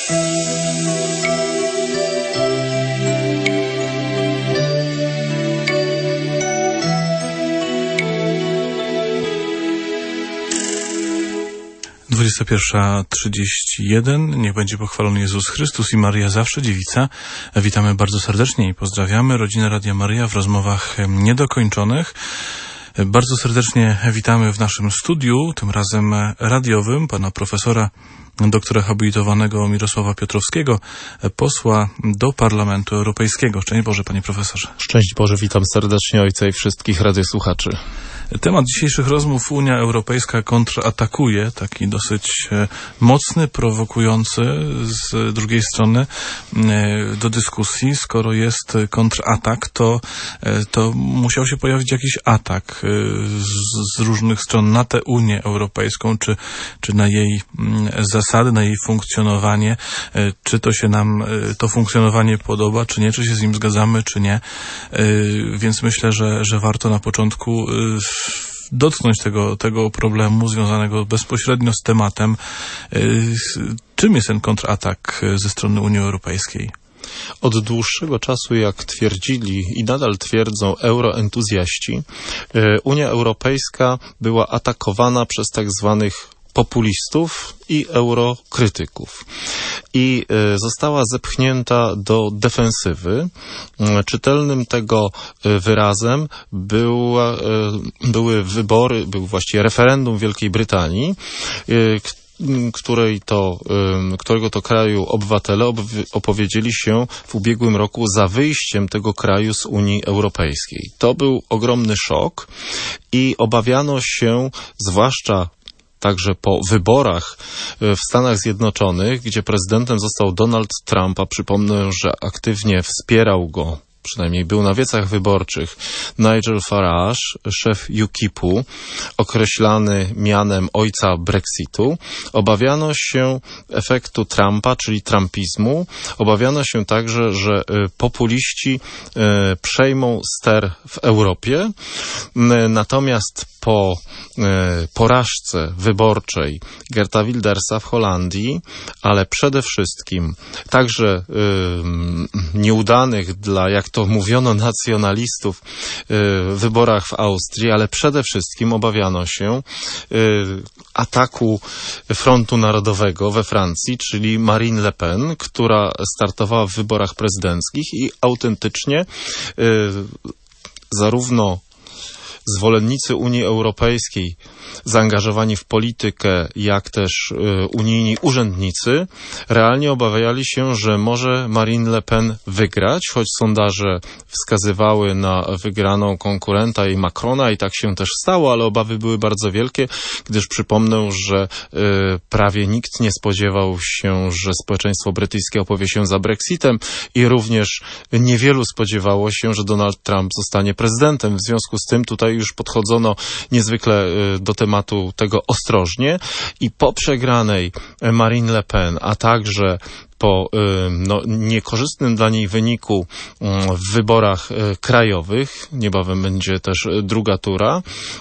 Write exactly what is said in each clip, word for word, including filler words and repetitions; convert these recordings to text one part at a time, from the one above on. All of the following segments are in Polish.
dwudziesta pierwsza trzydzieści jeden. Niech będzie pochwalony Jezus Chrystus i Maryja zawsze dziewica. Witamy bardzo serdecznie i pozdrawiamy rodzinę Radia Maryja w rozmowach niedokończonych. Bardzo serdecznie witamy w naszym studiu, tym razem radiowym, pana profesora doktora habilitowanego Mirosława Piotrowskiego, posła do Parlamentu Europejskiego. Szczęść Boże, panie profesorze. Szczęść Boże, witam serdecznie ojca i wszystkich radiosłuchaczy. Temat dzisiejszych rozmów: Unia Europejska kontratakuje, taki dosyć mocny, prowokujący z drugiej strony do dyskusji. Skoro jest kontratak, to, to musiał się pojawić jakiś atak z, z różnych stron na tę Unię Europejską, czy, czy na jej zasady, na jej funkcjonowanie, czy to się nam to funkcjonowanie podoba, czy nie, czy się z nim zgadzamy, czy nie. Więc myślę, że, że warto na początku dotknąć tego, tego problemu związanego bezpośrednio z tematem. Czym jest ten kontratak ze strony Unii Europejskiej? Od dłuższego czasu, jak twierdzili i nadal twierdzą euroentuzjaści, Unia Europejska była atakowana przez tak zwanych populistów i eurokrytyków i została zepchnięta do defensywy. Czytelnym tego wyrazem była, były wybory, był właściwie referendum Wielkiej Brytanii, której to, którego to kraju obywatele opowiedzieli się w ubiegłym roku za wyjściem tego kraju z Unii Europejskiej. To był ogromny szok i obawiano się, zwłaszcza także po wyborach w Stanach Zjednoczonych, gdzie prezydentem został Donald Trump, a przypomnę, że aktywnie wspierał go, przynajmniej był na wiecach wyborczych, Nigel Farage, szef U K I P-u, określany mianem ojca Brexitu. Obawiano się efektu Trumpa, czyli trumpizmu. Obawiano się także, że populiści przejmą ster w Europie. Natomiast po porażce wyborczej Geerta Wildersa w Holandii, ale przede wszystkim także nieudanych dla, jak to mówiono, nacjonalistów w wyborach w Austrii, ale przede wszystkim obawiano się ataku Frontu Narodowego we Francji, czyli Marine Le Pen, która startowała w wyborach prezydenckich i autentycznie zarówno zwolennicy Unii Europejskiej zaangażowani w politykę, jak też y, unijni urzędnicy realnie obawiali się, że może Marine Le Pen wygrać, choć sondaże wskazywały na wygraną konkurenta i Macrona i tak się też stało, ale obawy były bardzo wielkie, gdyż przypomnę, że y, prawie nikt nie spodziewał się, że społeczeństwo brytyjskie opowie się za Brexitem i również niewielu spodziewało się, że Donald Trump zostanie prezydentem. W związku z tym tutaj już podchodzono niezwykle y, do tematu tego ostrożnie i po przegranej Marine Le Pen, a także po no, niekorzystnym dla niej wyniku w wyborach krajowych, niebawem będzie też druga tura,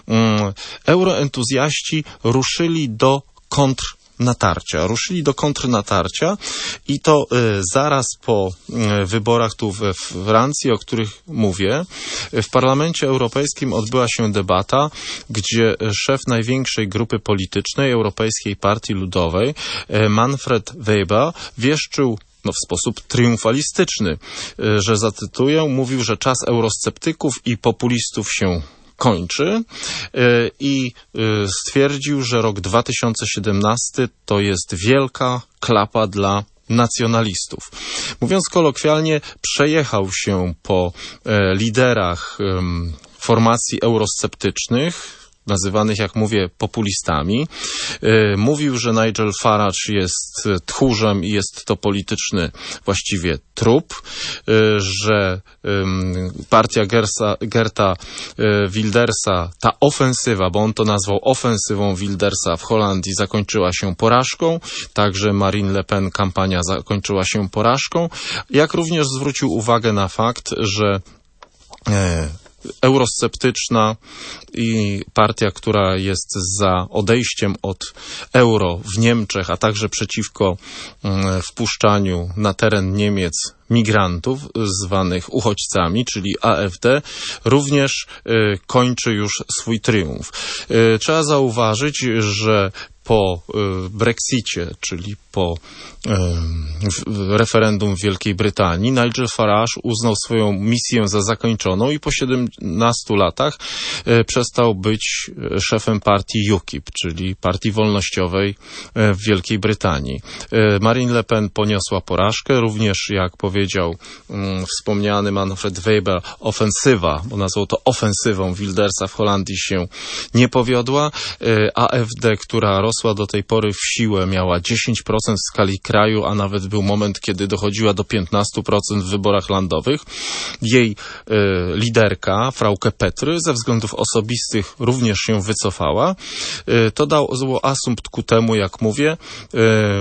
euroentuzjaści ruszyli do kontr natarcia. Ruszyli do kontrnatarcia i to y, zaraz po y, wyborach tu we Francji, o których mówię. W Parlamencie Europejskim odbyła się debata, gdzie szef największej grupy politycznej, Europejskiej Partii Ludowej, y, Manfred Weber, wieszczył no, w sposób triumfalistyczny, y, że zacytuję, mówił, że czas eurosceptyków i populistów się kończy i stwierdził, że rok dwa tysiące siedemnasty to jest wielka klapa dla nacjonalistów. Mówiąc kolokwialnie, przejechał się po liderach formacji eurosceptycznych, nazywanych, jak mówię, populistami. Mówił, że Nigel Farage jest tchórzem i jest to polityczny właściwie trup, że partia Gersa, Geerta Wildersa, ta ofensywa, bo on to nazwał ofensywą Wildersa w Holandii, zakończyła się porażką, także Marine Le Pen kampania zakończyła się porażką, jak również zwrócił uwagę na fakt, że eurosceptyczna i partia, która jest za odejściem od euro w Niemczech, a także przeciwko wpuszczaniu na teren Niemiec migrantów zwanych uchodźcami, czyli A F D, również y, kończy już swój triumf. Y, trzeba zauważyć, że po y, Brexicie, czyli po y, w, referendum w Wielkiej Brytanii, Nigel Farage uznał swoją misję za zakończoną i po siedemnastu latach y, przestał być szefem partii U K I P, czyli Partii Wolnościowej y, w Wielkiej Brytanii. Y, Marine Le Pen poniosła porażkę, również jak powiedział y, wspomniany Manfred Weber, ofensywa, bo nazwał to ofensywą Wildersa w Holandii się nie powiodła. Y, A F D, która rosła do tej pory w siłę, miała dziesięć procent w skali kraju, a nawet był moment, kiedy dochodziła do piętnaście procent w wyborach landowych. Jej y, liderka, Frauke Petry, ze względów osobistych również się wycofała. Y, to dało asumpt ku temu, jak mówię, y,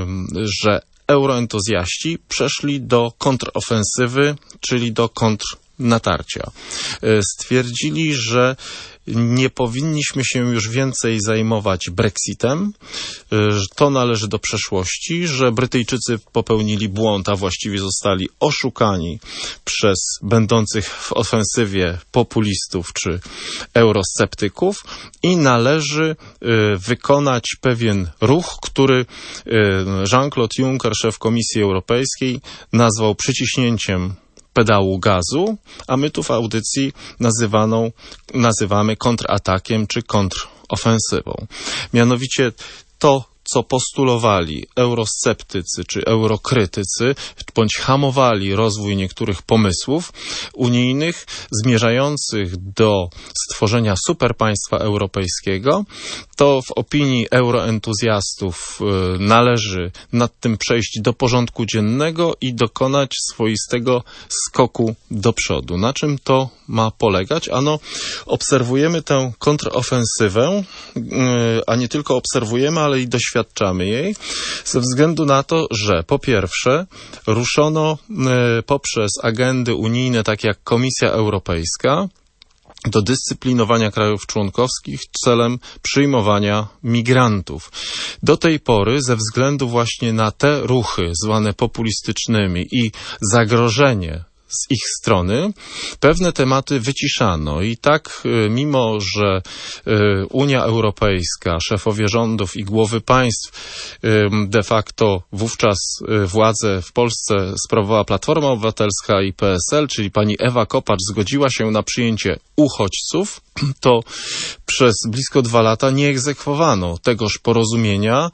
że euroentuzjaści przeszli do kontrofensywy, czyli do kontrnatarcia. Y, stwierdzili, że nie powinniśmy się już więcej zajmować Brexitem, że to należy do przeszłości, że Brytyjczycy popełnili błąd, a właściwie zostali oszukani przez będących w ofensywie populistów czy eurosceptyków i należy wykonać pewien ruch, który Jean-Claude Juncker, szef Komisji Europejskiej, nazwał przyciśnięciem pedału gazu, a my tu w audycji nazywaną, nazywamy kontratakiem czy kontrofensywą. Mianowicie to, co postulowali eurosceptycy czy eurokrytycy, bądź hamowali rozwój niektórych pomysłów unijnych zmierzających do stworzenia superpaństwa europejskiego, to w opinii euroentuzjastów y, należy nad tym przejść do porządku dziennego i dokonać swoistego skoku do przodu. Na czym to ma polegać? Ano, obserwujemy tę kontrofensywę, y, a nie tylko obserwujemy, ale i doświadczamy jej, ze względu na to, że po pierwsze ruszono y, poprzez agendy unijne, takie jak Komisja Europejska, do dyscyplinowania krajów członkowskich celem przyjmowania migrantów. Do tej pory, ze względu właśnie na te ruchy zwane populistycznymi i zagrożenie z ich strony, pewne tematy wyciszano i tak, mimo że Unia Europejska, szefowie rządów i głowy państw de facto wówczas władzę w Polsce sprawowała Platforma Obywatelska i P S L, czyli pani Ewa Kopacz zgodziła się na przyjęcie uchodźców, to przez blisko dwa lata nie egzekwowano tegoż porozumienia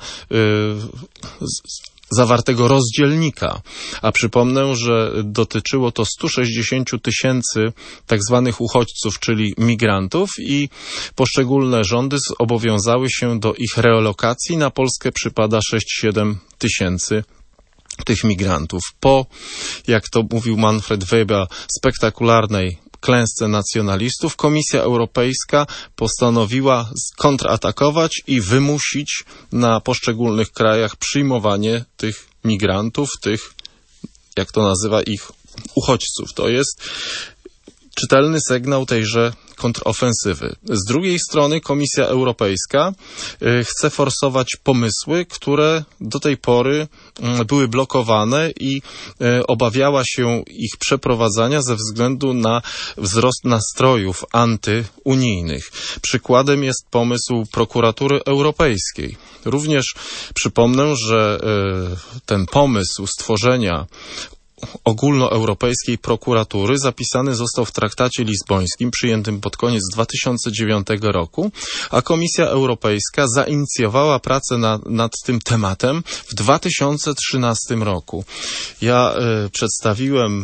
yy, zawartego rozdzielnika, a przypomnę, że dotyczyło to stu sześćdziesięciu tysięcy tak zwanych uchodźców, czyli migrantów i poszczególne rządy zobowiązały się do ich relokacji. Na Polskę przypada sześć siedem tysięcy tych migrantów. Po, jak to mówił Manfred Weber, spektakularnej klęsce nacjonalistów, Komisja Europejska postanowiła kontratakować i wymusić na poszczególnych krajach przyjmowanie tych migrantów, tych, jak to nazywa, ich uchodźców. To jest czytelny sygnał tejże kontrofensywy. Z drugiej strony Komisja Europejska y, chce forsować pomysły, które do tej pory y, były blokowane i y, obawiała się ich przeprowadzania ze względu na wzrost nastrojów antyunijnych. Przykładem jest pomysł Prokuratury Europejskiej. Również przypomnę, że y, ten pomysł stworzenia ogólnoeuropejskiej prokuratury zapisany został w traktacie lizbońskim przyjętym pod koniec dwa tysiące dziewiątego roku, a Komisja Europejska zainicjowała pracę na, nad tym tematem w dwa tysiące trzynastym roku. Ja y, przedstawiłem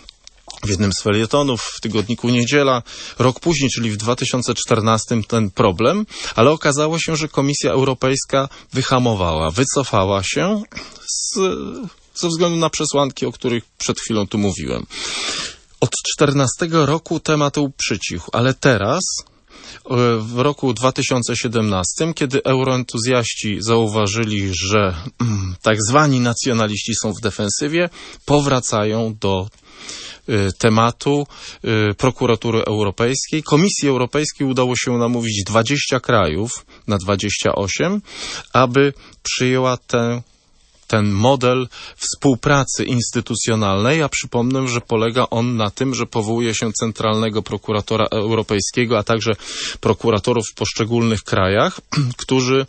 w jednym z felietonów w tygodniku Niedziela rok później, czyli w dwa tysiące czternastym ten problem, ale okazało się, że Komisja Europejska wyhamowała, wycofała się z ze względu na przesłanki, o których przed chwilą tu mówiłem. Od czternastego roku temat przycichł, ale teraz, w roku dwa tysiące siedemnastym, kiedy euroentuzjaści zauważyli, że mm, tak zwani nacjonaliści są w defensywie, powracają do tematu prokuratury europejskiej. Komisji Europejskiej udało się namówić dwadzieścia krajów na dwadzieścia osiem, aby przyjęła tę ten model współpracy instytucjonalnej, a przypomnę, że polega on na tym, że powołuje się centralnego prokuratora europejskiego, a także prokuratorów w poszczególnych krajach, którzy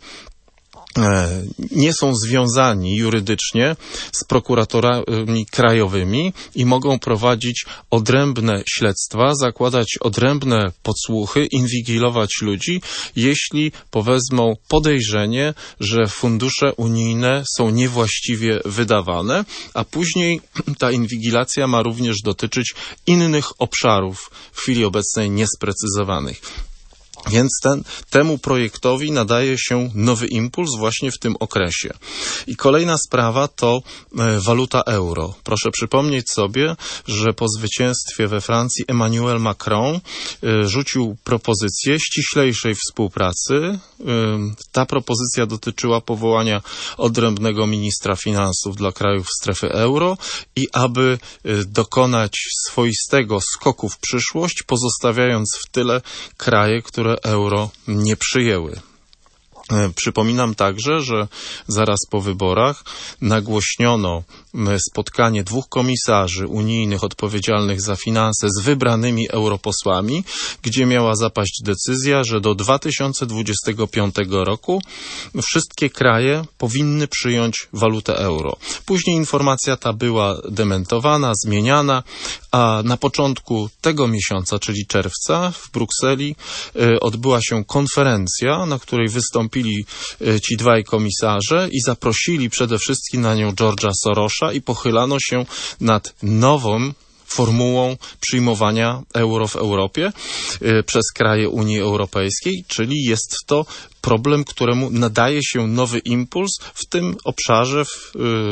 nie są związani jurydycznie z prokuratorami krajowymi i mogą prowadzić odrębne śledztwa, zakładać odrębne podsłuchy, inwigilować ludzi, jeśli powezmą podejrzenie, że fundusze unijne są niewłaściwie wydawane, a później ta inwigilacja ma również dotyczyć innych obszarów w chwili obecnej niesprecyzowanych. Więc ten, temu projektowi nadaje się nowy impuls właśnie w tym okresie. I kolejna sprawa to e, waluta euro. Proszę przypomnieć sobie, że po zwycięstwie we Francji Emmanuel Macron e, rzucił propozycję ściślejszej współpracy. E, ta propozycja dotyczyła powołania odrębnego ministra finansów dla krajów strefy euro i aby e, dokonać swoistego skoku w przyszłość, pozostawiając w tyle kraje, które euro nie przyjęły. Przypominam także, że zaraz po wyborach nagłośniono spotkanie dwóch komisarzy unijnych odpowiedzialnych za finanse z wybranymi europosłami, gdzie miała zapaść decyzja, że do dwa tysiące dwudziestego piątego roku wszystkie kraje powinny przyjąć walutę euro. Później informacja ta była dementowana, zmieniana, a na początku tego miesiąca, czyli czerwca, w Brukseli odbyła się konferencja, na której wystąpili ci dwaj komisarze i zaprosili przede wszystkim na nią George'a Sorosza i pochylano się nad nową formułą przyjmowania euro w Europie y, przez kraje Unii Europejskiej, czyli jest to problem, któremu nadaje się nowy impuls w tym obszarze w,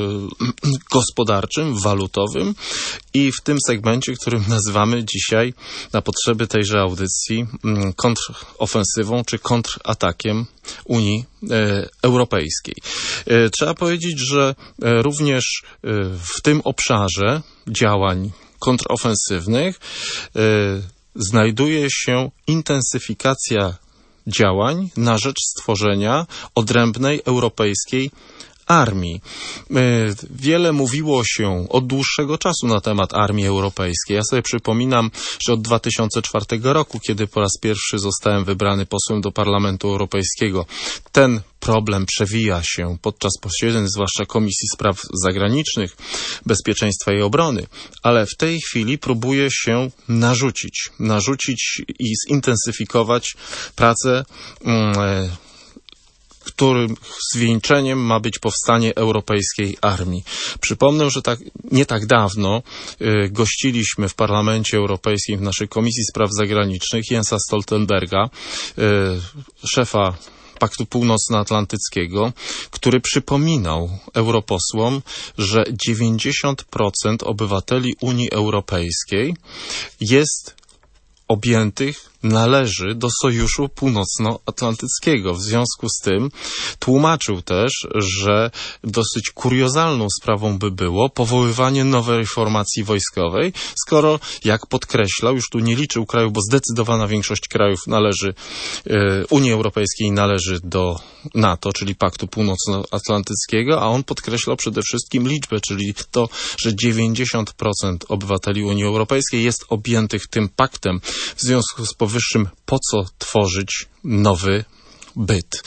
y, gospodarczym, walutowym i w tym segmencie, którym nazywamy dzisiaj na potrzeby tejże audycji y, kontrofensywą czy kontratakiem Unii y, Europejskiej. Y, trzeba powiedzieć, że y, również y, w tym obszarze działań kontrofensywnych y, znajduje się intensyfikacja działań na rzecz stworzenia odrębnej europejskiej armii. Wiele mówiło się od dłuższego czasu na temat armii europejskiej. Ja sobie przypominam, że od dwa tysiące czwartego roku, kiedy po raz pierwszy zostałem wybrany posłem do Parlamentu Europejskiego, ten problem przewija się podczas posiedzeń, zwłaszcza Komisji Spraw Zagranicznych, Bezpieczeństwa i Obrony, ale w tej chwili próbuje się narzucić, narzucić i zintensyfikować pracę mm, którym zwieńczeniem ma być powstanie europejskiej armii. Przypomnę, że tak, nie tak dawno y, gościliśmy w Parlamencie Europejskim, w naszej Komisji Spraw Zagranicznych Jensa Stoltenberga, y, szefa Paktu Północnoatlantyckiego, który przypominał europosłom, że dziewięćdziesiąt procent obywateli Unii Europejskiej jest objętych, należy do Sojuszu Północnoatlantyckiego. W związku z tym tłumaczył też, że dosyć kuriozalną sprawą by było powoływanie nowej formacji wojskowej, skoro, jak podkreślał, już tu nie liczył krajów, bo zdecydowana większość krajów należy, y, Unii Europejskiej należy do NATO, czyli Paktu Północnoatlantyckiego, a on podkreślał przede wszystkim liczbę, czyli to, że dziewięćdziesiąt procent obywateli Unii Europejskiej jest objętych tym paktem. W związku z powyższym, po co tworzyć nowy byt?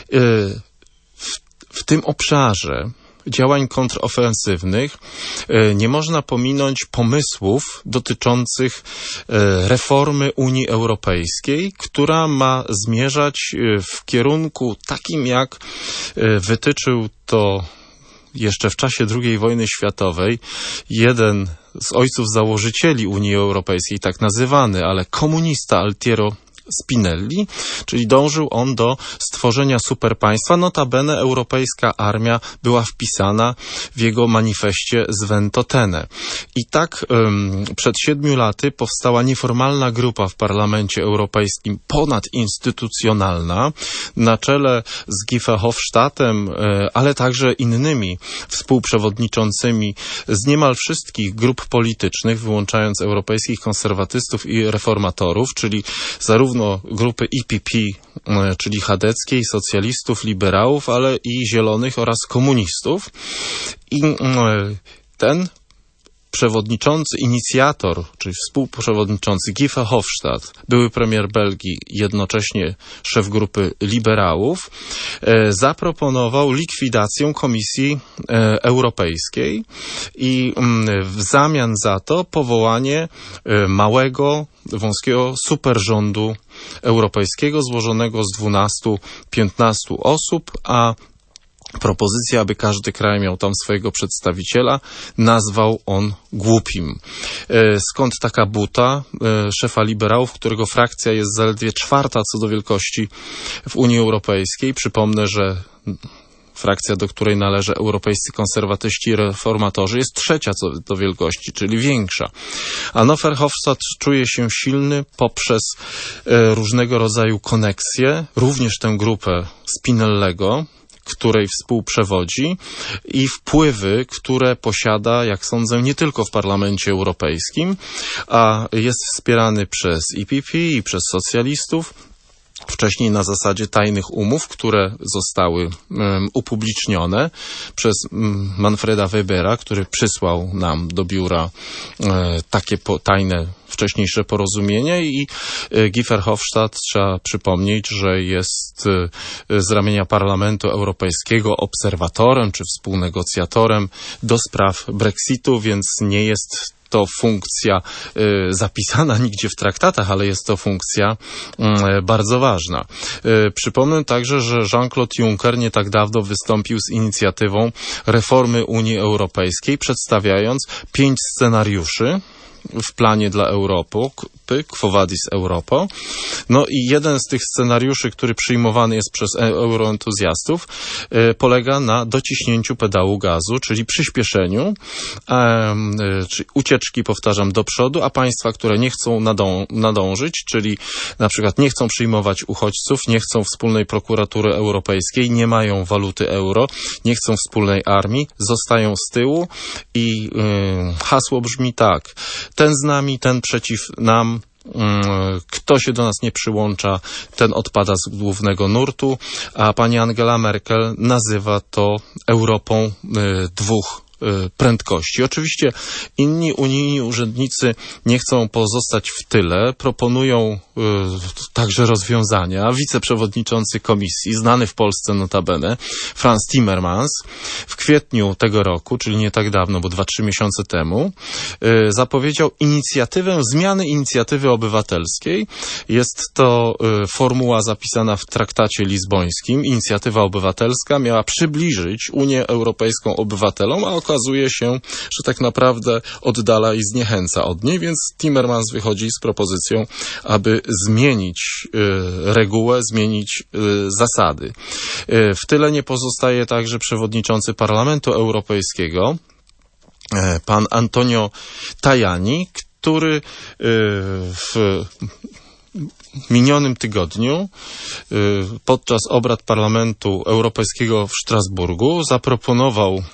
W, w tym obszarze działań kontrofensywnych nie można pominąć pomysłów dotyczących reformy Unii Europejskiej, która ma zmierzać w kierunku takim, jak wytyczył to jeszcze w czasie drugiej wojny światowej jeden z ojców założycieli Unii Europejskiej, tak nazywany, ale komunista Altiero Spinelli, czyli dążył on do stworzenia superpaństwa. Notabene europejska armia była wpisana w jego manifestie z Ventotene. I tak um, przed siedmiu laty powstała nieformalna grupa w Parlamencie Europejskim ponadinstytucjonalna na czele z Guy Verhofstadtem, e, ale także innymi współprzewodniczącymi z niemal wszystkich grup politycznych, wyłączając europejskich konserwatystów i reformatorów, czyli zarówno grupy E P P, e, czyli chadeckiej, socjalistów, liberałów, ale i zielonych oraz komunistów. I e, ten przewodniczący, inicjator, czyli współprzewodniczący Guy Verhofstadt, były premier Belgii, jednocześnie szef grupy liberałów, e, zaproponował likwidację Komisji e, Europejskiej i m, w zamian za to powołanie e, małego, wąskiego superrządu europejskiego złożonego z dwunastu piętnastu osób, a propozycja, aby każdy kraj miał tam swojego przedstawiciela, nazwał on głupim. Skąd taka buta szefa liberałów, którego frakcja jest zaledwie czwarta co do wielkości w Unii Europejskiej. Przypomnę, że frakcja, do której należą europejscy konserwatyści i reformatorzy, jest trzecia co do wielkości, czyli większa. A no Verhofstadt czuje się silny poprzez e, różnego rodzaju koneksje, również tę grupę Spinellego, której współprzewodzi, i wpływy, które posiada, jak sądzę, nie tylko w Parlamencie Europejskim, a jest wspierany przez E P P i przez socjalistów, wcześniej na zasadzie tajnych umów, które zostały um, upublicznione przez um, Manfreda Webera, który przysłał nam do biura e, takie po, tajne wcześniejsze porozumienie, i e, Guy Verhofstadt, trzeba przypomnieć, że jest e, z ramienia Parlamentu Europejskiego obserwatorem czy współnegocjatorem do spraw Brexitu, więc nie jest to funkcja y, zapisana nigdzie w traktatach, ale jest to funkcja y, bardzo ważna. Y, przypomnę także, że Jean-Claude Juncker nie tak dawno wystąpił z inicjatywą reformy Unii Europejskiej, przedstawiając pięć scenariuszy w planie dla Europy, Quo Vadis Europo. No i jeden z tych scenariuszy, który przyjmowany jest przez euroentuzjastów, y, polega na dociśnięciu pedału gazu, czyli przyspieszeniu, y, y, czyli ucieczki, powtarzam, do przodu, a państwa, które nie chcą nadą- nadążyć, czyli na przykład nie chcą przyjmować uchodźców, nie chcą wspólnej prokuratury europejskiej, nie mają waluty euro, nie chcą wspólnej armii, zostają z tyłu i y, hasło brzmi tak: ten z nami, ten przeciw nam. Kto się do nas nie przyłącza, ten odpada z głównego nurtu, a pani Angela Merkel nazywa to Europą y, dwóch y, prędkości. Oczywiście inni unijni urzędnicy nie chcą pozostać w tyle, proponują y, także rozwiązania. Wiceprzewodniczący komisji, znany w Polsce notabene, Frans Timmermans, w kwietniu tego roku, czyli nie tak dawno, bo dwa, trzy miesiące temu, y, zapowiedział inicjatywę zmiany inicjatywy obywatelskiej. Jest to y, formuła zapisana w traktacie lizbońskim. Inicjatywa obywatelska miała przybliżyć Unię Europejską obywatelom, a okazuje się, że tak naprawdę oddala i zniechęca od niej, więc Timmermans wychodzi z propozycją, aby zmienić y, regułę, zmienić y, zasady. Y, w tyle nie pozostaje także przewodniczący Parlamentu Europejskiego, y, pan Antonio Tajani, który y, w minionym tygodniu y, podczas obrad Parlamentu Europejskiego w Strasburgu zaproponował y,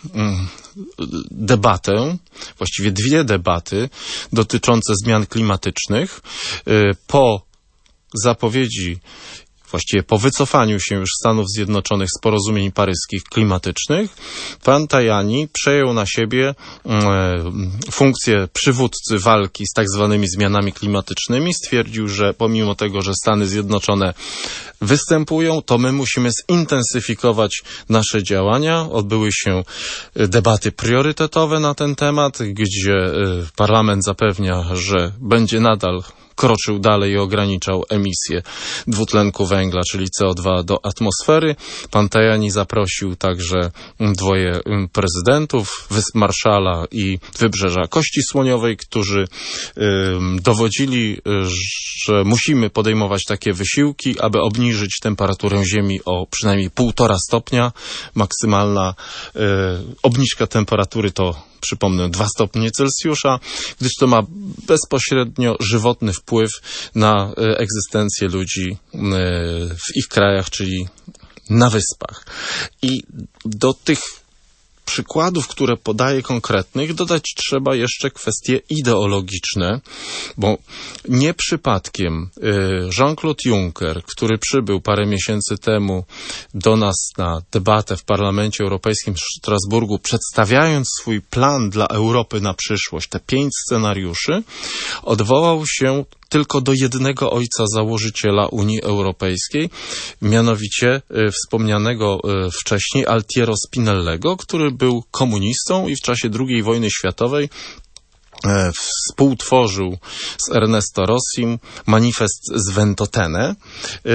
debatę, właściwie dwie debaty dotyczące zmian klimatycznych. Y, po zapowiedzi, właściwie po wycofaniu się już Stanów Zjednoczonych z porozumień paryskich klimatycznych, pan Tajani przejął na siebie e, funkcję przywódcy walki z tak zwanymi zmianami klimatycznymi. Stwierdził, że pomimo tego, że Stany Zjednoczone występują, to my musimy zintensyfikować nasze działania. Odbyły się debaty priorytetowe na ten temat, gdzie e, parlament zapewnia, że będzie nadal kroczył dalej i ograniczał emisję dwutlenku węgla, czyli C O dwa do atmosfery. Pan Tajani zaprosił także dwoje prezydentów, Wysp Marszala i Wybrzeża Kości Słoniowej, którzy y, dowodzili, że musimy podejmować takie wysiłki, aby obniżyć temperaturę Ziemi o przynajmniej półtora stopnia. Maksymalna y, obniżka temperatury to, przypomnę, dwa stopnie Celsjusza, gdyż to ma bezpośrednio żywotny wpływ na y, egzystencję ludzi y, w ich krajach, czyli na wyspach. I do tych przykładów, które podaję konkretnych, dodać trzeba jeszcze kwestie ideologiczne, bo nie przypadkiem Jean-Claude Juncker, który przybył parę miesięcy temu do nas na debatę w Parlamencie Europejskim w Strasburgu, przedstawiając swój plan dla Europy na przyszłość, te pięć scenariuszy, odwołał się tylko do jednego ojca założyciela Unii Europejskiej, mianowicie y, wspomnianego y, wcześniej Altiero Spinellego, który był komunistą i w czasie drugiej wojny światowej y, współtworzył z Ernesto Rossim manifest z Ventotene, y,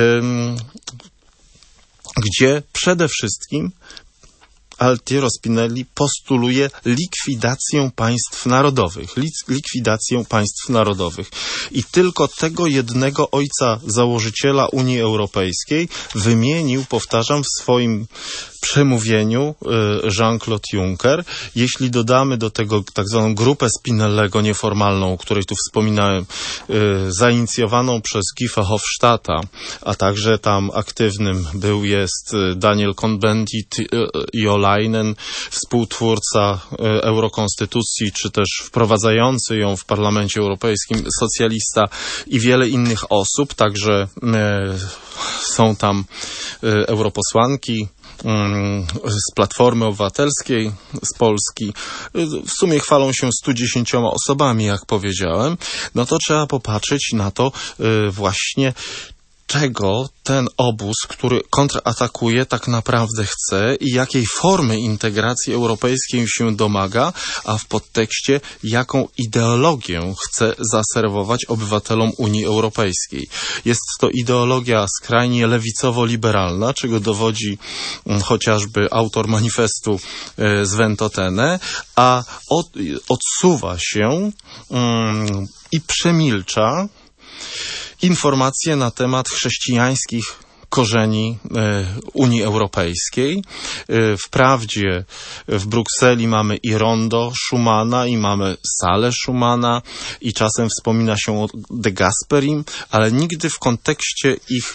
gdzie przede wszystkim Altiero Spinelli postuluje likwidację państw narodowych. Likwidację państw narodowych. I tylko tego jednego ojca założyciela Unii Europejskiej wymienił, powtarzam, w swoim przemówieniu Jean-Claude Juncker. Jeśli dodamy do tego tak zwaną grupę Spinellego nieformalną, o której tu wspominałem, zainicjowaną przez Guy Verhofstadta, a także tam aktywnym był, jest Daniel Cohn-Bendit i Olainen, współtwórca Eurokonstytucji, czy też wprowadzający ją w Parlamencie Europejskim socjalista i wiele innych osób, także są tam europosłanki z Platformy Obywatelskiej, z Polski. W sumie chwalą się stu dziesięcioma osobami, jak powiedziałem. No to trzeba popatrzeć na to właśnie, czego ten obóz, który kontratakuje, tak naprawdę chce i jakiej formy integracji europejskiej się domaga, a w podtekście jaką ideologię chce zaserwować obywatelom Unii Europejskiej. Jest to ideologia skrajnie lewicowo-liberalna, czego dowodzi mm, chociażby autor manifestu y, z Ventotene, a od, odsuwa się mm, i przemilcza informacje na temat chrześcijańskich korzeni Unii Europejskiej. Wprawdzie w Brukseli mamy i rondo Schumana, i mamy salę Schumana, i czasem wspomina się o De Gasperim, ale nigdy w kontekście ich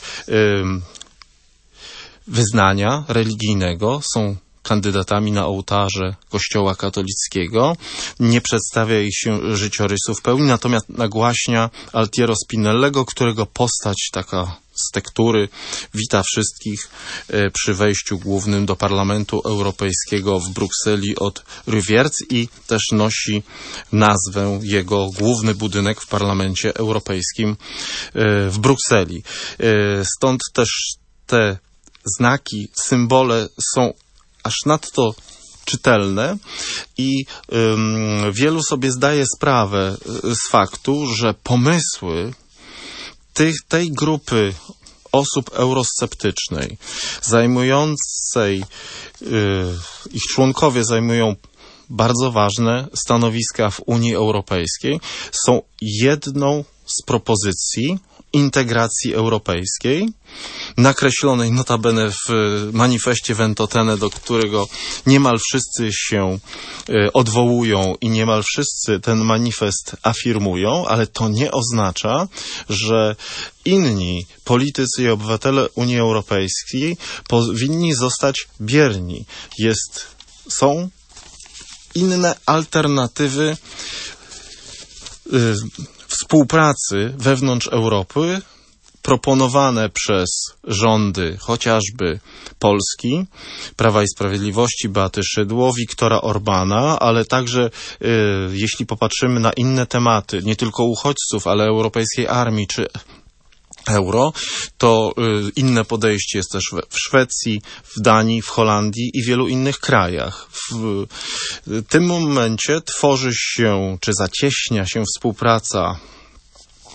wyznania religijnego są kandydatami na ołtarze Kościoła katolickiego. Nie przedstawia ich się życiorysu w pełni, natomiast nagłaśnia Altiero Spinellego, którego postać taka z tektury wita wszystkich e, przy wejściu głównym do Parlamentu Europejskiego w Brukseli od Rue Verte i też nosi nazwę jego główny budynek w Parlamencie Europejskim e, w Brukseli. E, stąd też te znaki, symbole są aż nadto czytelne i ym, wielu sobie zdaje sprawę z faktu, że pomysły tych, tej grupy osób eurosceptycznej zajmującej, yy, ich członkowie zajmują bardzo ważne stanowiska w Unii Europejskiej, są jedną z propozycji integracji europejskiej, nakreślonej notabene w manifestie Ventotene, do którego niemal wszyscy się y, odwołują i niemal wszyscy ten manifest afirmują, ale to nie oznacza, że inni politycy i obywatele Unii Europejskiej powinni zostać bierni. Jest, są inne alternatywy y, współpracy wewnątrz Europy proponowane przez rządy chociażby Polski, Prawa i Sprawiedliwości, Beaty Szydło, Viktora Orbana, ale także y, jeśli popatrzymy na inne tematy, nie tylko uchodźców, ale europejskiej armii czy euro, to y, inne podejście jest też w, w Szwecji, w Danii, w Holandii i wielu innych krajach. W y, tym momencie tworzy się, czy zacieśnia się współpraca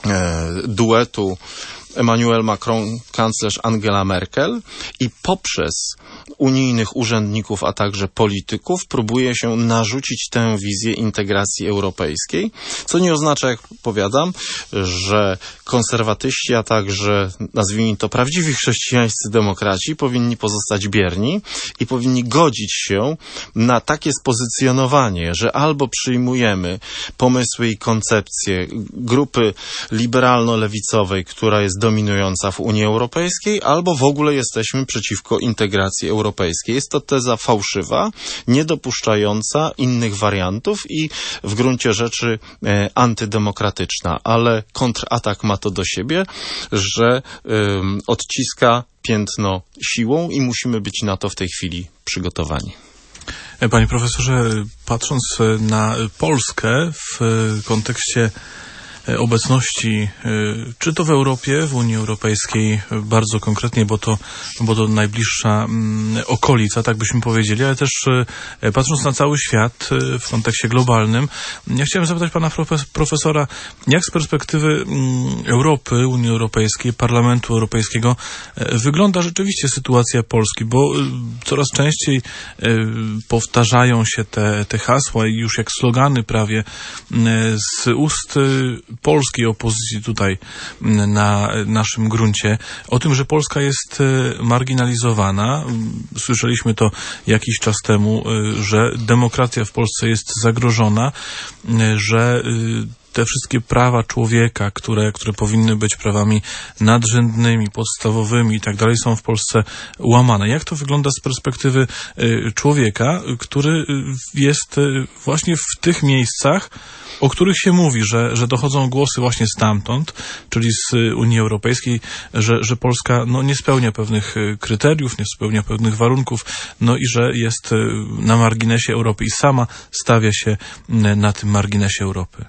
duetu Emmanuel Macron, kanclerz Angela Merkel i poprzez unijnych urzędników, a także polityków próbuje się narzucić tę wizję integracji europejskiej, co nie oznacza, jak powiadam, że konserwatyści, a także, nazwijmy to, prawdziwi chrześcijańscy demokraci powinni pozostać bierni i powinni godzić się na takie spozycjonowanie, że albo przyjmujemy pomysły i koncepcje grupy liberalno-lewicowej, która jest dominująca w Unii Europejskiej, albo w ogóle jesteśmy przeciwko integracji europejskiej. Jest to teza fałszywa, niedopuszczająca innych wariantów i w gruncie rzeczy e, antydemokratyczna, ale kontratak ma to do siebie, że e, odciska piętno siłą i musimy być na to w tej chwili przygotowani. Panie profesorze, patrząc na Polskę w kontekście obecności, czy to w Europie, w Unii Europejskiej bardzo konkretnie, bo to, bo to najbliższa okolica, tak byśmy powiedzieli, ale też patrząc na cały świat w kontekście globalnym, ja chciałem zapytać pana profesora, jak z perspektywy Europy, Unii Europejskiej, Parlamentu Europejskiego wygląda rzeczywiście sytuacja Polski, bo coraz częściej powtarzają się te, te hasła i już jak slogany prawie z ust polskiej opozycji tutaj na naszym gruncie, o tym, że Polska jest marginalizowana. Słyszeliśmy to jakiś czas temu, że demokracja w Polsce jest zagrożona, że te wszystkie prawa człowieka, które, które powinny być prawami nadrzędnymi, podstawowymi i tak dalej, są w Polsce łamane. Jak to wygląda z perspektywy człowieka, który jest właśnie w tych miejscach, o których się mówi, że, że dochodzą głosy właśnie stamtąd, czyli z Unii Europejskiej, że, że Polska no, nie spełnia pewnych kryteriów, nie spełnia pewnych warunków, no i że jest na marginesie Europy i sama stawia się na tym marginesie Europy.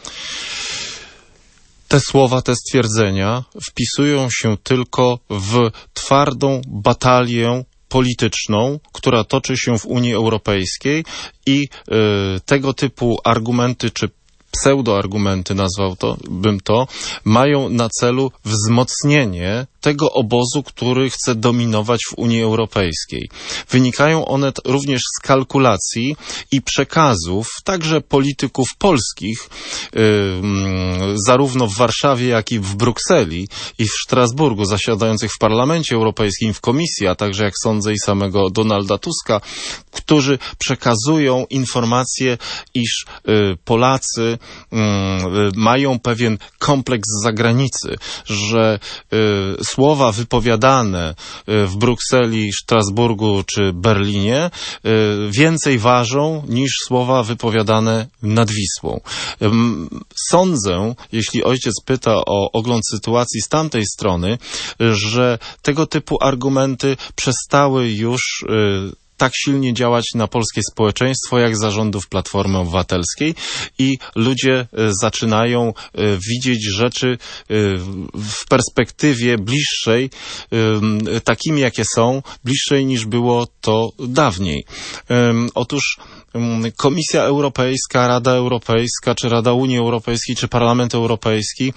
Te słowa, te stwierdzenia wpisują się tylko w twardą batalię polityczną, która toczy się w Unii Europejskiej i y, tego typu argumenty czy pseudoargumenty, nazwał to, bym to, mają na celu wzmocnienie tego obozu, który chce dominować w Unii Europejskiej. Wynikają one t- również z kalkulacji i przekazów, także polityków polskich, yy, zarówno w Warszawie, jak i w Brukseli i w Strasburgu, zasiadających w Parlamencie Europejskim, w Komisji, a także, jak sądzę, i samego Donalda Tuska, którzy przekazują informacje, iż yy, Polacy yy, mają pewien kompleks z zagranicy, że yy, słowa wypowiadane w Brukseli, Strasburgu czy Berlinie więcej ważą niż słowa wypowiadane nad Wisłą. Sądzę, jeśli ojciec pyta o ogląd sytuacji z tamtej strony, że tego typu argumenty przestały już tak silnie działać na polskie społeczeństwo, jak za rządów Platformy Obywatelskiej i ludzie zaczynają widzieć rzeczy w perspektywie bliższej, takimi jakie są, bliższej niż było to dawniej. Otóż Komisja Europejska, Rada Europejska, czy Rada Unii Europejskiej, czy Parlament Europejski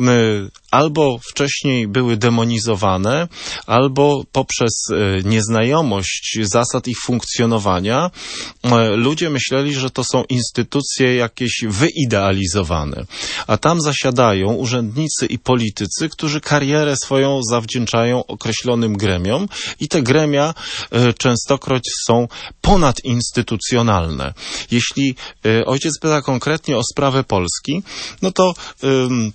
albo wcześniej były demonizowane, albo poprzez nieznajomość zasad ich funkcjonowania ludzie myśleli, że to są instytucje jakieś wyidealizowane. A tam zasiadają urzędnicy i politycy, którzy karierę swoją zawdzięczają określonym gremiom i te gremia częstokroć są ponadinstytucjonalne. Jeśli y, ojciec pyta konkretnie o sprawę Polski, no to y,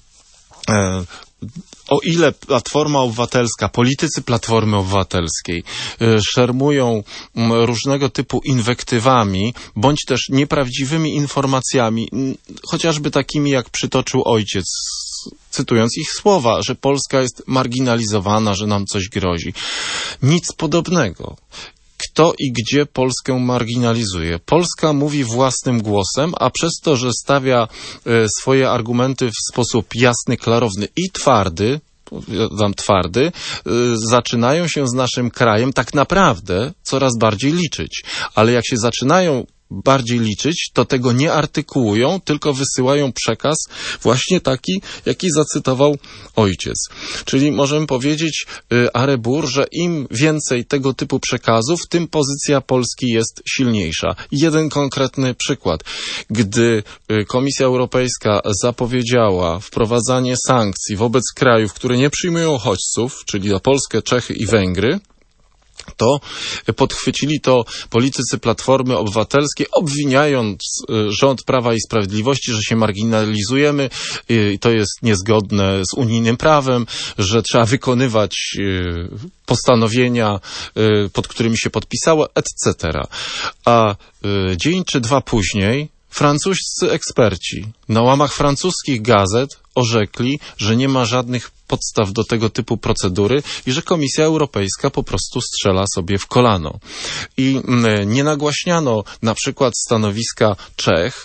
y, o ile Platforma Obywatelska, politycy Platformy Obywatelskiej y, szermują y, różnego typu inwektywami, bądź też nieprawdziwymi informacjami, y, chociażby takimi, jak przytoczył ojciec, cytując ich słowa, że Polska jest marginalizowana, że nam coś grozi. Nic podobnego. Kto i gdzie Polskę marginalizuje? Polska mówi własnym głosem, a przez to, że stawia e, swoje argumenty w sposób jasny, klarowny i twardy, powiadam twardy, e, zaczynają się z naszym krajem tak naprawdę coraz bardziej liczyć. Ale jak się zaczynają bardziej liczyć, to tego nie artykułują, tylko wysyłają przekaz właśnie taki, jaki zacytował ojciec. Czyli możemy powiedzieć, Arebur, że im więcej tego typu przekazów, tym pozycja Polski jest silniejsza. Jeden konkretny przykład. Gdy Komisja Europejska zapowiedziała wprowadzanie sankcji wobec krajów, które nie przyjmują uchodźców, czyli na Polskę, Czechy i Węgry, to podchwycili to politycy Platformy Obywatelskiej, obwiniając rząd Prawa i Sprawiedliwości, że się marginalizujemy i to jest niezgodne z unijnym prawem, że trzeba wykonywać postanowienia, pod którymi się podpisało, et cetera. A dzień czy dwa później francuscy eksperci na łamach francuskich gazet orzekli, że nie ma żadnych podstaw do tego typu procedury i że Komisja Europejska po prostu strzela sobie w kolano. I nie nagłaśniano na przykład stanowiska Czech,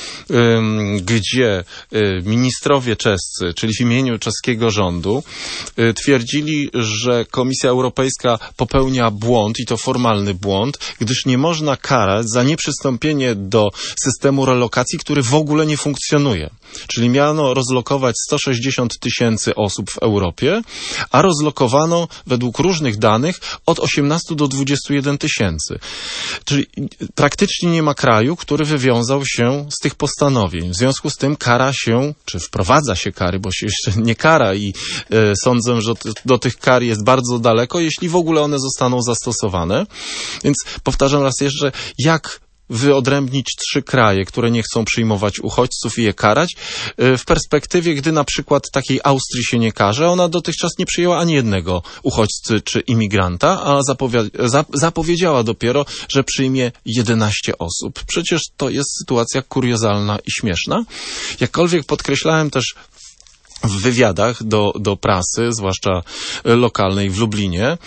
gdzie ministrowie czescy, czyli w imieniu czeskiego rządu, twierdzili, że Komisja Europejska popełnia błąd, i to formalny błąd, gdyż nie można karać za nieprzystąpienie do systemu relokacji, który w ogóle nie funkcjonuje. Czyli miano rozlokować sto sześćdziesiąt tysięcy osób w Europie, a rozlokowano według różnych danych od osiemnastu do dwudziestu jeden tysięcy. Czyli praktycznie nie ma kraju, który wywiązał się z tych postanowień. W związku z tym kara się, czy wprowadza się kary, bo się jeszcze nie kara i e, sądzę, że do, do tych kar jest bardzo daleko, jeśli w ogóle one zostaną zastosowane. Więc powtarzam raz jeszcze, jak wyodrębnić trzy kraje, które nie chcą przyjmować uchodźców i je karać, w perspektywie, gdy na przykład takiej Austrii się nie karze, ona dotychczas nie przyjęła ani jednego uchodźcy czy imigranta, a zapowi- zap- zapowiedziała dopiero, że przyjmie jedenaście osób. Przecież to jest sytuacja kuriozalna i śmieszna. Jakkolwiek podkreślałem też w wywiadach do, do prasy, zwłaszcza lokalnej w Lublinie,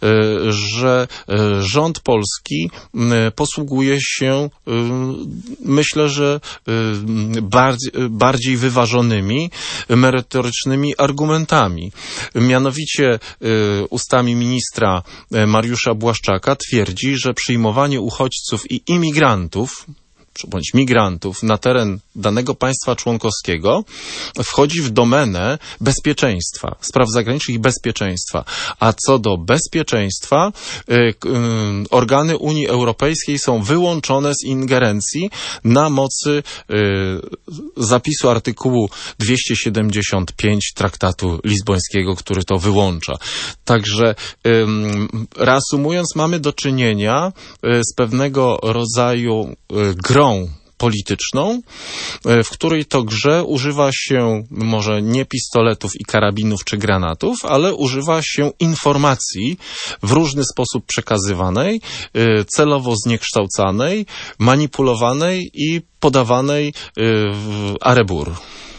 że rząd polski posługuje się, myślę, że bardziej, bardziej wyważonymi, merytorycznymi argumentami. Mianowicie ustami ministra Mariusza Błaszczaka twierdzi, że przyjmowanie uchodźców i imigrantów bądź migrantów na teren danego państwa członkowskiego wchodzi w domenę bezpieczeństwa, spraw zagranicznych i bezpieczeństwa. A co do bezpieczeństwa, y, y, organy Unii Europejskiej są wyłączone z ingerencji na mocy y, zapisu artykułu dwieście siedemdziesiąt pięć Traktatu Lizbońskiego, który to wyłącza. Także y, reasumując, mamy do czynienia y, z pewnego rodzaju y, grą polityczną, w której to grze używa się może nie pistoletów i karabinów czy granatów, ale używa się informacji w różny sposób przekazywanej, celowo zniekształcanej, manipulowanej i podawanej w Arebur.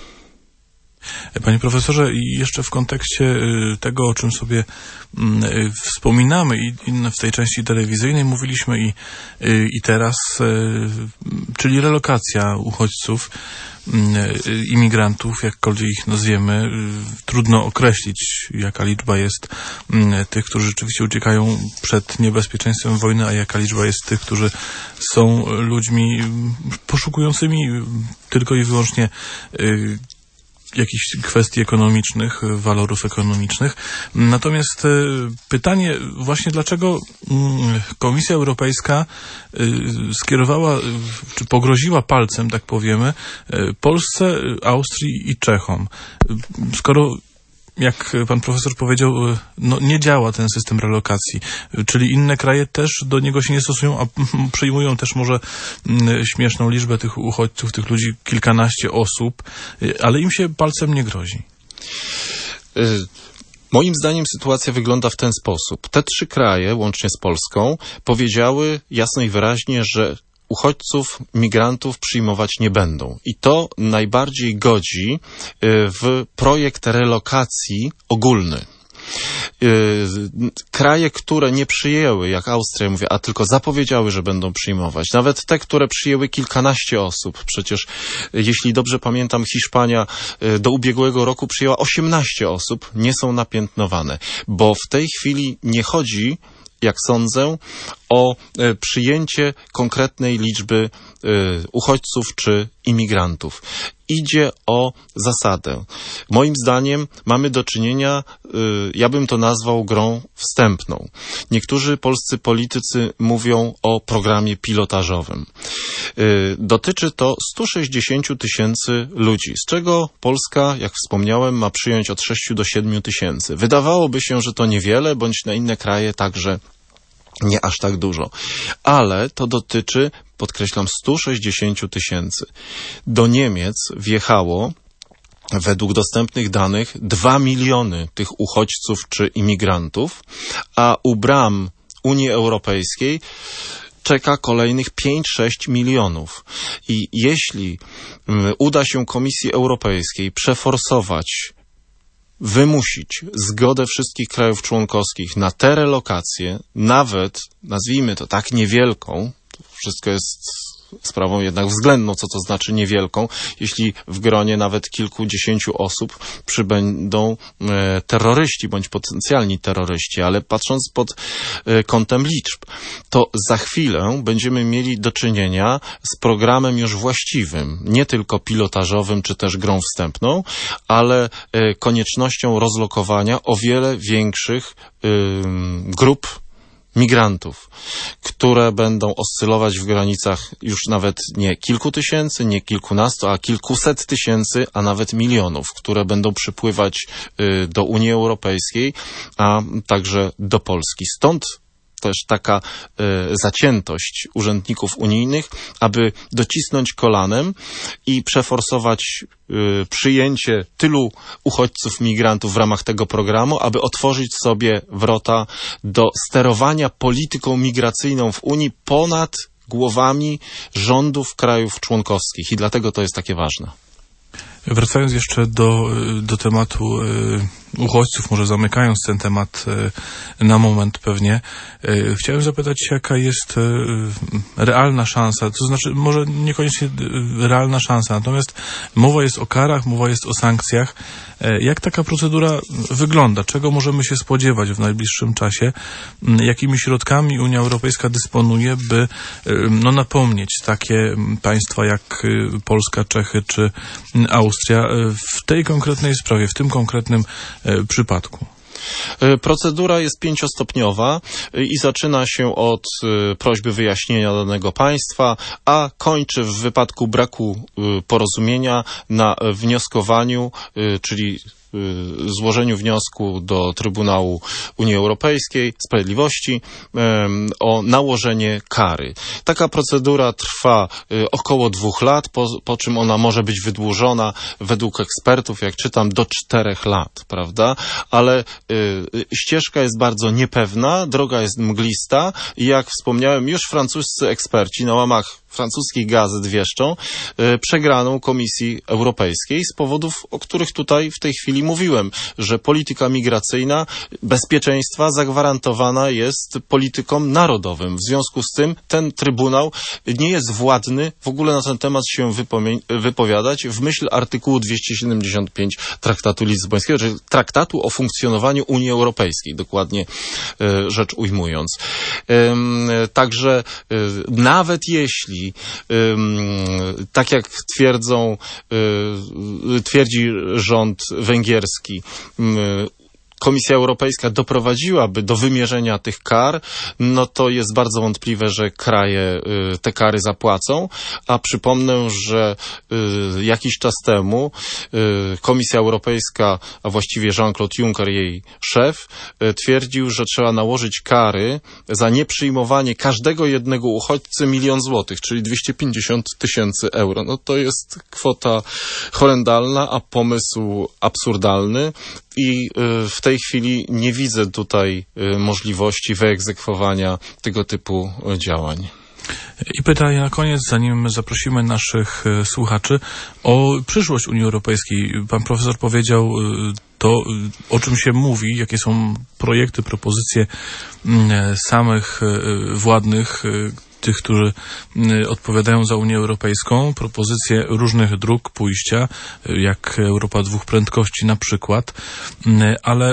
Panie profesorze, i jeszcze w kontekście tego, o czym sobie wspominamy i w tej części telewizyjnej mówiliśmy i, i teraz, czyli relokacja uchodźców, imigrantów, jakkolwiek ich nazwiemy. Trudno określić, jaka liczba jest tych, którzy rzeczywiście uciekają przed niebezpieczeństwem wojny, a jaka liczba jest tych, którzy są ludźmi poszukującymi tylko i wyłącznie jakichś kwestii ekonomicznych, walorów ekonomicznych. Natomiast pytanie właśnie, dlaczego Komisja Europejska skierowała, czy pogroziła palcem, tak powiemy, Polsce, Austrii i Czechom. Skoro, jak pan profesor powiedział, no nie działa ten system relokacji, czyli inne kraje też do niego się nie stosują, a przyjmują też może śmieszną liczbę tych uchodźców, tych ludzi, kilkanaście osób, ale im się palcem nie grozi. Moim zdaniem sytuacja wygląda w ten sposób. Te trzy kraje, łącznie z Polską, powiedziały jasno i wyraźnie, że uchodźców, migrantów przyjmować nie będą. I to najbardziej godzi w projekt relokacji ogólny. Kraje, które nie przyjęły, jak Austria, mówię, a tylko zapowiedziały, że będą przyjmować. Nawet te, które przyjęły kilkanaście osób. Przecież, jeśli dobrze pamiętam, Hiszpania do ubiegłego roku przyjęła osiemnaście osób, nie są napiętnowane. Bo w tej chwili nie chodzi jak sądzę, o e, przyjęcie konkretnej liczby e, uchodźców czy imigrantów. Idzie o zasadę. Moim zdaniem mamy do czynienia, e, ja bym to nazwał grą wstępną. Niektórzy polscy politycy mówią o programie pilotażowym. E, dotyczy to stu sześćdziesięciu tysięcy ludzi, z czego Polska, jak wspomniałem, ma przyjąć od sześciu do siedmiu tysięcy. Wydawałoby się, że to niewiele, bądź na inne kraje także nie aż tak dużo. Ale to dotyczy, podkreślam, stu sześćdziesięciu tysięcy. Do Niemiec wjechało, według dostępnych danych, dwa miliony tych uchodźców czy imigrantów, a u bram Unii Europejskiej czeka kolejnych pięć sześć milionów. I jeśli um, uda się Komisji Europejskiej przeforsować, wymusić zgodę wszystkich krajów członkowskich na te relokacje, nawet, nazwijmy to tak, niewielką, to wszystko jest sprawą jednak względną, co to znaczy niewielką, jeśli w gronie nawet kilkudziesięciu osób przybędą e, terroryści bądź potencjalni terroryści, ale patrząc pod e, kątem liczb, to za chwilę będziemy mieli do czynienia z programem już właściwym, nie tylko pilotażowym czy też grą wstępną, ale e, koniecznością rozlokowania o wiele większych e, grup migrantów, które będą oscylować w granicach już nawet nie kilku tysięcy, nie kilkunastu, a kilkuset tysięcy, a nawet milionów, które będą przypływać y, do Unii Europejskiej, a także do Polski. Stąd też taka y, zaciętość urzędników unijnych, aby docisnąć kolanem i przeforsować y, przyjęcie tylu uchodźców, migrantów w ramach tego programu, aby otworzyć sobie wrota do sterowania polityką migracyjną w Unii ponad głowami rządów krajów członkowskich. I dlatego to jest takie ważne. Wracając jeszcze do, do tematu uchodźców, może zamykając ten temat na moment pewnie, chciałem zapytać się, jaka jest realna szansa, to znaczy może niekoniecznie realna szansa, natomiast mowa jest o karach, mowa jest o sankcjach. Jak taka procedura wygląda? Czego możemy się spodziewać w najbliższym czasie? Jakimi środkami Unia Europejska dysponuje, by no, napomnieć takie państwa jak Polska, Czechy czy Austria w tej konkretnej sprawie, w tym konkretnym przypadku? Procedura jest pięciostopniowa i zaczyna się od prośby wyjaśnienia danego państwa, a kończy w wypadku braku porozumienia na wnioskowaniu, czyli złożeniu wniosku do Trybunału Unii Europejskiej Sprawiedliwości um, o nałożenie kary. Taka procedura trwa y, około dwóch lat, po, po czym ona może być wydłużona według ekspertów, jak czytam, do czterech lat, prawda? Ale y, ścieżka jest bardzo niepewna, droga jest mglista i jak wspomniałem, już francuscy eksperci na łamach francuskich gazet wieszczą y, przegraną Komisji Europejskiej z powodów, o których tutaj w tej chwili mówiłem, że polityka migracyjna bezpieczeństwa zagwarantowana jest polityką narodową. W związku z tym ten Trybunał nie jest władny w ogóle na ten temat się wypowiadać w myśl artykułu dwieście siedemdziesiąt pięć Traktatu Lizbońskiego, czyli Traktatu o funkcjonowaniu Unii Europejskiej, dokładnie y, rzecz ujmując. Y, także y, nawet jeśli tak jak twierdzą, twierdzi rząd węgierski, Komisja Europejska doprowadziłaby do wymierzenia tych kar, no to jest bardzo wątpliwe, że kraje y, te kary zapłacą, a przypomnę, że y, jakiś czas temu y, Komisja Europejska, a właściwie Jean-Claude Juncker, jej szef, y, twierdził, że trzeba nałożyć kary za nieprzyjmowanie każdego jednego uchodźcy milion złotych, czyli dwieście pięćdziesiąt tysięcy euro. No to jest kwota horrendalna, a pomysł absurdalny. I w tej chwili nie widzę tutaj możliwości wyegzekwowania tego typu działań. I pytanie na koniec, zanim zaprosimy naszych słuchaczy, o przyszłość Unii Europejskiej. Pan profesor powiedział to, o czym się mówi, jakie są projekty, propozycje samych władnych, tych, którzy odpowiadają za Unię Europejską, propozycje różnych dróg pójścia, jak Europa dwóch prędkości na przykład, ale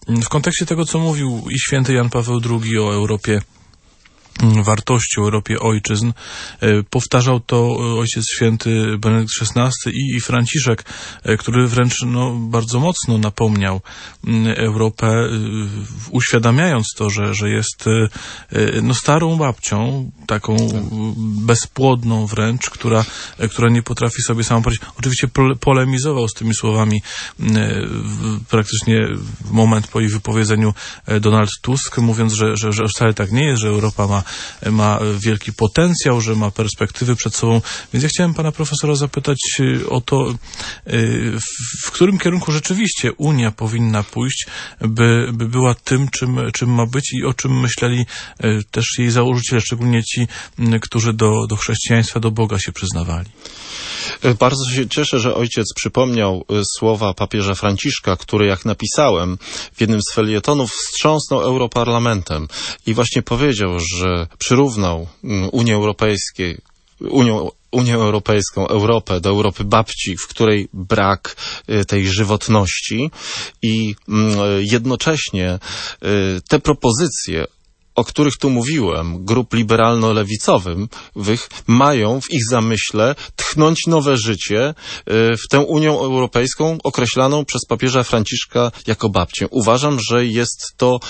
w kontekście tego, co mówił i święty Jan Paweł drugi o Europie wartości, o Europie ojczyzn. Powtarzał to Ojciec Święty Benedykt szesnasty i, i Franciszek, który wręcz no, bardzo mocno napomniał Europę, uświadamiając to, że, że jest no, starą babcią, taką bezpłodną wręcz, która, która nie potrafi sobie sama poradzić. Oczywiście polemizował z tymi słowami praktycznie w moment po ich wypowiedzeniu Donald Tusk, mówiąc, że, że, że wcale tak nie jest, że Europa ma ma wielki potencjał, że ma perspektywy przed sobą. Więc ja chciałem pana profesora zapytać o to, w którym kierunku rzeczywiście Unia powinna pójść, by, by była tym, czym, czym ma być i o czym myśleli też jej założyciele, szczególnie ci, którzy do, do chrześcijaństwa, do Boga się przyznawali. Bardzo się cieszę, że ojciec przypomniał słowa papieża Franciszka, który, jak napisałem w jednym z felietonów, wstrząsnął Europarlamentem i właśnie powiedział, że przyrównał Unię Europejską, Unią Unię Europejską, Europę do Europy babci, w której brak tej żywotności i jednocześnie te propozycje, o których tu mówiłem, grup liberalno-lewicowych, mają w ich zamyśle tchnąć nowe życie w tę Unię Europejską określaną przez papieża Franciszka jako babcię. Uważam, że jest to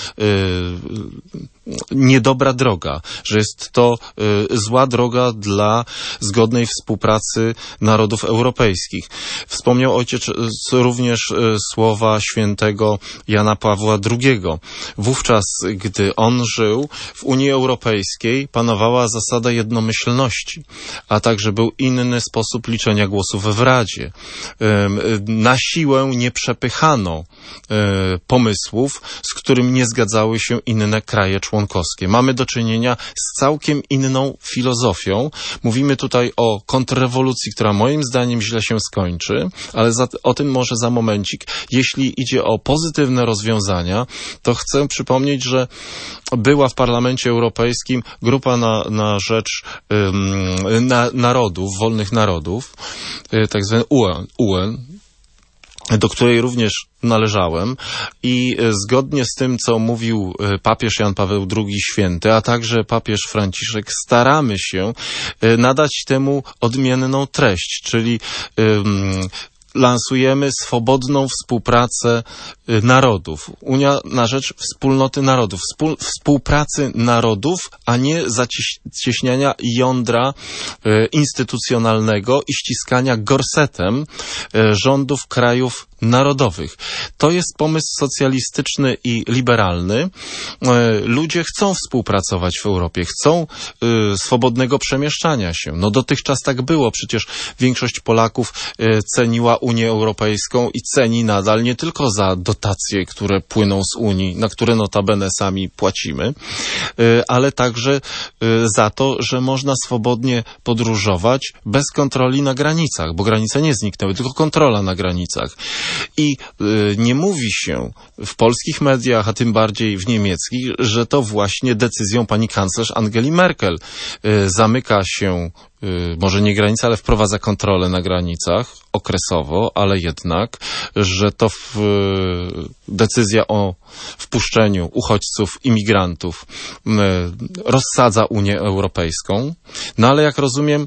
niedobra droga, że jest to zła droga dla zgodnej współpracy narodów europejskich. Wspomniał ojciec również słowa świętego Jana Pawła drugiego. Wówczas, gdy on żył, w Unii Europejskiej panowała zasada jednomyślności, a także był inny sposób liczenia głosów w Radzie. Na siłę nie przepychano pomysłów, z którym nie zgadzały się inne kraje członkowskie. Mamy do czynienia z całkiem inną filozofią. Mówimy tutaj o kontrrewolucji, która moim zdaniem źle się skończy, ale za, o tym może za momencik. Jeśli idzie o pozytywne rozwiązania, to chcę przypomnieć, że była w Parlamencie Europejskim grupa na, na rzecz um, na, narodów, wolnych narodów, tak zwany U N, U N, do której również należałem i zgodnie z tym, co mówił papież Jan Paweł drugi Święty, a także papież Franciszek, staramy się nadać temu odmienną treść, czyli um, lansujemy swobodną współpracę narodów. Unia na rzecz wspólnoty narodów. Współ, współpracy narodów, a nie zacieśniania jądra e, instytucjonalnego i ściskania gorsetem e, rządów krajów narodowych. To jest pomysł socjalistyczny i liberalny. E, ludzie chcą współpracować w Europie, chcą e, swobodnego przemieszczania się. No dotychczas tak było. Przecież większość Polaków e, ceniła Unię Europejską i ceni nadal nie tylko za dotacje, które płyną z Unii, na które notabene sami płacimy, ale także za to, że można swobodnie podróżować bez kontroli na granicach, bo granice nie zniknęły, tylko kontrola na granicach. I nie mówi się w polskich mediach, a tym bardziej w niemieckich, że to właśnie decyzją pani kanclerz Angeli Merkel zamyka się może nie granica, ale wprowadza kontrolę na granicach okresowo, ale jednak, że to w, decyzja o wpuszczeniu uchodźców, imigrantów rozsadza Unię Europejską. No ale jak rozumiem,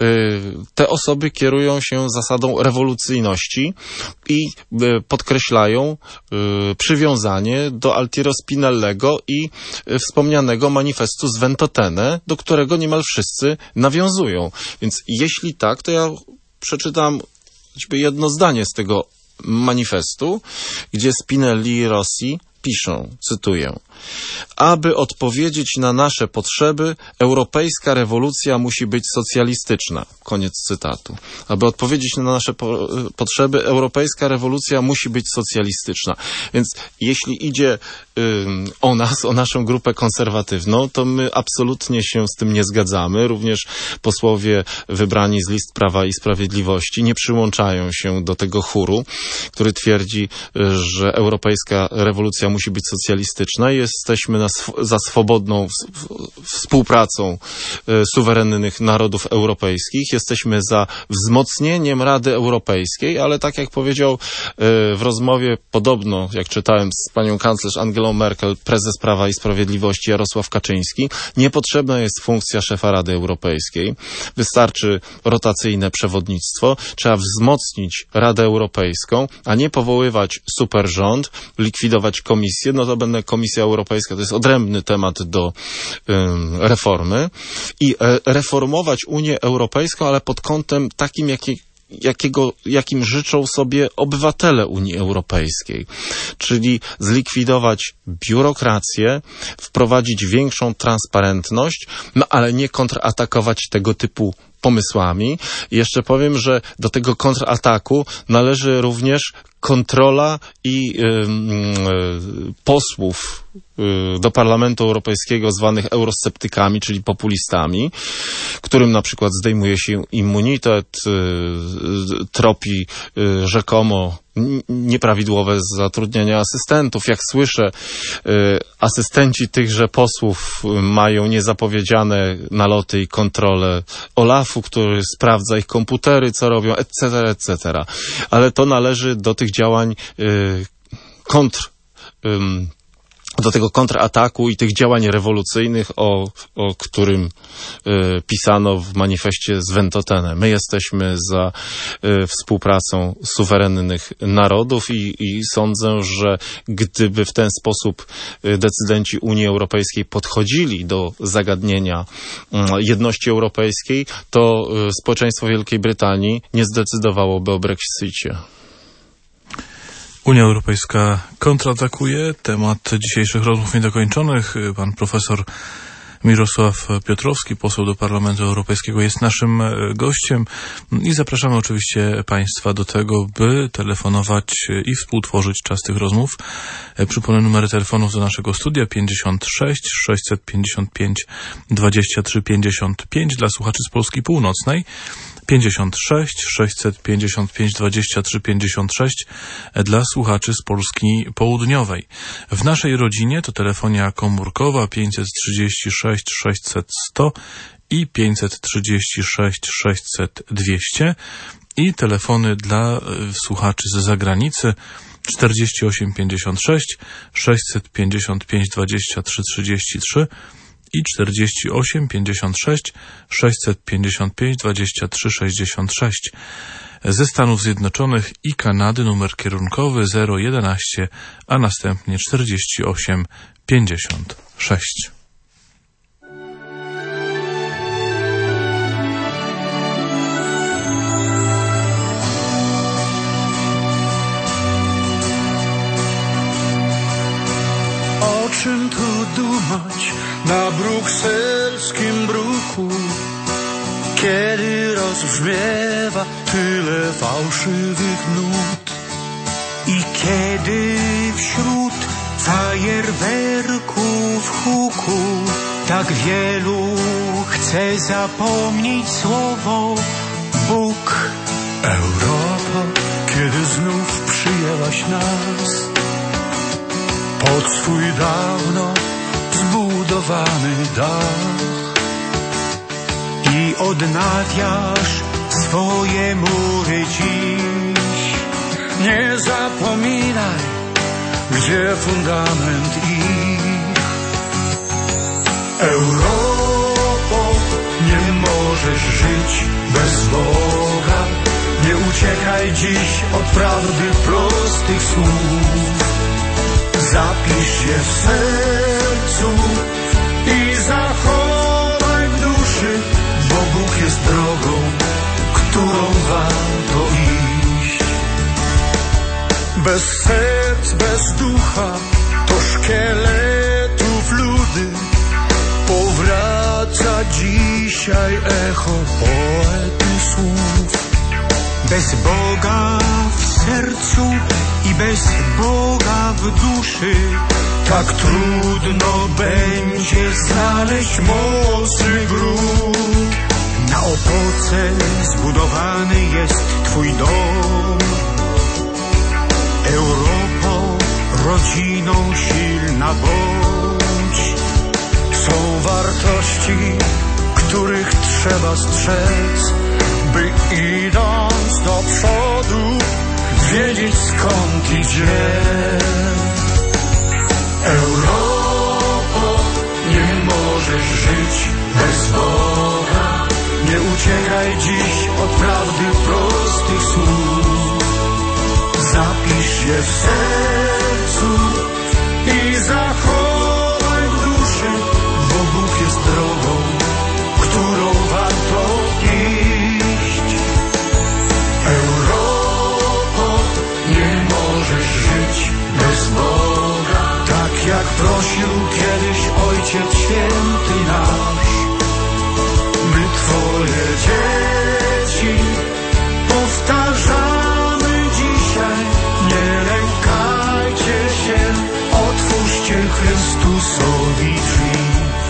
te osoby kierują się zasadą rewolucyjności i podkreślają przywiązanie do Altiero Spinellego i wspomnianego manifestu z Ventotene, do którego niemal wszyscy nawiązują. Więc jeśli tak, to ja przeczytam choćby jedno zdanie z tego manifestu, gdzie Spinelli i Rossi piszą, cytuję: aby odpowiedzieć na nasze potrzeby, europejska rewolucja musi być socjalistyczna. Koniec cytatu. Aby odpowiedzieć na nasze po potrzeby, europejska rewolucja musi być socjalistyczna. Więc jeśli idzie o nas, o naszą grupę konserwatywną, to my absolutnie się z tym nie zgadzamy. Również posłowie wybrani z list Prawa i Sprawiedliwości nie przyłączają się do tego chóru, który twierdzi, że europejska rewolucja musi być socjalistyczna i jesteśmy na sw- za swobodną w- w- współpracą e, suwerennych narodów europejskich. Jesteśmy za wzmocnieniem Rady Europejskiej, ale tak jak powiedział e, w rozmowie podobno, jak czytałem z panią kanclerz Angelą Merkel, prezes Prawa i Sprawiedliwości Jarosław Kaczyński, niepotrzebna jest funkcja szefa Rady Europejskiej. Wystarczy rotacyjne przewodnictwo. Trzeba wzmocnić Radę Europejską, a nie powoływać superrząd, likwidować komisję. Notabene Komisja Europejska to jest odrębny temat do ym, reformy. I e, reformować Unię Europejską, ale pod kątem takim, jaki Jakiego, jakim życzą sobie obywatele Unii Europejskiej. Czyli zlikwidować biurokrację, wprowadzić większą transparentność, no ale nie kontratakować tego typu pomysłami. I jeszcze powiem, że do tego kontrataku należy również kontrola i y, y, posłów y, do Parlamentu Europejskiego zwanych eurosceptykami, czyli populistami, którym na przykład zdejmuje się immunitet, y, y, tropi y, rzekomo nieprawidłowe zatrudniania asystentów. Jak słyszę, y, asystenci tychże posłów mają niezapowiedziane naloty i kontrole Olafu, który sprawdza ich komputery, co robią, et cetera, et cetera. Ale to należy do tych działań y, kontr y, do tego kontrataku i tych działań rewolucyjnych, o, o którym y, pisano w manifestie z Ventotene. My jesteśmy za y, współpracą suwerennych narodów i, i sądzę, że gdyby w ten sposób y, decydenci Unii Europejskiej podchodzili do zagadnienia y, jedności europejskiej, to y, społeczeństwo Wielkiej Brytanii nie zdecydowałoby o Brexicie. Unia Europejska kontratakuje. Temat dzisiejszych rozmów niedokończonych. Pan profesor Mirosław Piotrowski, poseł do Parlamentu Europejskiego, jest naszym gościem i zapraszamy oczywiście Państwa do tego, by telefonować i współtworzyć czas tych rozmów. Przypomnę numery telefonów do naszego studia pięćdziesiąt sześć sześćset pięćdziesiąt pięć dwadzieścia trzy pięćdziesiąt pięć dla słuchaczy z Polski Północnej, pięćdziesiąt sześć sześćset pięćdziesiąt pięć dwadzieścia trzy pięćdziesiąt sześć dla słuchaczy z Polski Południowej. W naszej rodzinie to telefonia komórkowa pięćset trzydzieści sześć sześćset sto i pięćset trzydzieści sześć sześćset dwieście i telefony dla słuchaczy z zagranicy czterdzieści osiem pięćdziesiąt sześć sześćset pięćdziesiąt pięć dwadzieścia trzy trzydzieści trzy i czterdzieści osiem pięćdziesiąt sześć sześćset pięćdziesiąt pięć dwadzieścia trzy sześćdziesiąt sześć. Ze Stanów Zjednoczonych i Kanady numer kierunkowy zero jedenaście, a następnie czterdzieści osiem pięćdziesiąt sześć. O czym tu dumać na brukselskim bruku, kiedy rozbrzmiewa tyle fałszywych nut i kiedy wśród fajerwerków huku tak wielu chce zapomnieć słowo Bóg. Europa, kiedy znów przyjęłaś nas pod swój dawno zbudowany dach i odnawiasz swoje mury dziś. Nie zapominaj, gdzie fundament ich. Europo, nie możesz żyć bez Boga. Nie uciekaj dziś od prawdy prostych słów. Zapisz je w sercu i zachowaj w duszy, bo Bóg jest drogą, którą warto iść. Bez serc, bez ducha, to szkieletów ludy, powraca dzisiaj echo poety słów. Bez Boga w sercu i bez Boga w duszy Tak trudno będzie znaleźć mocny grób. Na opoce zbudowany jest Twój dom. Europo, rodziną silna bądź. Są wartości, których trzeba strzec, by idąc do przodu wiedzieć skąd idzie. Europo, nie możesz żyć bez Boga. Nie uciekaj dziś od prawdy prostych słów. Zapisz je w sercu i zachowaj w duszy, bo Bóg jest drogą, którą warto iść. Europo, nie możesz żyć bez Boga. Tak jak prosił kiedyś Ojciec Święty nasz. My Twoje dzieci powtarzamy dzisiaj. Nie lękajcie się, otwórzcie Chrystusowi drzwi.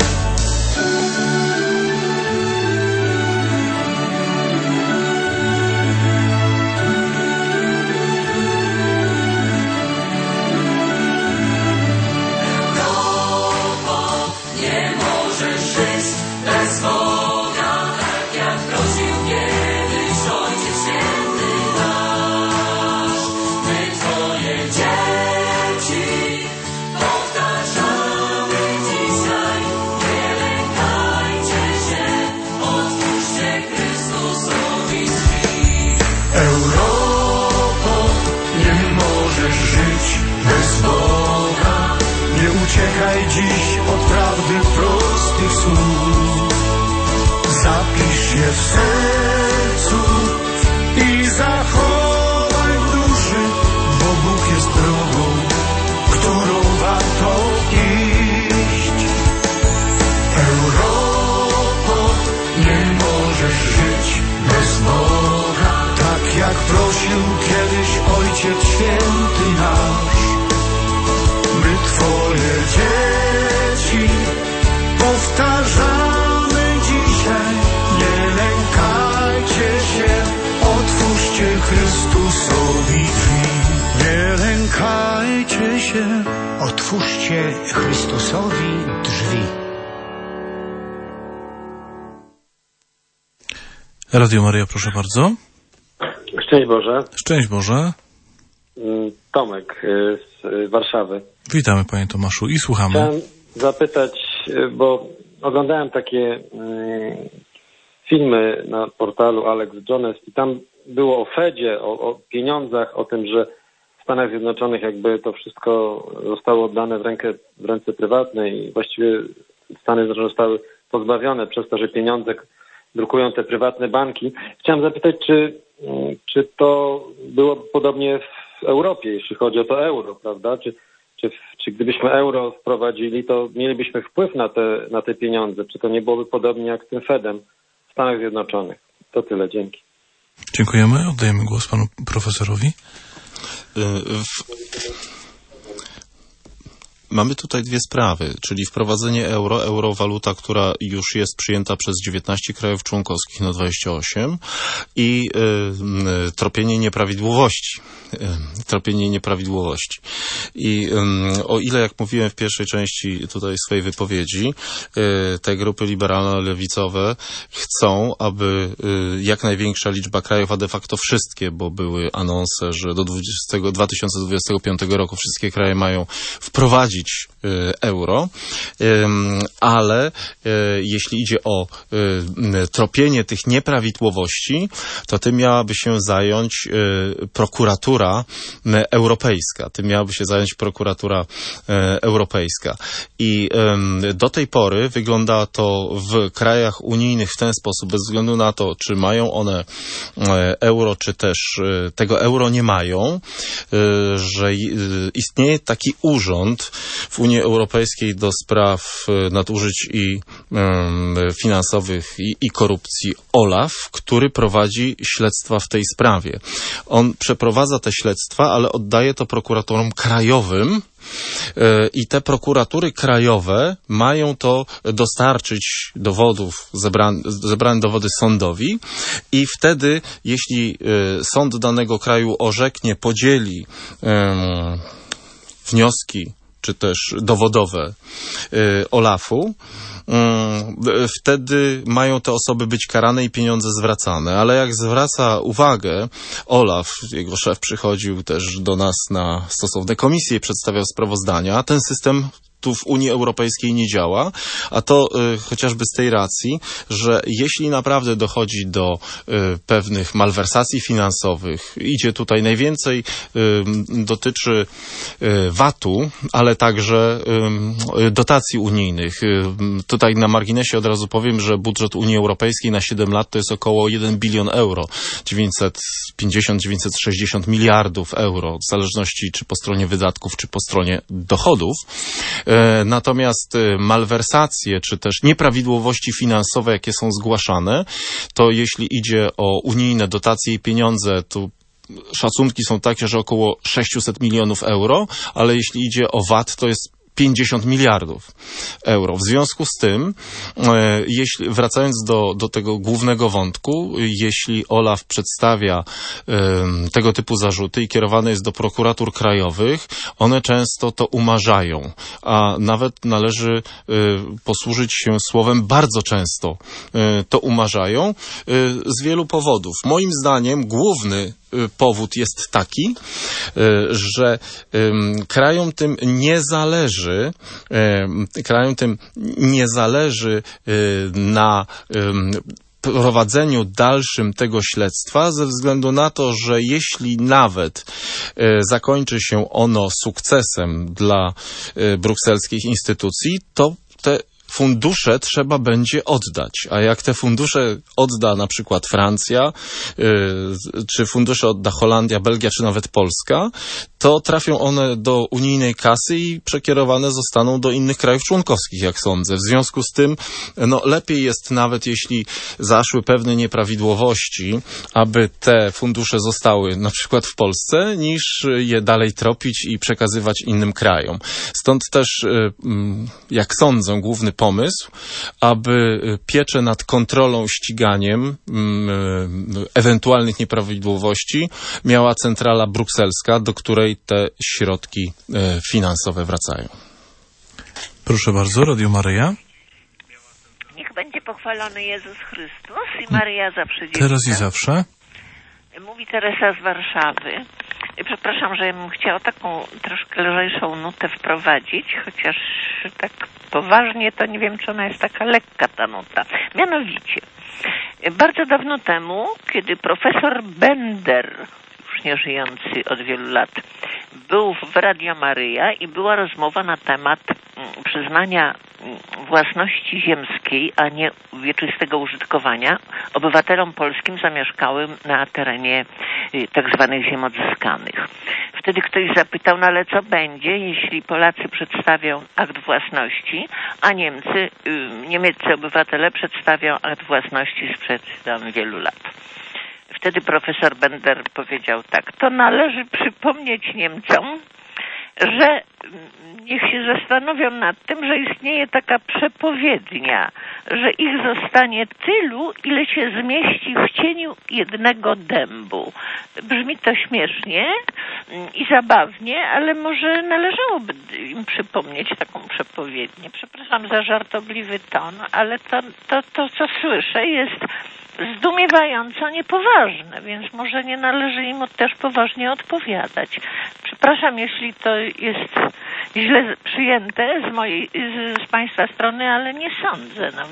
Uciekaj dziś od prawdy prostych słów. Zapisz je w sercu i zachowaj w duszy, bo Bóg jest drogą, którą warto iść. Europo, nie możesz żyć bez Boga. Tak jak prosił kiedyś Ojciec Święty nasz. My Twoje dzieci powtarzamy dzisiaj. Nie lękajcie się, otwórzcie Chrystusowi drzwi. Nie lękajcie się, otwórzcie Chrystusowi drzwi. Radio Maryja, proszę bardzo. Szczęść Boże. Szczęść Boże. Tomek z Warszawy. Witamy, panie Tomaszu, i słuchamy. Chciałem zapytać, bo oglądałem takie filmy na portalu Alex Jones i tam było o Fedzie, o, o pieniądzach, o tym, że w Stanach Zjednoczonych jakby to wszystko zostało oddane w rękę, w ręce prywatne i właściwie Stany Zjednoczone zostały pozbawione przez to, że pieniądze drukują te prywatne banki. Chciałem zapytać, czy, czy to było podobnie w Europie, jeśli chodzi o to euro, prawda? Czy, czy, czy gdybyśmy euro wprowadzili, to mielibyśmy wpływ na te, na te pieniądze? Czy to nie byłoby podobnie jak z tym Fedem w Stanach Zjednoczonych? To tyle, dzięki. Dziękujemy. Oddajemy głos panu profesorowi. W... Mamy tutaj dwie sprawy, czyli wprowadzenie euro, eurowaluta, która już jest przyjęta przez dziewiętnaście krajów członkowskich na dwadzieścia osiem i y, y, tropienie nieprawidłowości. Y, tropienie nieprawidłowości. I y, o ile, jak mówiłem w pierwszej części tutaj swojej wypowiedzi, y, te grupy liberalno-lewicowe chcą, aby y, jak największa liczba krajów, a de facto wszystkie, bo były anonse, że do dwa tysiące dwudziestego piątego roku wszystkie kraje mają wprowadzić euro, ale jeśli idzie o tropienie tych nieprawidłowości, to tym miałaby się zająć prokuratura europejska. Tym miałaby się zająć prokuratura europejska. I do tej pory wygląda to w krajach unijnych w ten sposób, bez względu na to, czy mają one euro, czy też tego euro nie mają, że istnieje taki urząd, w Unii Europejskiej do spraw nadużyć i um, finansowych i, i korupcji OLAF, który prowadzi śledztwa w tej sprawie. On przeprowadza te śledztwa, ale oddaje to prokuratorom krajowym, i te prokuratury krajowe mają to dostarczyć dowodów, zebrane, zebrane dowody sądowi i wtedy, jeśli sąd danego kraju orzeknie, podzieli um, wnioski czy też dowodowe OLAF-u, wtedy mają te osoby być karane i pieniądze zwracane. Ale jak zwraca uwagę OLAF, jego szef przychodził też do nas na stosowne komisje i przedstawiał sprawozdania, ten system tu w Unii Europejskiej nie działa, a to y, chociażby z tej racji, że jeśli naprawdę dochodzi do y, pewnych malwersacji finansowych, idzie tutaj najwięcej, y, dotyczy y, vatu, ale także y, dotacji unijnych. Y, tutaj na marginesie od razu powiem, że budżet Unii Europejskiej na siedem lat to jest około jeden bilion euro, dziewięćset pięćdziesiąt do dziewięćset sześćdziesiąt miliardów euro, w zależności czy po stronie wydatków, czy po stronie dochodów. Natomiast malwersacje, czy też nieprawidłowości finansowe, jakie są zgłaszane, to jeśli idzie o unijne dotacje i pieniądze, to szacunki są takie, że około sześćset milionów euro, ale jeśli idzie o VAT, to jest pięćdziesiąt miliardów euro. W związku z tym, e, jeśli, wracając do, do tego głównego wątku, jeśli OLAF przedstawia e, tego typu zarzuty i kierowane jest do prokuratur krajowych, one często to umarzają, a nawet należy e, posłużyć się słowem bardzo często e, to umarzają e, z wielu powodów. Moim zdaniem główny powód jest taki, że krajom tym nie zależy, krajom tym nie zależy na prowadzeniu dalszym tego śledztwa ze względu na to, że jeśli nawet zakończy się ono sukcesem dla brukselskich instytucji, to te fundusze trzeba będzie oddać, a jak te fundusze odda na przykład Francja, yy, czy fundusze odda Holandia, Belgia, czy nawet Polska, to trafią one do unijnej kasy i przekierowane zostaną do innych krajów członkowskich, jak sądzę. W związku z tym, no lepiej jest nawet, jeśli zaszły pewne nieprawidłowości, aby te fundusze zostały na przykład w Polsce, niż je dalej tropić i przekazywać innym krajom. Stąd też, jak sądzę, główny pomysł, aby pieczę nad kontrolą, ściganiem ewentualnych nieprawidłowości miała centrala brukselska, do której te środki finansowe wracają. Proszę bardzo, Radio Maryja. Niech będzie pochwalony Jezus Chrystus i Maryja zawsze dziewicza. Teraz i zawsze. Mówi Teresa z Warszawy. Przepraszam, że ja bym chciała taką troszkę lżejszą nutę wprowadzić, chociaż tak poważnie to nie wiem, czy ona jest taka lekka, ta nuta. Mianowicie, bardzo dawno temu, kiedy profesor Bender, już nie żyjący od wielu lat, był w Radio Maryja i była rozmowa na temat przyznania własności ziemskiej, a nie wieczystego użytkowania obywatelom polskim zamieszkałym na terenie tak zwanych ziem odzyskanych. Wtedy ktoś zapytał, no ale co będzie, jeśli Polacy przedstawią akt własności, a Niemcy, niemieccy obywatele przedstawią akt własności sprzed tam wielu lat. Wtedy profesor Bender powiedział tak: to należy przypomnieć Niemcom, że niech się zastanowią nad tym, że istnieje taka przepowiednia, że ich zostanie tylu, ile się zmieści w cieniu jednego dębu. Brzmi to śmiesznie i zabawnie, ale może należałoby im przypomnieć taką przepowiednię. Przepraszam za żartobliwy ton, ale to, to, to co słyszę, jest zdumiewająco niepoważne, więc może nie należy im też poważnie odpowiadać. Przepraszam, jeśli to jest źle przyjęte z mojej, z, z Państwa strony, ale nie sądzę. No,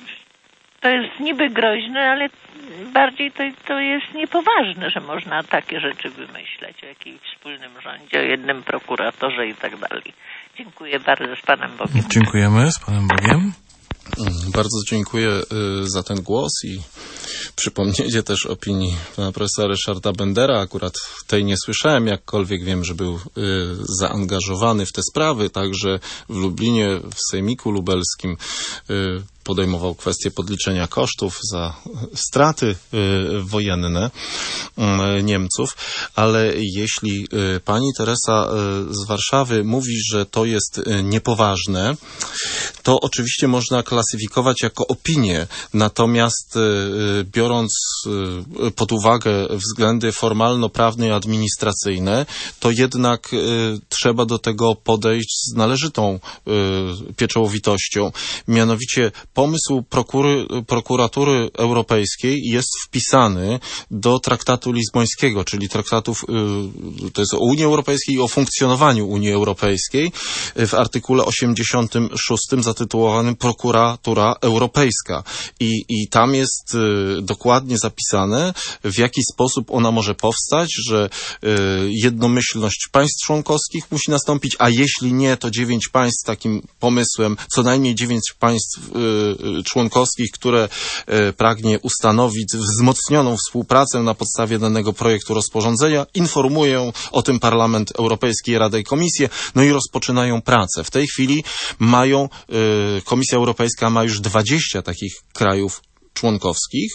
to jest niby groźne, ale bardziej to, to jest niepoważne, że można takie rzeczy wymyśleć o jakimś wspólnym rządzie, o jednym prokuratorze i tak dalej. Dziękuję bardzo, z Panem Bogiem. Dziękujemy, z Panem Bogiem. Bardzo dziękuję za ten głos i przypomnienie też opinii pana profesora Ryszarda Bendera. Akurat tej nie słyszałem, jakkolwiek wiem, że był zaangażowany w te sprawy, także w Lublinie, w Sejmiku Lubelskim podejmował kwestię podliczenia kosztów za straty y, wojenne y, Niemców, ale jeśli y, pani Teresa y, z Warszawy mówi, że to jest y, niepoważne, to oczywiście można klasyfikować jako opinię, natomiast y, biorąc y, pod uwagę względy formalno-prawne i administracyjne, to jednak y, trzeba do tego podejść z należytą y, pieczołowitością. Mianowicie pomysł prokury, prokuratury europejskiej jest wpisany do traktatu lizbońskiego, czyli traktatów, y, to jest o Unii Europejskiej i o funkcjonowaniu Unii Europejskiej w artykule osiemdziesiątym szóstym zatytułowanym Prokuratura Europejska. I, i tam jest y, dokładnie zapisane, w jaki sposób ona może powstać, że y, jednomyślność państw członkowskich musi nastąpić, a jeśli nie, to dziewięć państw z takim pomysłem, co najmniej dziewięć państw y, członkowskich, które y, pragnie ustanowić wzmocnioną współpracę na podstawie danego projektu rozporządzenia, informują o tym Parlament Europejski, Radę i Komisję, no i rozpoczynają pracę. W tej chwili mają, y, Komisja Europejska ma już dwadzieścia takich krajów członkowskich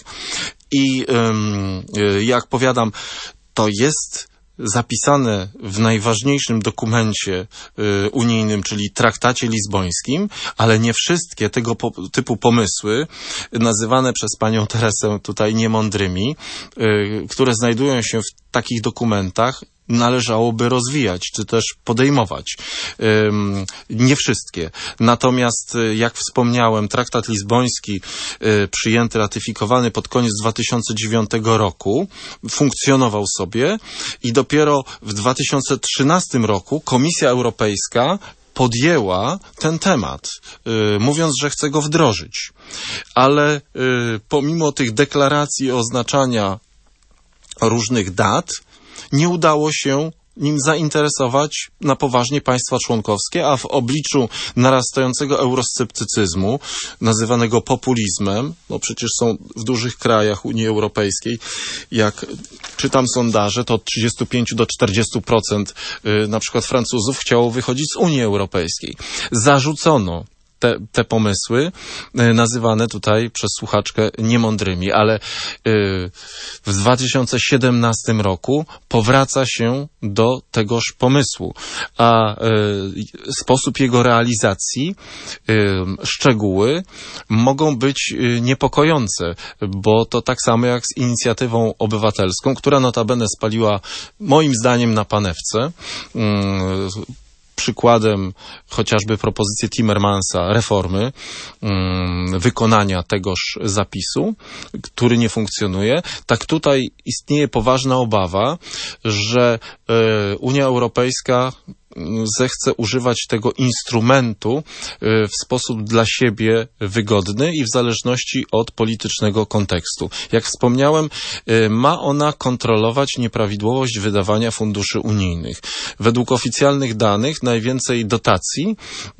i y, jak powiadam, to jest zapisane w najważniejszym dokumencie y, unijnym, czyli traktacie lizbońskim, ale nie wszystkie tego po, typu pomysły, nazywane przez panią Teresę tutaj niemądrymi, y, które znajdują się w takich dokumentach, należałoby rozwijać, czy też podejmować. Ym, nie wszystkie. Natomiast, jak wspomniałem, traktat lizboński y, przyjęty, ratyfikowany pod koniec dwa tysiące dziewiątego roku funkcjonował sobie i dopiero w dwa tysiące trzynastym roku Komisja Europejska podjęła ten temat, y, mówiąc, że chce go wdrożyć. Ale y, pomimo tych deklaracji oznaczania różnych dat, nie udało się nim zainteresować na poważnie państwa członkowskie, a w obliczu narastającego eurosceptycyzmu, nazywanego populizmem, no przecież są w dużych krajach Unii Europejskiej, jak czytam sondaże, to od trzydziestu pięciu do czterdziestu procent yy, na przykład Francuzów chciało wychodzić z Unii Europejskiej. Zarzucono Te, te pomysły, y, nazywane tutaj przez słuchaczkę niemądrymi, ale y, w dwa tysiące siedemnastym roku powraca się do tegoż pomysłu, a y, sposób jego realizacji, y, szczegóły mogą być y, niepokojące, bo to tak samo jak z inicjatywą obywatelską, która notabene spaliła moim zdaniem na panewce. y, Przykładem chociażby propozycję Timmermansa reformy, um, wykonania tegoż zapisu, który nie funkcjonuje. Tak tutaj istnieje poważna obawa, że y, Unia Europejska zechce używać tego instrumentu w sposób dla siebie wygodny i w zależności od politycznego kontekstu. Jak wspomniałem, ma ona kontrolować nieprawidłowość wydawania funduszy unijnych. Według oficjalnych danych najwięcej dotacji,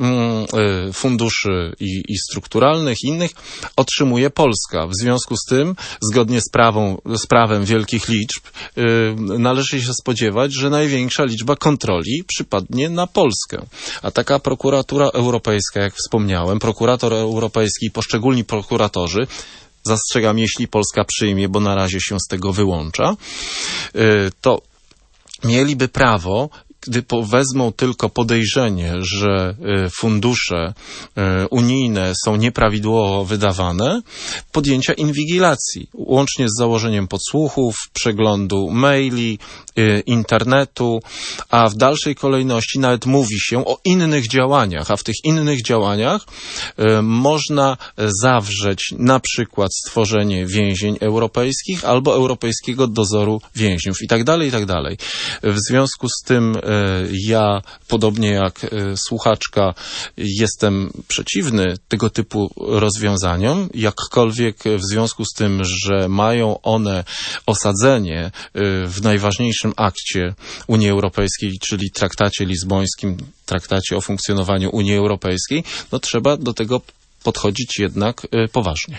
funduszy i, i strukturalnych i innych otrzymuje Polska. W związku z tym, zgodnie z, prawą, z prawem wielkich liczb, należy się spodziewać, że największa liczba kontroli przypadnie na Polskę. A taka prokuratura europejska, jak wspomniałem, prokurator europejski i poszczególni prokuratorzy, zastrzegam, jeśli Polska przyjmie, bo na razie się z tego wyłącza, to mieliby prawo, gdy wezmą tylko podejrzenie, że fundusze unijne są nieprawidłowo wydawane, podjęcia inwigilacji, łącznie z założeniem podsłuchów, przeglądu maili, internetu, a w dalszej kolejności nawet mówi się o innych działaniach, a w tych innych działaniach można zawrzeć na przykład stworzenie więzień europejskich albo europejskiego dozoru więźniów i tak dalej, i tak dalej. W związku z tym ja, podobnie jak słuchaczka, jestem przeciwny tego typu rozwiązaniom, jakkolwiek w związku z tym, że mają one osadzenie w najważniejszym akcie Unii Europejskiej, czyli traktacie lizbońskim, traktacie o funkcjonowaniu Unii Europejskiej, no trzeba do tego podchodzić jednak y, poważnie.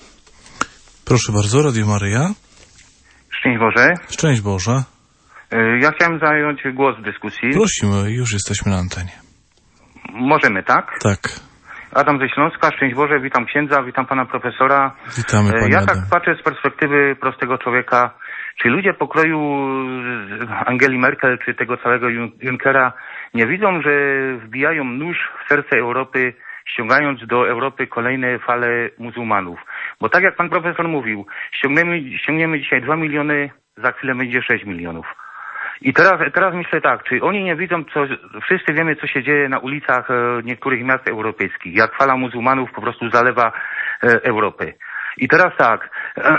Proszę bardzo, Radio Maryja. Szczęść Boże. Szczęść Boże. Ja chciałem zająć głos w dyskusji. Prosimy, już jesteśmy na antenie. Możemy, tak? Tak. Adam ze Śląska, szczęść Boże, witam księdza, witam pana profesora. Witamy, panie Ja Adam. tak patrzę z perspektywy prostego człowieka, czy ludzie pokroju Angeli Merkel, czy tego całego Junckera nie widzą, że wbijają nóż w serce Europy, ściągając do Europy kolejne fale muzułmanów. Bo tak jak pan profesor mówił, ściągniemy, ściągniemy dzisiaj dwa miliony, za chwilę będzie sześć milionów. I teraz, teraz myślę tak, czy oni nie widzą, co wszyscy wiemy, co się dzieje na ulicach niektórych miast europejskich, jak fala muzułmanów po prostu zalewa Europę. I teraz tak,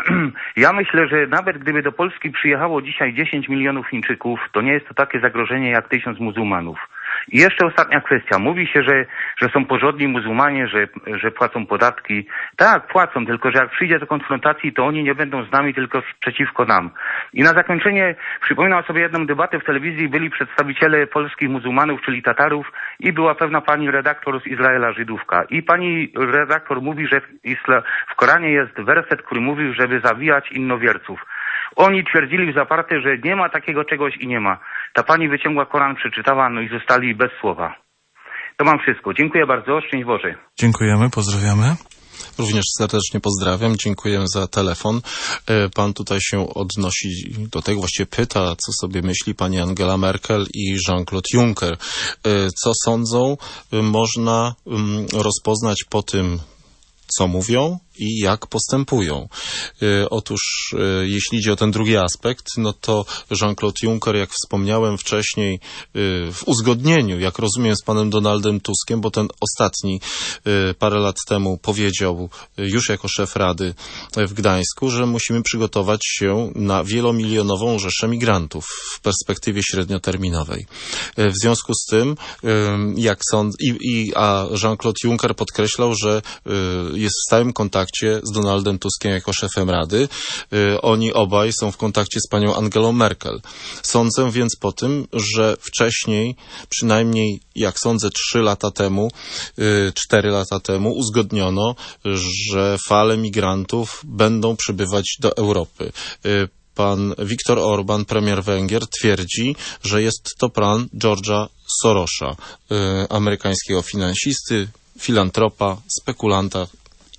ja myślę, że nawet gdyby do Polski przyjechało dzisiaj dziesięć milionów Chińczyków, to nie jest to takie zagrożenie jak tysiąc muzułmanów. I jeszcze ostatnia kwestia. Mówi się, że, że są porządni muzułmanie, że, że płacą podatki. Tak, płacą, tylko że jak przyjdzie do konfrontacji, to oni nie będą z nami, tylko przeciwko nam. I na zakończenie przypominam sobie jedną debatę w telewizji. Byli przedstawiciele polskich muzułmanów, czyli Tatarów, i była pewna pani redaktor z Izraela, Żydówka. I pani redaktor mówi, że w, Isla, w Koranie jest werset, który mówił, żeby zawijać innowierców. Oni twierdzili w zaparte, że nie ma takiego czegoś i nie ma. Ta pani wyciągła Koran, przeczytała, no i zostali bez słowa. To mam wszystko. Dziękuję bardzo. Szczęść Boże. Dziękujemy, pozdrawiamy. Również serdecznie pozdrawiam, dziękuję za telefon. Pan tutaj się odnosi do tego, właściwie pyta, co sobie myśli pani Angela Merkel i Jean-Claude Juncker. Co sądzą, można rozpoznać po tym, co mówią i jak postępują. Y, otóż y, jeśli idzie o ten drugi aspekt, no to Jean-Claude Juncker, jak wspomniałem wcześniej, y, w uzgodnieniu, jak rozumiem, z panem Donaldem Tuskiem, bo ten ostatni y, parę lat temu powiedział y, już jako szef Rady w Gdańsku, że musimy przygotować się na wielomilionową rzeszę migrantów w perspektywie średnioterminowej. Y, w związku z tym, y, jak sąd, i, i, a Jean-Claude Juncker podkreślał, że y, jest w stałym kontakcie z Donaldem Tuskiem jako szefem Rady. Y, oni obaj są w kontakcie z panią Angelą Merkel. Sądzę więc po tym, że wcześniej, przynajmniej jak sądzę trzy lata temu, y, cztery lata temu uzgodniono, że fale migrantów będą przybywać do Europy. Y, Pan Viktor Orban, premier Węgier, twierdzi, że jest to plan George'a Sorosza, y, amerykańskiego finansisty, filantropa, spekulanta,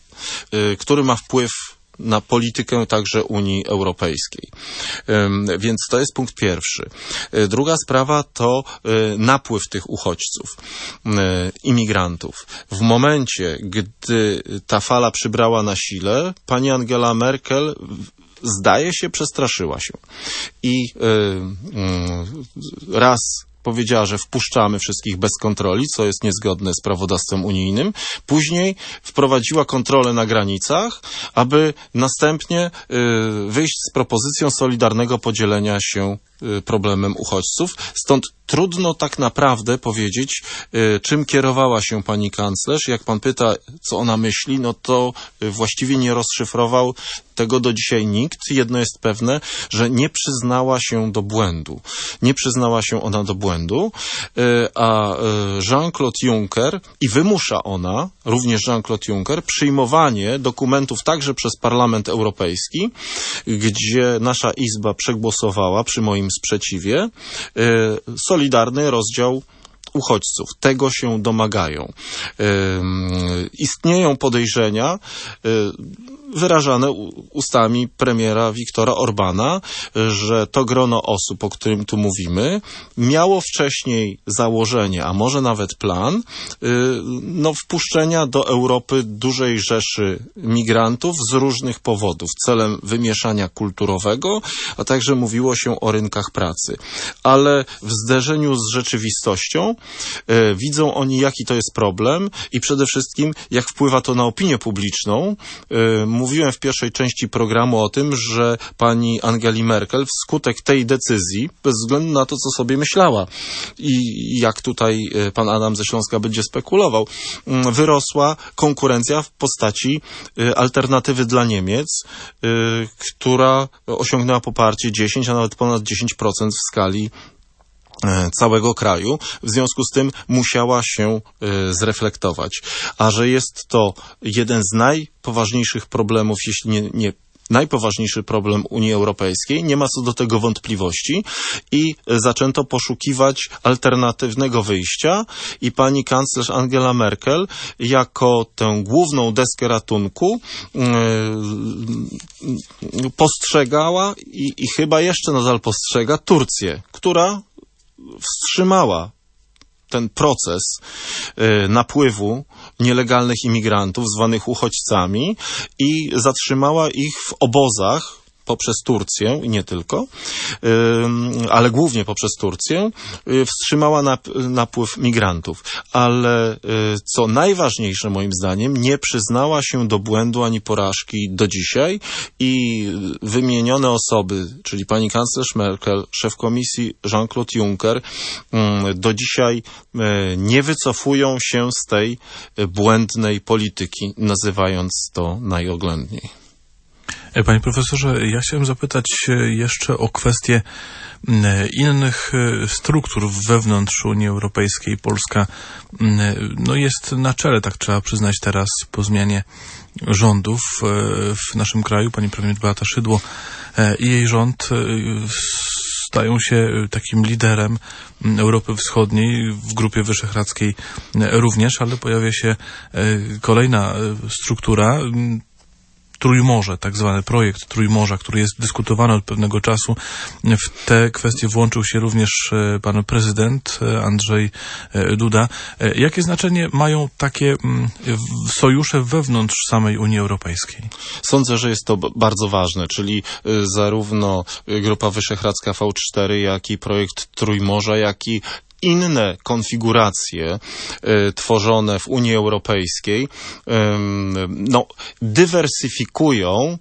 y, który ma wpływ na politykę także Unii Europejskiej. Y, więc to jest punkt pierwszy. Y, druga sprawa to y, napływ tych uchodźców, y, imigrantów. W momencie, gdy ta fala przybrała na sile, pani Angela Merkel zdaje się, przestraszyła się. I y, y, raz powiedziała, że wpuszczamy wszystkich bez kontroli, co jest niezgodne z prawodawstwem unijnym. Później wprowadziła kontrolę na granicach, aby następnie y, wyjść z propozycją solidarnego podzielenia się y, problemem uchodźców. Stąd trudno tak naprawdę powiedzieć, y, czym kierowała się pani kanclerz. Jak pan pyta, co ona myśli, no to y, właściwie nie rozszyfrował tego do dzisiaj nikt. Jedno jest pewne, że nie przyznała się do błędu. Nie przyznała się ona do błędu, y, a y, Jean-Claude Juncker i wymusza ona, również Jean-Claude Juncker, przyjmowanie dokumentów także przez Parlament Europejski, gdzie nasza Izba przegłosowała przy moim sprzeciwie y, solidarny rozdział uchodźców. Tego się domagają. Yy, istnieją podejrzenia yy, wyrażane ustami premiera Viktora Orbana, że to grono osób, o którym tu mówimy, miało wcześniej założenie, a może nawet plan, yy, no, wpuszczenia do Europy dużej rzeszy migrantów z różnych powodów, celem wymieszania kulturowego, a także mówiło się o rynkach pracy. Ale w zderzeniu z rzeczywistością yy, widzą oni, jaki to jest problem i przede wszystkim, jak wpływa to na opinię publiczną. Yy, Mówiłem w pierwszej części programu o tym, że pani Angeli Merkel wskutek tej decyzji, bez względu na to, co sobie myślała i jak tutaj pan Adam ze Śląska będzie spekulował, wyrosła konkurencja w postaci alternatywy dla Niemiec, która osiągnęła poparcie dziesięć, a nawet ponad dziesięć procent w skali całego kraju, w związku z tym musiała się zreflektować. A że jest to jeden z najpoważniejszych problemów, jeśli nie, nie najpoważniejszy problem Unii Europejskiej, nie ma co do tego wątpliwości i zaczęto poszukiwać alternatywnego wyjścia i pani kanclerz Angela Merkel jako tę główną deskę ratunku yy, postrzegała i, i chyba jeszcze nadal postrzega Turcję, która wstrzymała ten proces y, napływu nielegalnych imigrantów zwanych uchodźcami i zatrzymała ich w obozach poprzez Turcję i nie tylko, y, ale głównie poprzez Turcję, y, wstrzymała nap napływ migrantów. Ale y, co najważniejsze moim zdaniem, nie przyznała się do błędu ani porażki do dzisiaj i wymienione osoby, czyli pani kanclerz Merkel, szef komisji Jean-Claude Juncker, y, do dzisiaj y, nie wycofują się z tej błędnej polityki, nazywając to najoględniej. Panie profesorze, ja chciałem zapytać jeszcze o kwestię innych struktur wewnątrz Unii Europejskiej. Polska no jest na czele, tak trzeba przyznać teraz, po zmianie rządów w naszym kraju. Pani premier Beata Szydło i jej rząd stają się takim liderem Europy Wschodniej, w Grupie Wyszehradzkiej również, ale pojawia się kolejna struktura, Trójmorze, tak zwany projekt Trójmorza, który jest dyskutowany od pewnego czasu. W te kwestie włączył się również pan prezydent Andrzej Duda. Jakie znaczenie mają takie sojusze wewnątrz samej Unii Europejskiej? Sądzę, że jest to bardzo ważne, czyli zarówno Grupa Wyszehradzka V cztery, jak i projekt Trójmorza, jak i inne konfiguracje y, tworzone w Unii Europejskiej y, no, dywersyfikują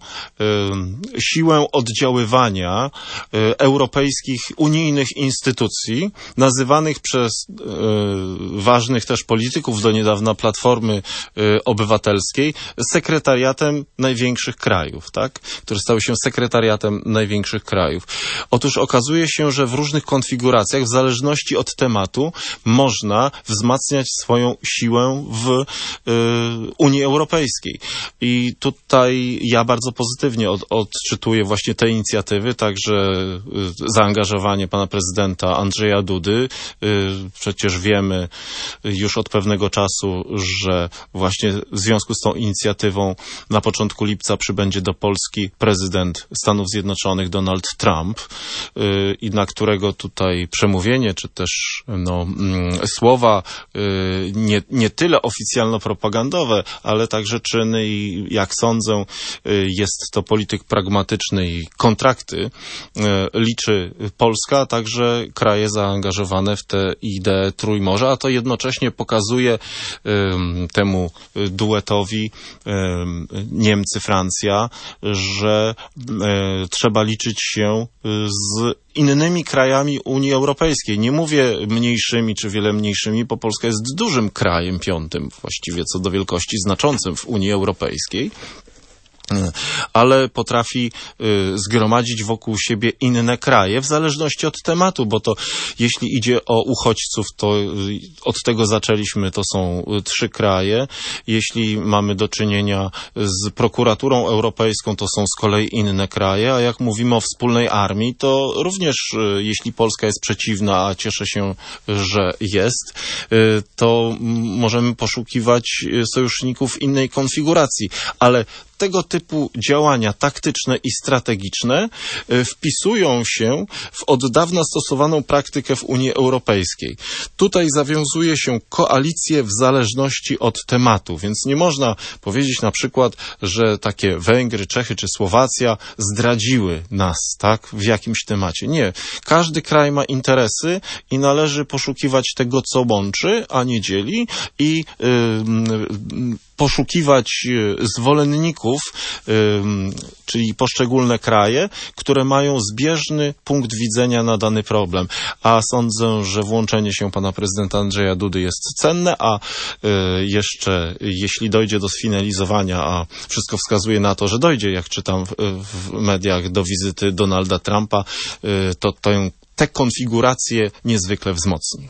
y, siłę oddziaływania y, europejskich, unijnych instytucji, nazywanych przez y, ważnych też polityków do niedawna Platformy y, Obywatelskiej sekretariatem największych krajów, tak? Które stały się sekretariatem największych krajów. Otóż okazuje się, że w różnych konfiguracjach, w zależności od tematu, można wzmacniać swoją siłę w y, Unii Europejskiej. I tutaj ja bardzo pozytywnie od, odczytuję właśnie te inicjatywy, także y, zaangażowanie pana prezydenta Andrzeja Dudy. Y, przecież wiemy już od pewnego czasu, że właśnie w związku z tą inicjatywą na początku lipca przybędzie do Polski prezydent Stanów Zjednoczonych Donald Trump y, i na którego tutaj przemówienie, czy też no, mm, słowa y, nie, nie tyle oficjalno-propagandowe, ale także czyny i jak sądzę y, jest to polityk pragmatyczny i kontrakty y, liczy Polska, a także kraje zaangażowane w tę ideę Trójmorza, a to jednocześnie pokazuje y, temu duetowi y, Niemcy, Francja, że y, trzeba liczyć się z innymi krajami Unii Europejskiej. Nie mówię mniejszymi czy wiele mniejszymi, bo Polska jest dużym krajem, piątym właściwie co do wielkości, znaczącym w Unii Europejskiej, ale potrafi y, zgromadzić wokół siebie inne kraje w zależności od tematu, bo to jeśli idzie o uchodźców, to y, od tego zaczęliśmy, to są y, trzy kraje. Jeśli mamy do czynienia z prokuraturą europejską, to są z kolei inne kraje, a jak mówimy o wspólnej armii, to również y, jeśli Polska jest przeciwna, a cieszę się, że jest, y, to m, możemy poszukiwać sojuszników innej konfiguracji, ale tego typu działania taktyczne i strategiczne wpisują się w od dawna stosowaną praktykę w Unii Europejskiej. Tutaj zawiązuje się koalicje w zależności od tematu, więc nie można powiedzieć na przykład, że takie Węgry, Czechy czy Słowacja zdradziły nas, tak, w jakimś temacie. Nie. Każdy kraj ma interesy i należy poszukiwać tego, co łączy, a nie dzieli i yy, poszukiwać zwolenników, czyli poszczególne kraje, które mają zbieżny punkt widzenia na dany problem. A sądzę, że włączenie się pana prezydenta Andrzeja Dudy jest cenne, a jeszcze jeśli dojdzie do sfinalizowania, a wszystko wskazuje na to, że dojdzie, jak czytam w mediach, do wizyty Donalda Trumpa, to tę te konfiguracje niezwykle wzmocni.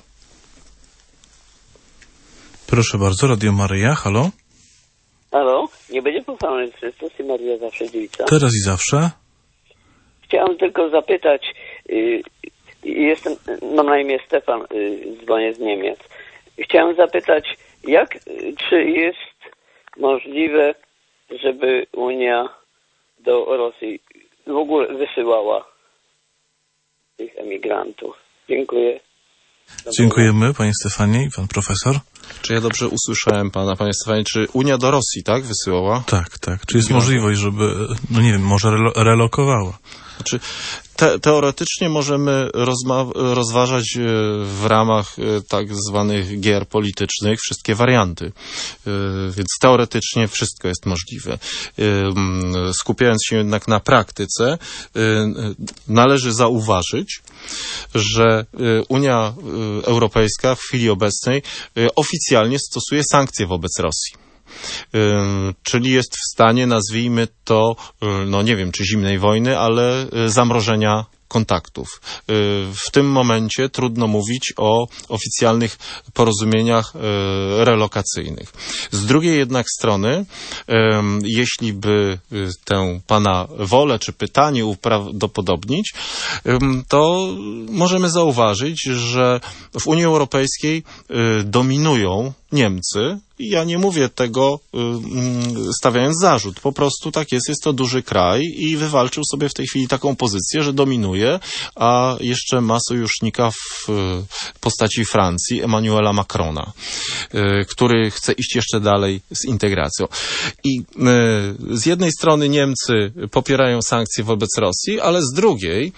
Proszę bardzo, Radio Maryja, halo? Halo, nie będzie pochwalony Chrystus i Maria zawsze dziewica. Teraz i zawsze. Chciałem tylko zapytać, y, jestem, mam na imię Stefan, y, dzwonię z Niemiec. Chciałem zapytać, jak, y, czy jest możliwe, żeby Unia do Rosji w ogóle wysyłała tych emigrantów? Dziękuję. Dziękujemy, panie Stefanie i pan profesor. Czy ja dobrze usłyszałem pana, panie Stefanie, czy Unia do Rosji, tak, wysyłała? Tak, tak. Czy jest możliwość, żeby, no nie wiem, może relo- relokowała? Znaczy, te, teoretycznie możemy rozma- rozważać e, w ramach e, tak zwanych gier politycznych wszystkie warianty. E, więc teoretycznie wszystko jest możliwe. E, skupiając się jednak na praktyce, e, należy zauważyć, że Unia Europejska w chwili obecnej oficjalnie stosuje sankcje wobec Rosji. Czyli jest w stanie, nazwijmy to, no nie wiem, czy zimnej wojny, ale zamrożenia kontaktów. W tym momencie trudno mówić o oficjalnych porozumieniach relokacyjnych. Z drugiej jednak strony, jeśli by tę pana wolę czy pytanie uprawdopodobnić, to możemy zauważyć, że w Unii Europejskiej dominują Niemcy. I ja nie mówię tego stawiając zarzut. Po prostu tak jest. Jest to duży kraj i wywalczył sobie w tej chwili taką pozycję, że dominuje, a jeszcze ma sojusznika w postaci Francji, Emmanuela Macrona, który chce iść jeszcze dalej z integracją. I z jednej strony Niemcy popierają sankcje wobec Rosji, ale z drugiej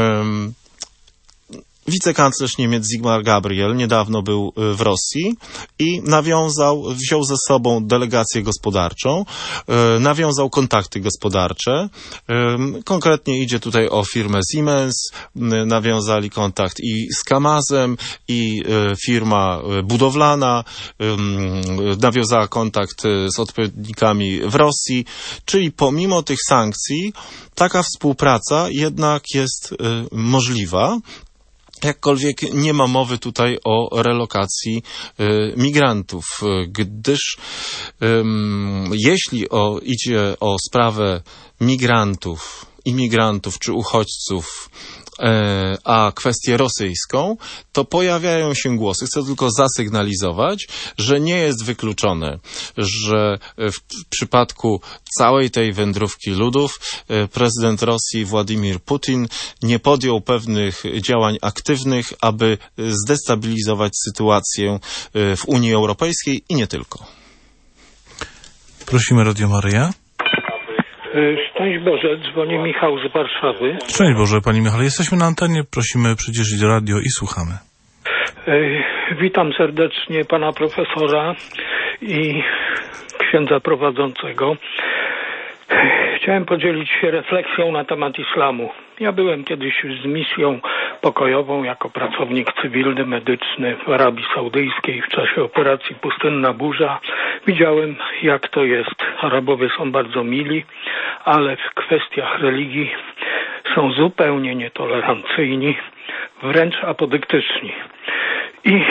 wicekanclerz Niemiec Sigmar Gabriel niedawno był w Rosji i nawiązał, wziął ze sobą delegację gospodarczą, nawiązał kontakty gospodarcze. Konkretnie idzie tutaj o firmę Siemens, nawiązali kontakt i z Kamazem, i firma budowlana nawiązała kontakt z odpowiednikami w Rosji, czyli pomimo tych sankcji taka współpraca jednak jest możliwa. Jakkolwiek nie ma mowy tutaj o relokacji y, migrantów, gdyż y, jeśli o, idzie o sprawę migrantów, imigrantów czy uchodźców, a kwestię rosyjską, to pojawiają się głosy. Chcę tylko zasygnalizować, że nie jest wykluczone, że w przypadku całej tej wędrówki ludów prezydent Rosji Władimir Putin nie podjął pewnych działań aktywnych, aby zdestabilizować sytuację w Unii Europejskiej i nie tylko. Prosimy, Radio Maryja. Szczęść Boże, dzwoni Michał z Warszawy. Szczęść Boże, Pani Michale. Jesteśmy na antenie, prosimy przyciszyć radio i słuchamy. Witam serdecznie Pana Profesora i księdza prowadzącego. Chciałem podzielić się refleksją na temat islamu. Ja byłem kiedyś z misją pokojową jako pracownik cywilny, medyczny w Arabii Saudyjskiej w czasie operacji Pustynna Burza. Widziałem, jak to jest. Arabowie są bardzo mili, ale w kwestiach religii są zupełnie nietolerancyjni, wręcz apodyktyczni. I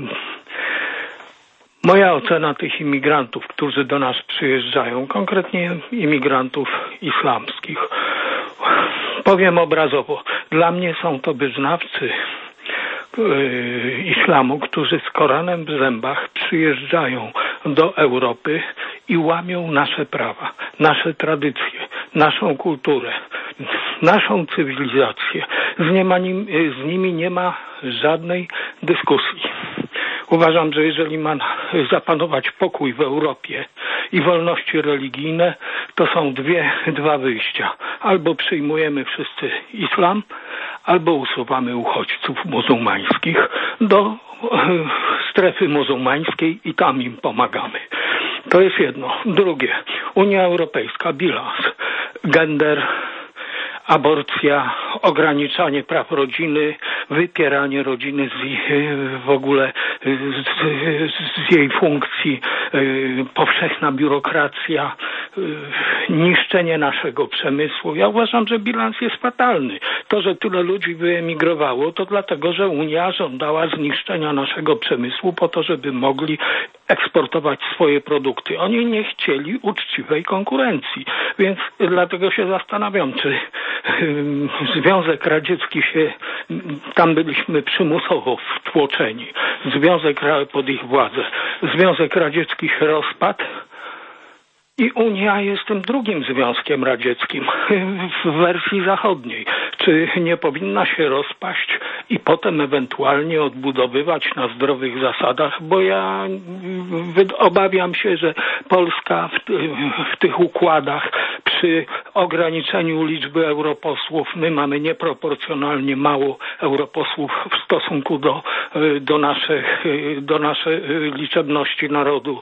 moja ocena tych imigrantów, którzy do nas przyjeżdżają, konkretnie imigrantów islamskich, powiem obrazowo. Dla mnie są to wyznawcy yy, islamu, którzy z Koranem w zębach przyjeżdżają do Europy i łamią nasze prawa, nasze tradycje, naszą kulturę, naszą cywilizację. Z, nie ma nim, z nimi nie ma żadnej dyskusji. Uważam, że jeżeli ma zapanować pokój w Europie i wolności religijne, to są dwie, dwa wyjścia. Albo przyjmujemy wszyscy islam, albo usuwamy uchodźców muzułmańskich do e, strefy muzułmańskiej i tam im pomagamy. To jest jedno. Drugie, Unia Europejska, bilans, gender, aborcja, ograniczanie praw rodziny, wypieranie rodziny z, w ogóle z, z jej funkcji, powszechna biurokracja, niszczenie naszego przemysłu. Ja uważam, że bilans jest fatalny. To, że tyle ludzi wyemigrowało, to dlatego, że Unia żądała zniszczenia naszego przemysłu po to, żeby mogli eksportować swoje produkty. Oni nie chcieli uczciwej konkurencji, więc dlatego się zastanawiam, czy Związek Radziecki się, tam byliśmy przymusowo wtłoczeni, Związek pod ich władzę, Związek Radziecki się rozpadł i Unia jest tym drugim Związkiem Radzieckim w wersji zachodniej. Czy nie powinna się rozpaść i potem ewentualnie odbudowywać na zdrowych zasadach? Bo ja obawiam się, że Polska w, w tych układach przy ograniczeniu liczby europosłów, my mamy nieproporcjonalnie mało europosłów w stosunku do, do, naszych, do naszej liczebności narodu.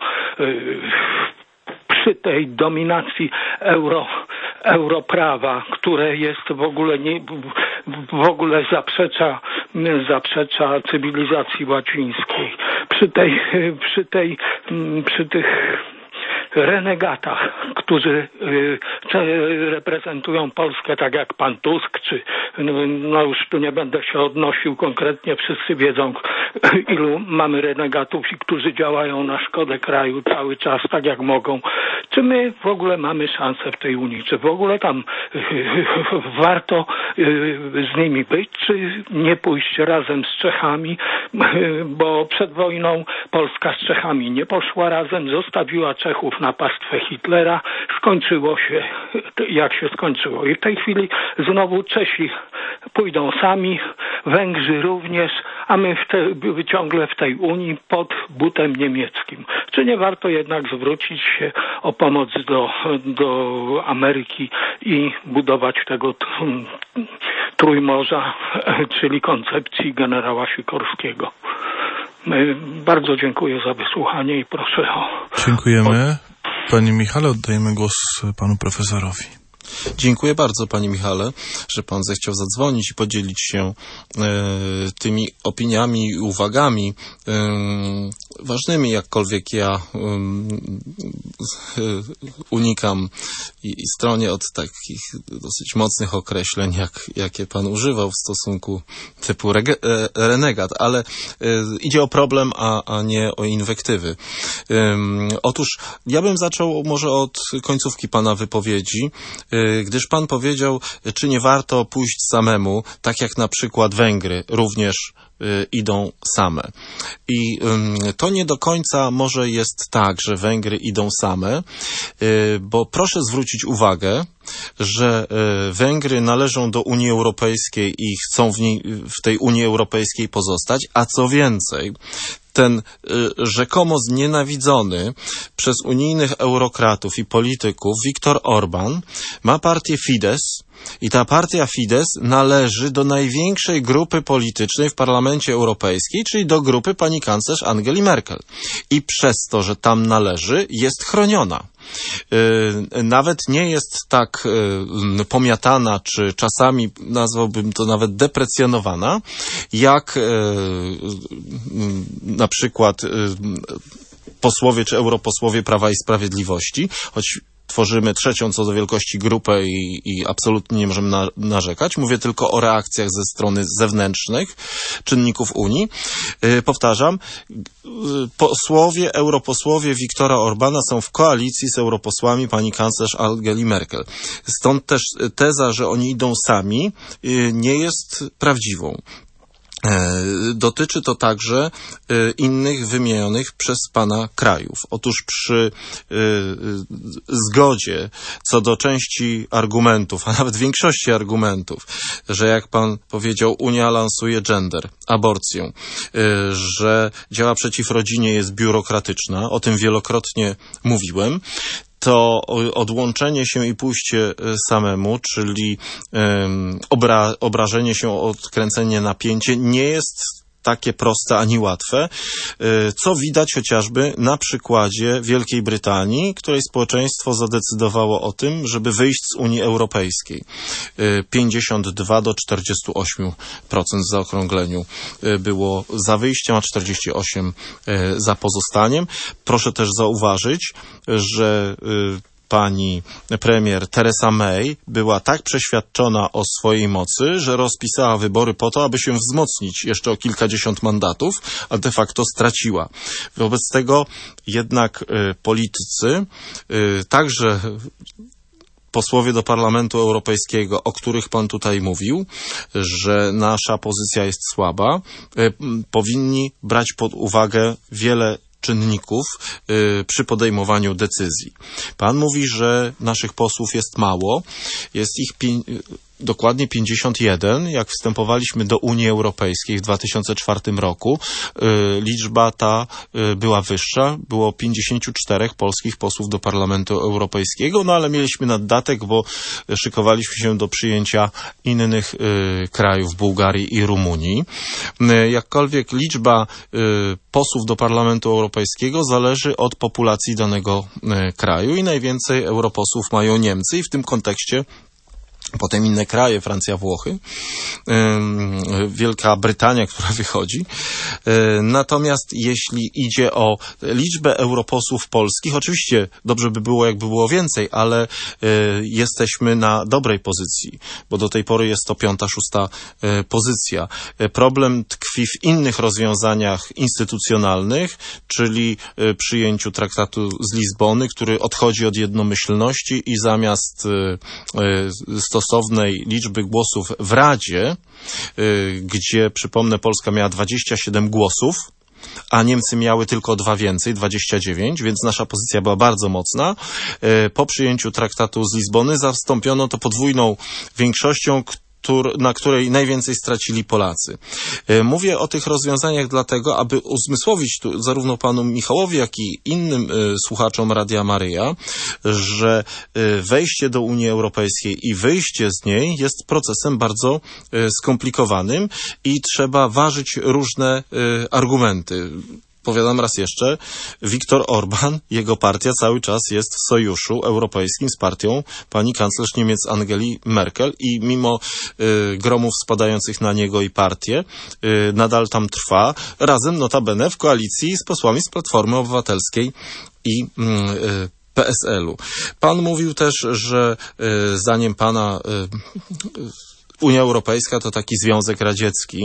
Przy tej dominacji euro, europrawa, które jest w ogóle nie, w ogóle zaprzecza, zaprzecza cywilizacji łacińskiej, przy tej, przy tej, przy tych renegatach, którzy y, reprezentują Polskę, tak jak pan Tusk, czy no już tu nie będę się odnosił konkretnie, wszyscy wiedzą, ilu mamy renegatów i którzy działają na szkodę kraju cały czas, tak jak mogą. Czy my w ogóle mamy szansę w tej Unii? Czy w ogóle tam y, y, warto y, z nimi być? Czy nie pójść razem z Czechami? Y, bo przed wojną Polska z Czechami nie poszła razem, zostawiła Czechów na pastwę Hitlera, skończyło się jak się skończyło. I w tej chwili znowu Czesi pójdą sami, Węgrzy również, a my w te, ciągle w tej Unii pod butem niemieckim. Czy nie warto jednak zwrócić się o pomoc do, do Ameryki i budować tego trójmorza, czyli koncepcji generała Sikorskiego? Bardzo dziękuję za wysłuchanie i proszę o... Dziękujemy. Panie Michale, oddajemy głos panu profesorowi. Dziękuję bardzo, panie Michale, że pan zechciał zadzwonić i podzielić się e, tymi opiniami i uwagami e, ważnymi, jakkolwiek ja e, unikam i, i stronię od takich dosyć mocnych określeń, jak, jakie pan używał w stosunku typu rege, e, renegat, ale e, idzie o problem, a, a nie o inwektywy. E, otóż ja bym zaczął może od końcówki pana wypowiedzi, e, gdyż pan powiedział, czy nie warto pójść samemu, tak jak na przykład Węgry również y, idą same. I y, to nie do końca może jest tak, że Węgry idą same, y, bo proszę zwrócić uwagę, że y, Węgry należą do Unii Europejskiej i chcą w, niej, w tej Unii Europejskiej pozostać, a co więcej, ten y, rzekomo znienawidzony przez unijnych eurokratów i polityków Viktor Orban ma partię Fidesz i ta partia Fidesz należy do największej grupy politycznej w Parlamencie Europejskim, czyli do grupy pani kanclerz Angeli Merkel. I przez to, że tam należy, jest chroniona. Yy, nawet nie jest tak yy, pomiatana, czy czasami nazwałbym to nawet deprecjonowana, jak yy, yy, na przykład yy, posłowie czy europosłowie Prawa i Sprawiedliwości, choć tworzymy trzecią co do wielkości grupę i, i absolutnie nie możemy na, narzekać. Mówię tylko o reakcjach ze strony zewnętrznych czynników Unii. Yy, powtarzam, yy, posłowie, europosłowie Viktora Orbana są w koalicji z europosłami pani kanclerz Angeli Merkel. Stąd też teza, że oni idą sami, yy, nie jest prawdziwą. Dotyczy to także innych wymienionych przez pana krajów. Otóż przy zgodzie co do części argumentów, a nawet większości argumentów, że jak pan powiedział, Unia lansuje gender, aborcję, że działa przeciw rodzinie, jest biurokratyczna, o tym wielokrotnie mówiłem, to odłączenie się i pójście samemu, czyli um, obra obrażenie się, odkręcenie napięcie nie jest takie proste ani łatwe, co widać chociażby na przykładzie Wielkiej Brytanii, której społeczeństwo zadecydowało o tym, żeby wyjść z Unii Europejskiej. pięćdziesiąt dwa do czterdziestu ośmiu procent w zaokrągleniu było za wyjściem, a czterdzieści osiem procent za pozostaniem. Proszę też zauważyć, że pani premier Theresa May była tak przeświadczona o swojej mocy, że rozpisała wybory po to, aby się wzmocnić jeszcze o kilkadziesiąt mandatów, a de facto straciła. Wobec tego jednak y, politycy, y, także posłowie do Parlamentu Europejskiego, o których pan tutaj mówił, że nasza pozycja jest słaba, y, powinni brać pod uwagę wiele czynników y, przy podejmowaniu decyzji. Pan mówi, że naszych posłów jest mało. Jest ich pi- dokładnie pięćdziesiąt jeden. Jak wstępowaliśmy do Unii Europejskiej w dwa tysiące czwartym roku, y, liczba ta y, była wyższa. Było pięćdziesięciu czterech polskich posłów do Parlamentu Europejskiego, no ale mieliśmy naddatek, bo szykowaliśmy się do przyjęcia innych y, krajów, Bułgarii i Rumunii. Y, jakkolwiek liczba y, posłów do Parlamentu Europejskiego zależy od populacji danego y, kraju i najwięcej europosłów mają Niemcy i w tym kontekście potem inne kraje, Francja, Włochy, Wielka Brytania, która wychodzi. Natomiast jeśli idzie o liczbę europosłów polskich, oczywiście dobrze by było, jakby było więcej, ale jesteśmy na dobrej pozycji, bo do tej pory jest to piąta, szósta pozycja. Problem tkwi w innych rozwiązaniach instytucjonalnych, czyli przyjęciu traktatu z Lizbony, który odchodzi od jednomyślności i zamiast stosownej liczby głosów w Radzie, gdzie, przypomnę, Polska miała dwadzieścia siedem głosów, a Niemcy miały tylko dwa więcej, dwadzieścia dziewięć, więc nasza pozycja była bardzo mocna. Po przyjęciu traktatu z Lizbony zastąpiono to podwójną większością, na której najwięcej stracili Polacy. Mówię o tych rozwiązaniach dlatego, aby uzmysłowić tu zarówno panu Michałowi, jak i innym słuchaczom Radia Maryja, że wejście do Unii Europejskiej i wyjście z niej jest procesem bardzo skomplikowanym i trzeba ważyć różne argumenty. Powiadam raz jeszcze, Viktor Orban, jego partia cały czas jest w sojuszu europejskim z partią pani kanclerz Niemiec Angeli Merkel i mimo y, gromów spadających na niego i partię, y, nadal tam trwa, razem notabene w koalicji z posłami z Platformy Obywatelskiej i y, P S L-u. Pan mówił też, że y, zdaniem pana y, Unia Europejska to taki Związek Radziecki.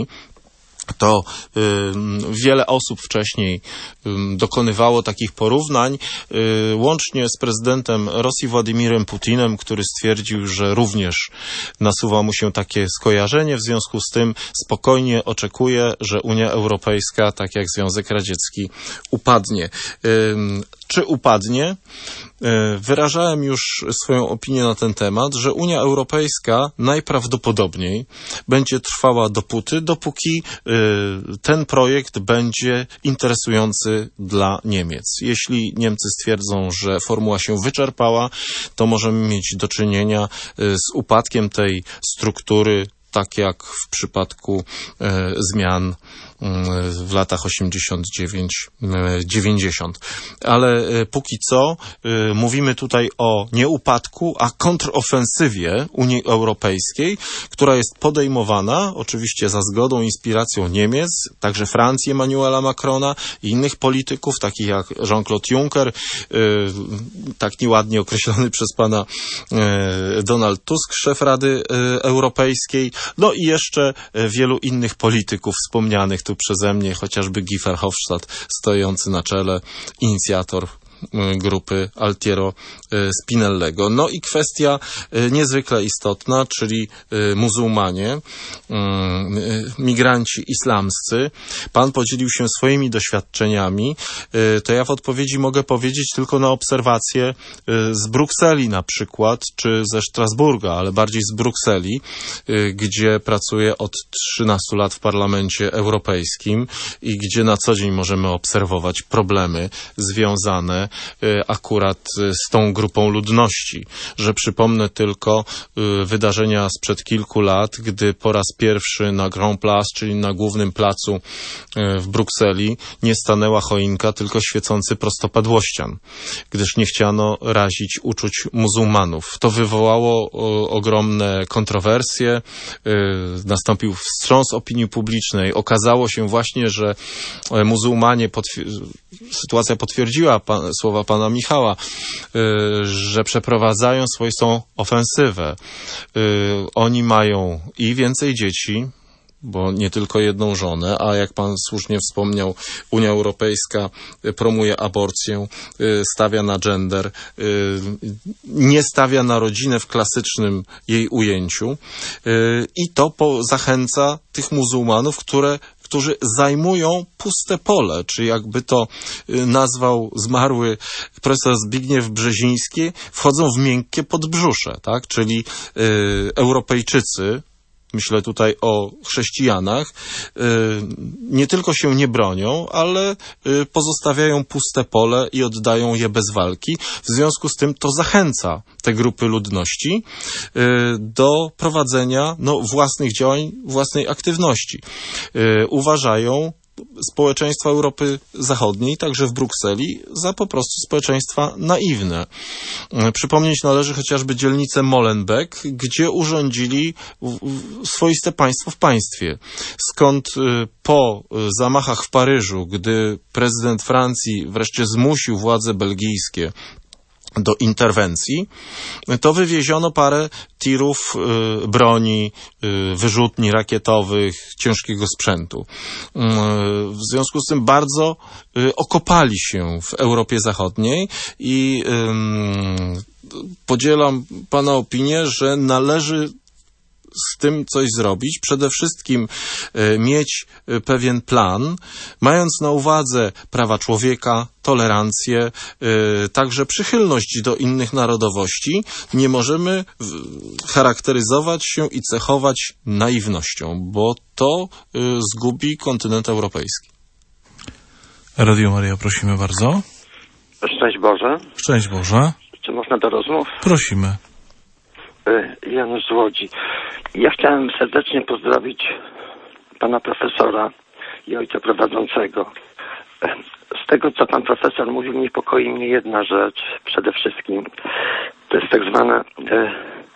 To y, wiele osób wcześniej y, dokonywało takich porównań, y, łącznie z prezydentem Rosji Władimirem Putinem, który stwierdził, że również nasuwa mu się takie skojarzenie. W związku z tym spokojnie oczekuje, że Unia Europejska, tak jak Związek Radziecki, upadnie. Y, czy upadnie? Wyrażałem już swoją opinię na ten temat, że Unia Europejska najprawdopodobniej będzie trwała dopóty, dopóki ten projekt będzie interesujący dla Niemiec. Jeśli Niemcy stwierdzą, że formuła się wyczerpała, to możemy mieć do czynienia z upadkiem tej struktury, tak jak w przypadku e, zmian w latach osiemdziesiąt dziewięć dziewięćdziesiąt. Ale póki co mówimy tutaj o nie upadku, a kontrofensywie Unii Europejskiej, która jest podejmowana oczywiście za zgodą, inspiracją Niemiec, także Francji Emmanuela Macrona i innych polityków, takich jak Jean-Claude Juncker, tak nieładnie określony przez pana Donald Tusk, szef Rady Europejskiej, no i jeszcze wielu innych polityków wspomnianych tu przeze mnie, chociażby Guy Verhofstadt stojący na czele, inicjator grupy Altiero Spinellego. No i kwestia niezwykle istotna, czyli muzułmanie, migranci islamscy. Pan podzielił się swoimi doświadczeniami. To ja w odpowiedzi mogę powiedzieć tylko na obserwacje z Brukseli na przykład, czy ze Strasburga, ale bardziej z Brukseli, gdzie pracuję od trzynastu lat w Parlamencie Europejskim i gdzie na co dzień możemy obserwować problemy związane akurat z tą grupą ludności, że przypomnę tylko wydarzenia sprzed kilku lat, gdy po raz pierwszy na Grand Place, czyli na głównym placu w Brukseli, nie stanęła choinka, tylko świecący prostopadłościan, gdyż nie chciano razić uczuć muzułmanów. To wywołało ogromne kontrowersje, nastąpił wstrząs opinii publicznej. Okazało się właśnie, że muzułmanie, potwier- sytuacja potwierdziła pan, słowa pana Michała, że przeprowadzają swoistą ofensywę. Oni mają i więcej dzieci, bo nie tylko jedną żonę, a jak pan słusznie wspomniał, Unia Europejska promuje aborcję, stawia na gender, nie stawia na rodzinę w klasycznym jej ujęciu i to po, zachęca tych muzułmanów, które którzy zajmują puste pole, czy jakby to nazwał zmarły profesor Zbigniew Brzeziński, wchodzą w miękkie podbrzusze, tak? Czyli y, Europejczycy, myślę tutaj o chrześcijanach, nie tylko się nie bronią, ale pozostawiają puste pole i oddają je bez walki. W związku z tym to zachęca te grupy ludności do prowadzenia no, własnych działań, własnej aktywności. Uważają społeczeństwa Europy Zachodniej, także w Brukseli, za po prostu społeczeństwa naiwne. Przypomnieć należy chociażby dzielnicę Molenbeek, gdzie urządzili swoiste państwo w państwie. Skąd po zamachach w Paryżu, gdy prezydent Francji wreszcie zmusił władze belgijskie do interwencji, to wywieziono parę tirów y, broni, y, wyrzutni rakietowych, ciężkiego sprzętu. Y, w związku z tym bardzo y, okopali się w Europie Zachodniej i y, podzielam pana opinię, że należy z tym coś zrobić. Przede wszystkim y, mieć y, pewien plan, mając na uwadze prawa człowieka, tolerancję, y, także przychylność do innych narodowości. Nie możemy y, charakteryzować się i cechować naiwnością, bo to y, zgubi kontynent europejski. Radio Maria, prosimy bardzo. Szczęść Boże. Szczęść Boże. Czy można do rozmów? Prosimy. Janusz z Łodzi. Ja chciałem serdecznie pozdrowić pana profesora i ojca prowadzącego. Z tego, co pan profesor mówił, niepokoi mnie jedna rzecz przede wszystkim. To jest tak zwane e,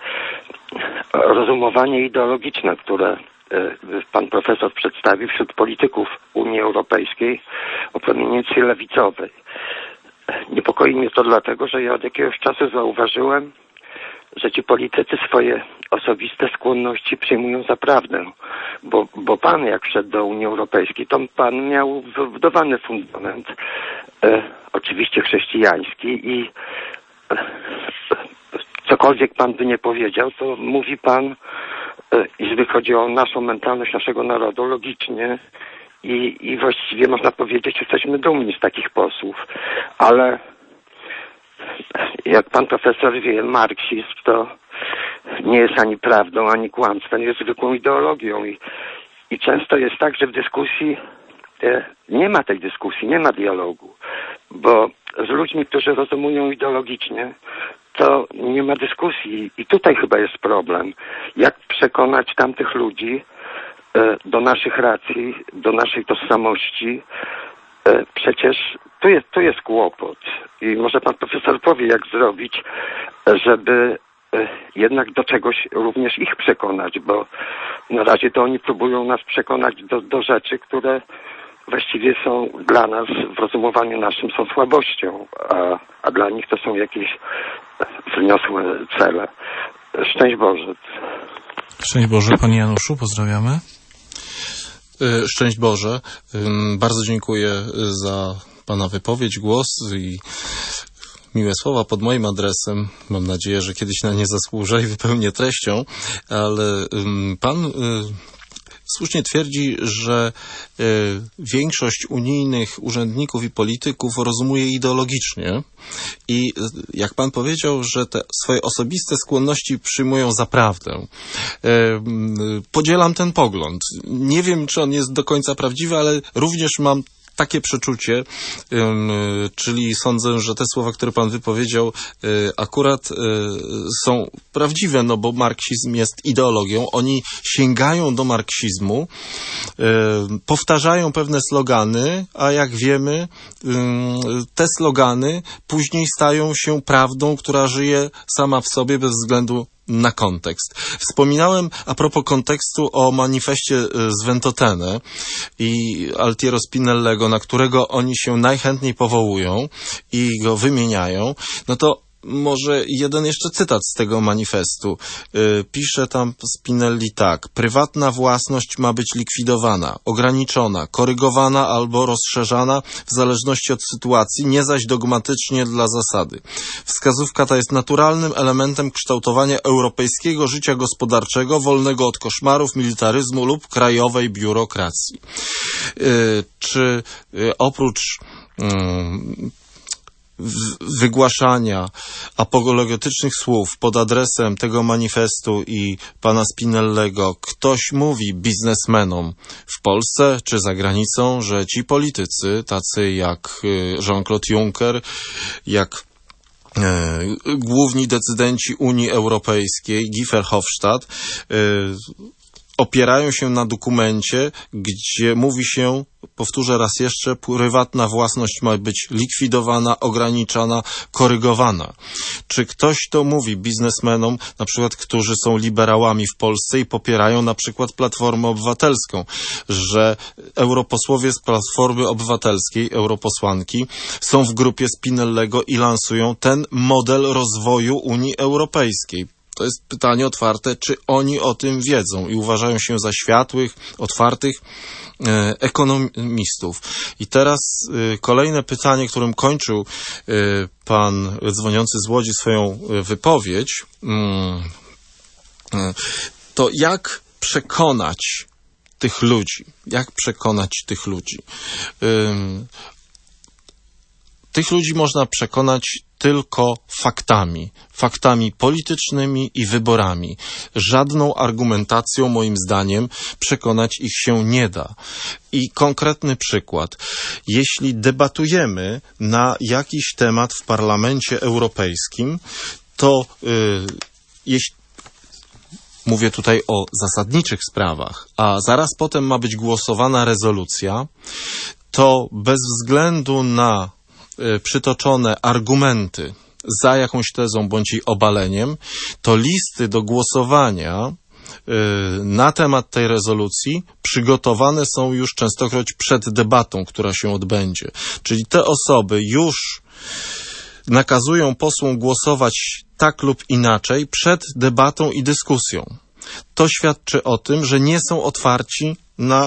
rozumowanie ideologiczne, które e, pan profesor przedstawił wśród polityków Unii Europejskiej o proweniencji lewicowej. Niepokoi mnie to dlatego, że ja od jakiegoś czasu zauważyłem, że ci politycy swoje osobiste skłonności przyjmują za prawdę. Bo, bo pan, jak wszedł do Unii Europejskiej, to pan miał wybudowany fundament, e, oczywiście chrześcijański i e, cokolwiek pan by nie powiedział, to mówi pan, e, jeśli chodzi o naszą mentalność naszego narodu, logicznie i, i właściwie można powiedzieć, jesteśmy dumni z takich posłów. Ale jak pan profesor wie, marksizm to nie jest ani prawdą, ani kłamstwem, jest zwykłą ideologią i, i często jest tak, że w dyskusji e, nie ma tej dyskusji, nie ma dialogu, bo z ludźmi, którzy rozumują ideologicznie, to nie ma dyskusji i tutaj chyba jest problem. Jak przekonać tamtych ludzi e, do naszych racji, do naszej tożsamości? E, przecież tu jest, tu jest kłopot i może pan profesor powie, jak zrobić, żeby e, jednak do czegoś również ich przekonać, bo na razie to oni próbują nas przekonać do, do rzeczy, które właściwie są dla nas w rozumowaniu naszym są słabością, a, a dla nich to są jakieś wzniosłe cele. Szczęść Boże. Szczęść Boże, panie Januszu, pozdrawiamy. Szczęść Boże. Bardzo dziękuję za pana wypowiedź, głos i miłe słowa pod moim adresem. Mam nadzieję, że kiedyś na nie zasłużę i wypełnię treścią, ale pan słusznie twierdzi, że y, większość unijnych urzędników i polityków rozumuje ideologicznie i jak pan powiedział, że te swoje osobiste skłonności przyjmują za prawdę. Y, y, podzielam ten pogląd. Nie wiem, czy on jest do końca prawdziwy, ale również mam takie przeczucie, czyli sądzę, że te słowa, które pan wypowiedział, akurat są prawdziwe, no bo marksizm jest ideologią. Oni sięgają do marksizmu, powtarzają pewne slogany, a jak wiemy, te slogany później stają się prawdą, która żyje sama w sobie bez względu na kontekst. Wspominałem a propos kontekstu o manifestie z Ventotene i Altiero Spinellego, na którego oni się najchętniej powołują i go wymieniają, no to może jeden jeszcze cytat z tego manifestu. Yy, pisze tam Spinelli tak. Prywatna własność ma być likwidowana, ograniczona, korygowana albo rozszerzana w zależności od sytuacji, nie zaś dogmatycznie dla zasady. Wskazówka ta jest naturalnym elementem kształtowania europejskiego życia gospodarczego, wolnego od koszmarów, militaryzmu lub krajowej biurokracji. Yy, czy yy, oprócz yy, wygłaszania apologetycznych słów pod adresem tego manifestu i pana Spinellego ktoś mówi biznesmenom w Polsce czy za granicą, że ci politycy, tacy jak Jean-Claude Juncker, jak e, główni decydenci Unii Europejskiej, Guy Verhofstadt, e, opierają się na dokumencie, gdzie mówi się, powtórzę raz jeszcze, prywatna własność ma być likwidowana, ograniczana, korygowana. Czy ktoś to mówi biznesmenom, na przykład, którzy są liberałami w Polsce i popierają na przykład Platformę Obywatelską, że europosłowie z Platformy Obywatelskiej, europosłanki, są w grupie Spinellego i lansują ten model rozwoju Unii Europejskiej? To jest pytanie otwarte, czy oni o tym wiedzą i uważają się za światłych, otwartych e, ekonomistów. I teraz e, kolejne pytanie, którym kończył e, pan dzwoniący z Łodzi swoją e, wypowiedź, mm, e, to jak przekonać tych ludzi? Jak przekonać tych ludzi? E, tych ludzi można przekonać tylko faktami, faktami politycznymi i wyborami. Żadną argumentacją, moim zdaniem, przekonać ich się nie da. I konkretny przykład. Jeśli debatujemy na jakiś temat w Parlamencie Europejskim, to yy, jeśli mówię tutaj o zasadniczych sprawach, a zaraz potem ma być głosowana rezolucja, to bez względu na przytoczone argumenty za jakąś tezą bądź jej obaleniem, to listy do głosowania na temat tej rezolucji przygotowane są już częstokroć przed debatą, która się odbędzie. Czyli te osoby już nakazują posłom głosować tak lub inaczej przed debatą i dyskusją. To świadczy o tym, że nie są otwarci na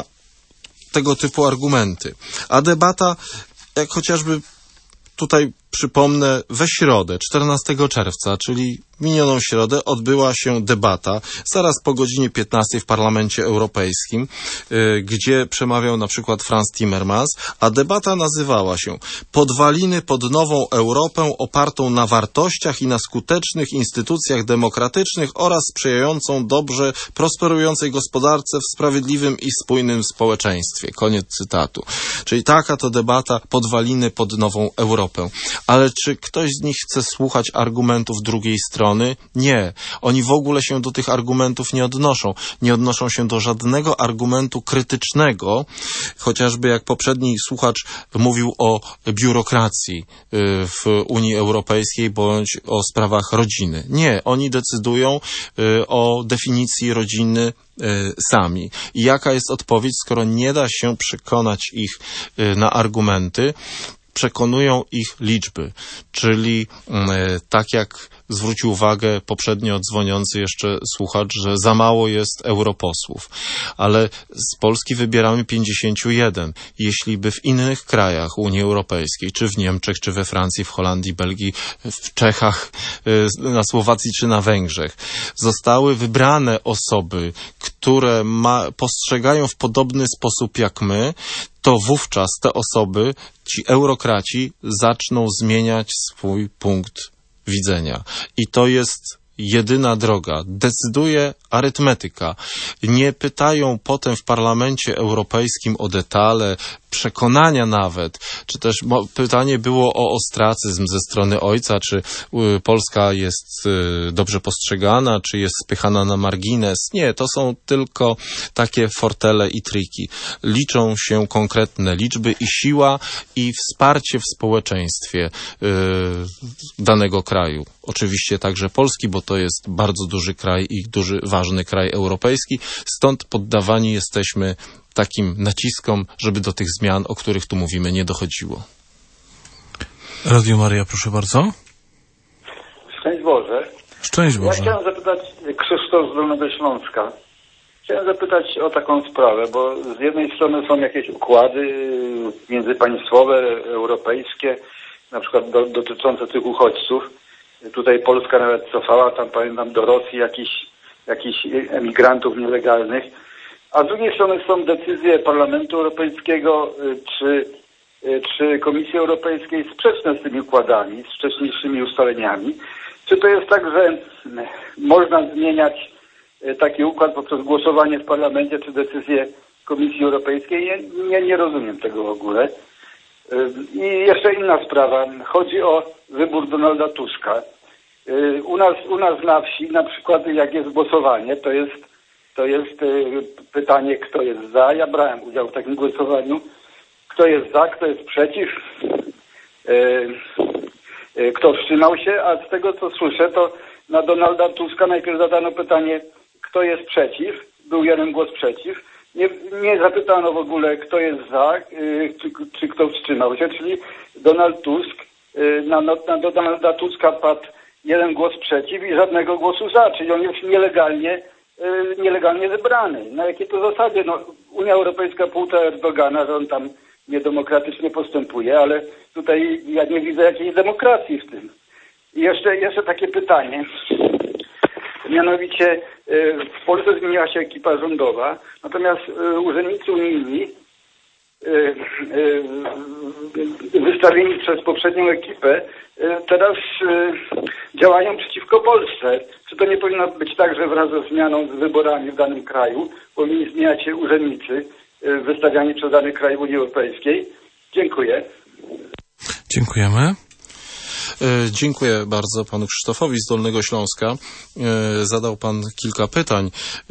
tego typu argumenty. A debata, jak chociażby tutaj przypomnę, we środę, czternastego czerwca, czyli minioną środę, odbyła się debata zaraz po godzinie piętnastej w Parlamencie Europejskim, yy, gdzie przemawiał na przykład Frans Timmermans, a debata nazywała się Podwaliny pod nową Europę opartą na wartościach i na skutecznych instytucjach demokratycznych oraz sprzyjającą dobrze prosperującej gospodarce w sprawiedliwym i spójnym społeczeństwie. Koniec cytatu. Czyli taka to debata Podwaliny pod nową Europę. Ale czy ktoś z nich chce słuchać argumentów drugiej strony? Nie. Oni w ogóle się do tych argumentów nie odnoszą. Nie odnoszą się do żadnego argumentu krytycznego, chociażby jak poprzedni słuchacz mówił o biurokracji w Unii Europejskiej bądź o sprawach rodziny. Nie. Oni decydują o definicji rodziny sami. I jaka jest odpowiedź, skoro nie da się przekonać ich na argumenty? Przekonują ich liczby, czyli e, tak jak zwrócił uwagę poprzednio dzwoniący jeszcze słuchacz, że za mało jest europosłów, ale z Polski wybieramy pięćdziesiąt jeden. Jeśli by w innych krajach Unii Europejskiej, czy w Niemczech, czy we Francji, w Holandii, Belgii, w Czechach, na Słowacji, czy na Węgrzech zostały wybrane osoby, które ma, postrzegają w podobny sposób jak my, to wówczas te osoby, ci eurokraci, zaczną zmieniać swój punkt widzenia. I to jest jedyna droga. Decyduje arytmetyka. Nie pytają potem w Parlamencie Europejskim o detale, przekonania nawet, czy też pytanie było o ostracyzm ze strony ojca, czy y, Polska jest y, dobrze postrzegana, czy jest spychana na margines. Nie, to są tylko takie fortele i triki. Liczą się konkretne liczby i siła i wsparcie w społeczeństwie y, danego kraju. oczywiście także Polski, bo to jest bardzo duży kraj i duży, ważny kraj europejski. Stąd poddawani jesteśmy takim naciskom, żeby do tych zmian, o których tu mówimy, nie dochodziło. Radio Maryja, proszę bardzo. Szczęść Boże. Szczęść Boże. Ja chciałem zapytać, Krzysztof z Dolnego Śląska. Chciałem zapytać o taką sprawę, bo z jednej strony są jakieś układy międzypaństwowe, europejskie, na przykład do, dotyczące tych uchodźców. Tutaj Polska nawet cofała, tam pamiętam, do Rosji jakichś jakichś emigrantów nielegalnych. A z drugiej strony są decyzje Parlamentu Europejskiego czy, czy Komisji Europejskiej sprzeczne z tymi układami, z wcześniejszymi ustaleniami. Czy to jest tak, że można zmieniać taki układ poprzez głosowanie w parlamencie czy decyzję Komisji Europejskiej? Nie, nie, nie rozumiem tego w ogóle. I jeszcze inna sprawa. Chodzi o wybór Donalda Tuska. U nas, u nas na wsi, na przykład jak jest głosowanie, to jest, to jest pytanie, kto jest za. Ja brałem udział w takim głosowaniu. Kto jest za, kto jest przeciw, kto wstrzymał się, a z tego co słyszę, to na Donalda Tuska najpierw zadano pytanie, kto jest przeciw. Był jeden głos przeciw. Nie, nie zapytano w ogóle, kto jest za, czy, czy kto wstrzymał się, czyli Donald Tusk, na, na Donalda Tuska padł jeden głos przeciw i żadnego głosu za, czyli on jest nielegalnie, nielegalnie wybrany. Na jakiej to zasadzie? No, Unia Europejska półta Erdogana, że on tam niedemokratycznie postępuje, ale tutaj ja nie widzę jakiejś demokracji w tym. I jeszcze, jeszcze takie pytanie. Mianowicie w Polsce zmieniła się ekipa rządowa, natomiast urzędnicy unijni wystawieni przez poprzednią ekipę teraz działają przeciwko Polsce. Czy to nie powinno być tak, że wraz ze zmianą, z wyborami w danym kraju powinni zmieniać się urzędnicy wystawiani przez dany kraj Unii Europejskiej? Dziękuję. Dziękujemy. Dziękuję bardzo panu Krzysztofowi z Dolnego Śląska. Zadał pan kilka pytań.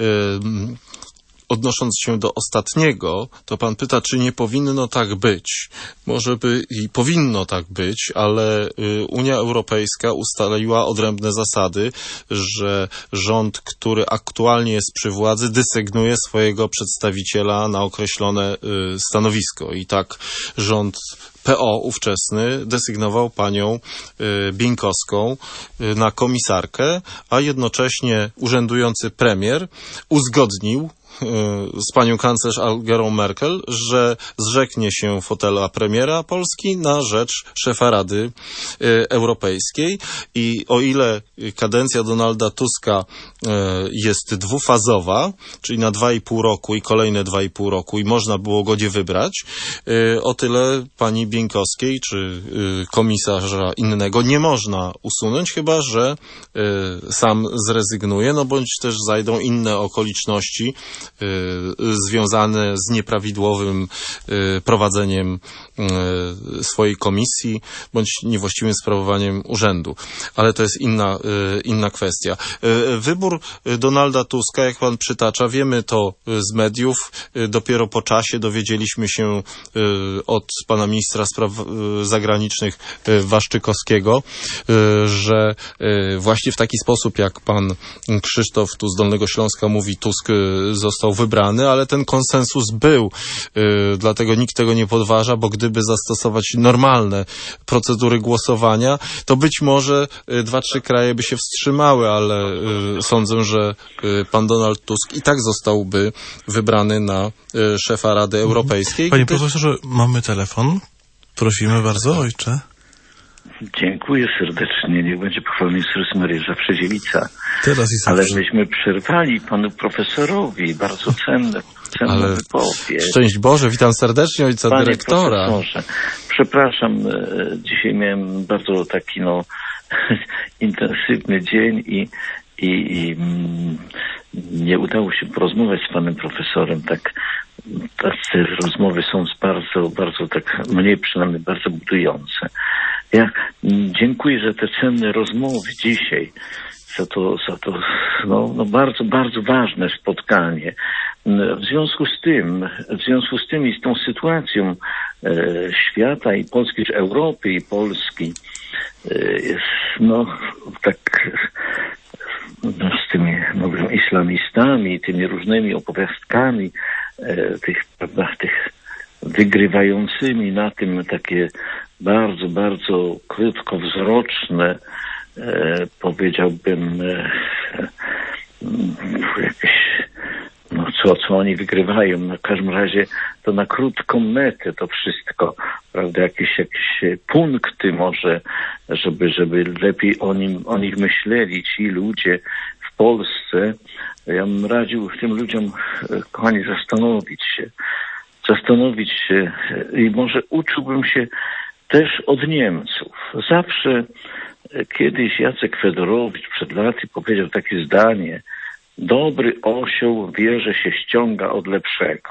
Odnosząc się do ostatniego, to pan pyta, czy nie powinno tak być. Może by i powinno tak być, ale Unia Europejska ustaliła odrębne zasady, że rząd, który aktualnie jest przy władzy, desygnuje swojego przedstawiciela na określone stanowisko. I tak rząd P O ówczesny desygnował panią y, Bieńkowską y, na komisarkę, a jednocześnie urzędujący premier uzgodnił z panią kanclerz Angelą Merkel, że zrzeknie się fotela premiera Polski na rzecz szefa Rady Europejskiej. I o ile kadencja Donalda Tuska jest dwufazowa, czyli na dwa i pół roku i kolejne dwa i pół roku i można było godzie wybrać, o tyle pani Bieńkowskiej czy komisarza innego nie można usunąć, chyba że sam zrezygnuje, no bądź też zajdą inne okoliczności związane z nieprawidłowym prowadzeniem swojej komisji bądź niewłaściwym sprawowaniem urzędu. Ale to jest inna, inna kwestia. Wybór Donalda Tuska, jak pan przytacza, wiemy to z mediów. Dopiero po czasie dowiedzieliśmy się od pana ministra spraw zagranicznych Waszczykowskiego, że właśnie w taki sposób, jak pan Krzysztof tu z Dolnego Śląska mówi, Tusk został wybrany, ale ten konsensus był, yy, dlatego nikt tego nie podważa, bo gdyby zastosować normalne procedury głosowania, to być może yy, dwa, trzy kraje by się wstrzymały, ale yy, sądzę, że yy, pan Donald Tusk i tak zostałby wybrany na yy, szefa Rady Europejskiej. Panie gdy... profesorze, mamy telefon. Prosimy bardzo, ojcze. Dziękuję serdecznie. Niech będzie pochwalony Jezus Maryja, zawsze dziewica. Teraz i Ale myśmy przerwali panu profesorowi. Bardzo cenne, cenną Ale wypowiedź. Szczęść Boże, witam serdecznie ojca Panie dyrektora. Profesorze, przepraszam, dzisiaj miałem bardzo taki no intensywny dzień i, i, i nie udało się porozmawiać z panem profesorem. Tak, tacy rozmowy są bardzo, bardzo tak, mnie przynajmniej bardzo budujące. Ja dziękuję za te cenne rozmowy dzisiaj, za to, za to no, no bardzo, bardzo ważne spotkanie. W związku z tym, w związku z tym i z tą sytuacją świata i Polski, czy Europy i Polski jest, no, tak no, z tymi no, islamistami, tymi różnymi opowiastkami tych, prawda, tych wygrywającymi na tym takie bardzo, bardzo krótkowzroczne, e, powiedziałbym, e, jakieś, no co, co oni wygrywają. W każdym razie to na krótką metę to wszystko, prawda, jakieś, jakieś punkty może, żeby, żeby lepiej o, nim, o nich myśleli ci ludzie w Polsce. Ja bym radził tym ludziom, kochani, zastanowić się, zastanowić się i może uczyłbym się też od Niemców. Zawsze kiedyś Jacek Fedorowicz przed laty powiedział takie zdanie: dobry osioł wie, że się ściąga od lepszego.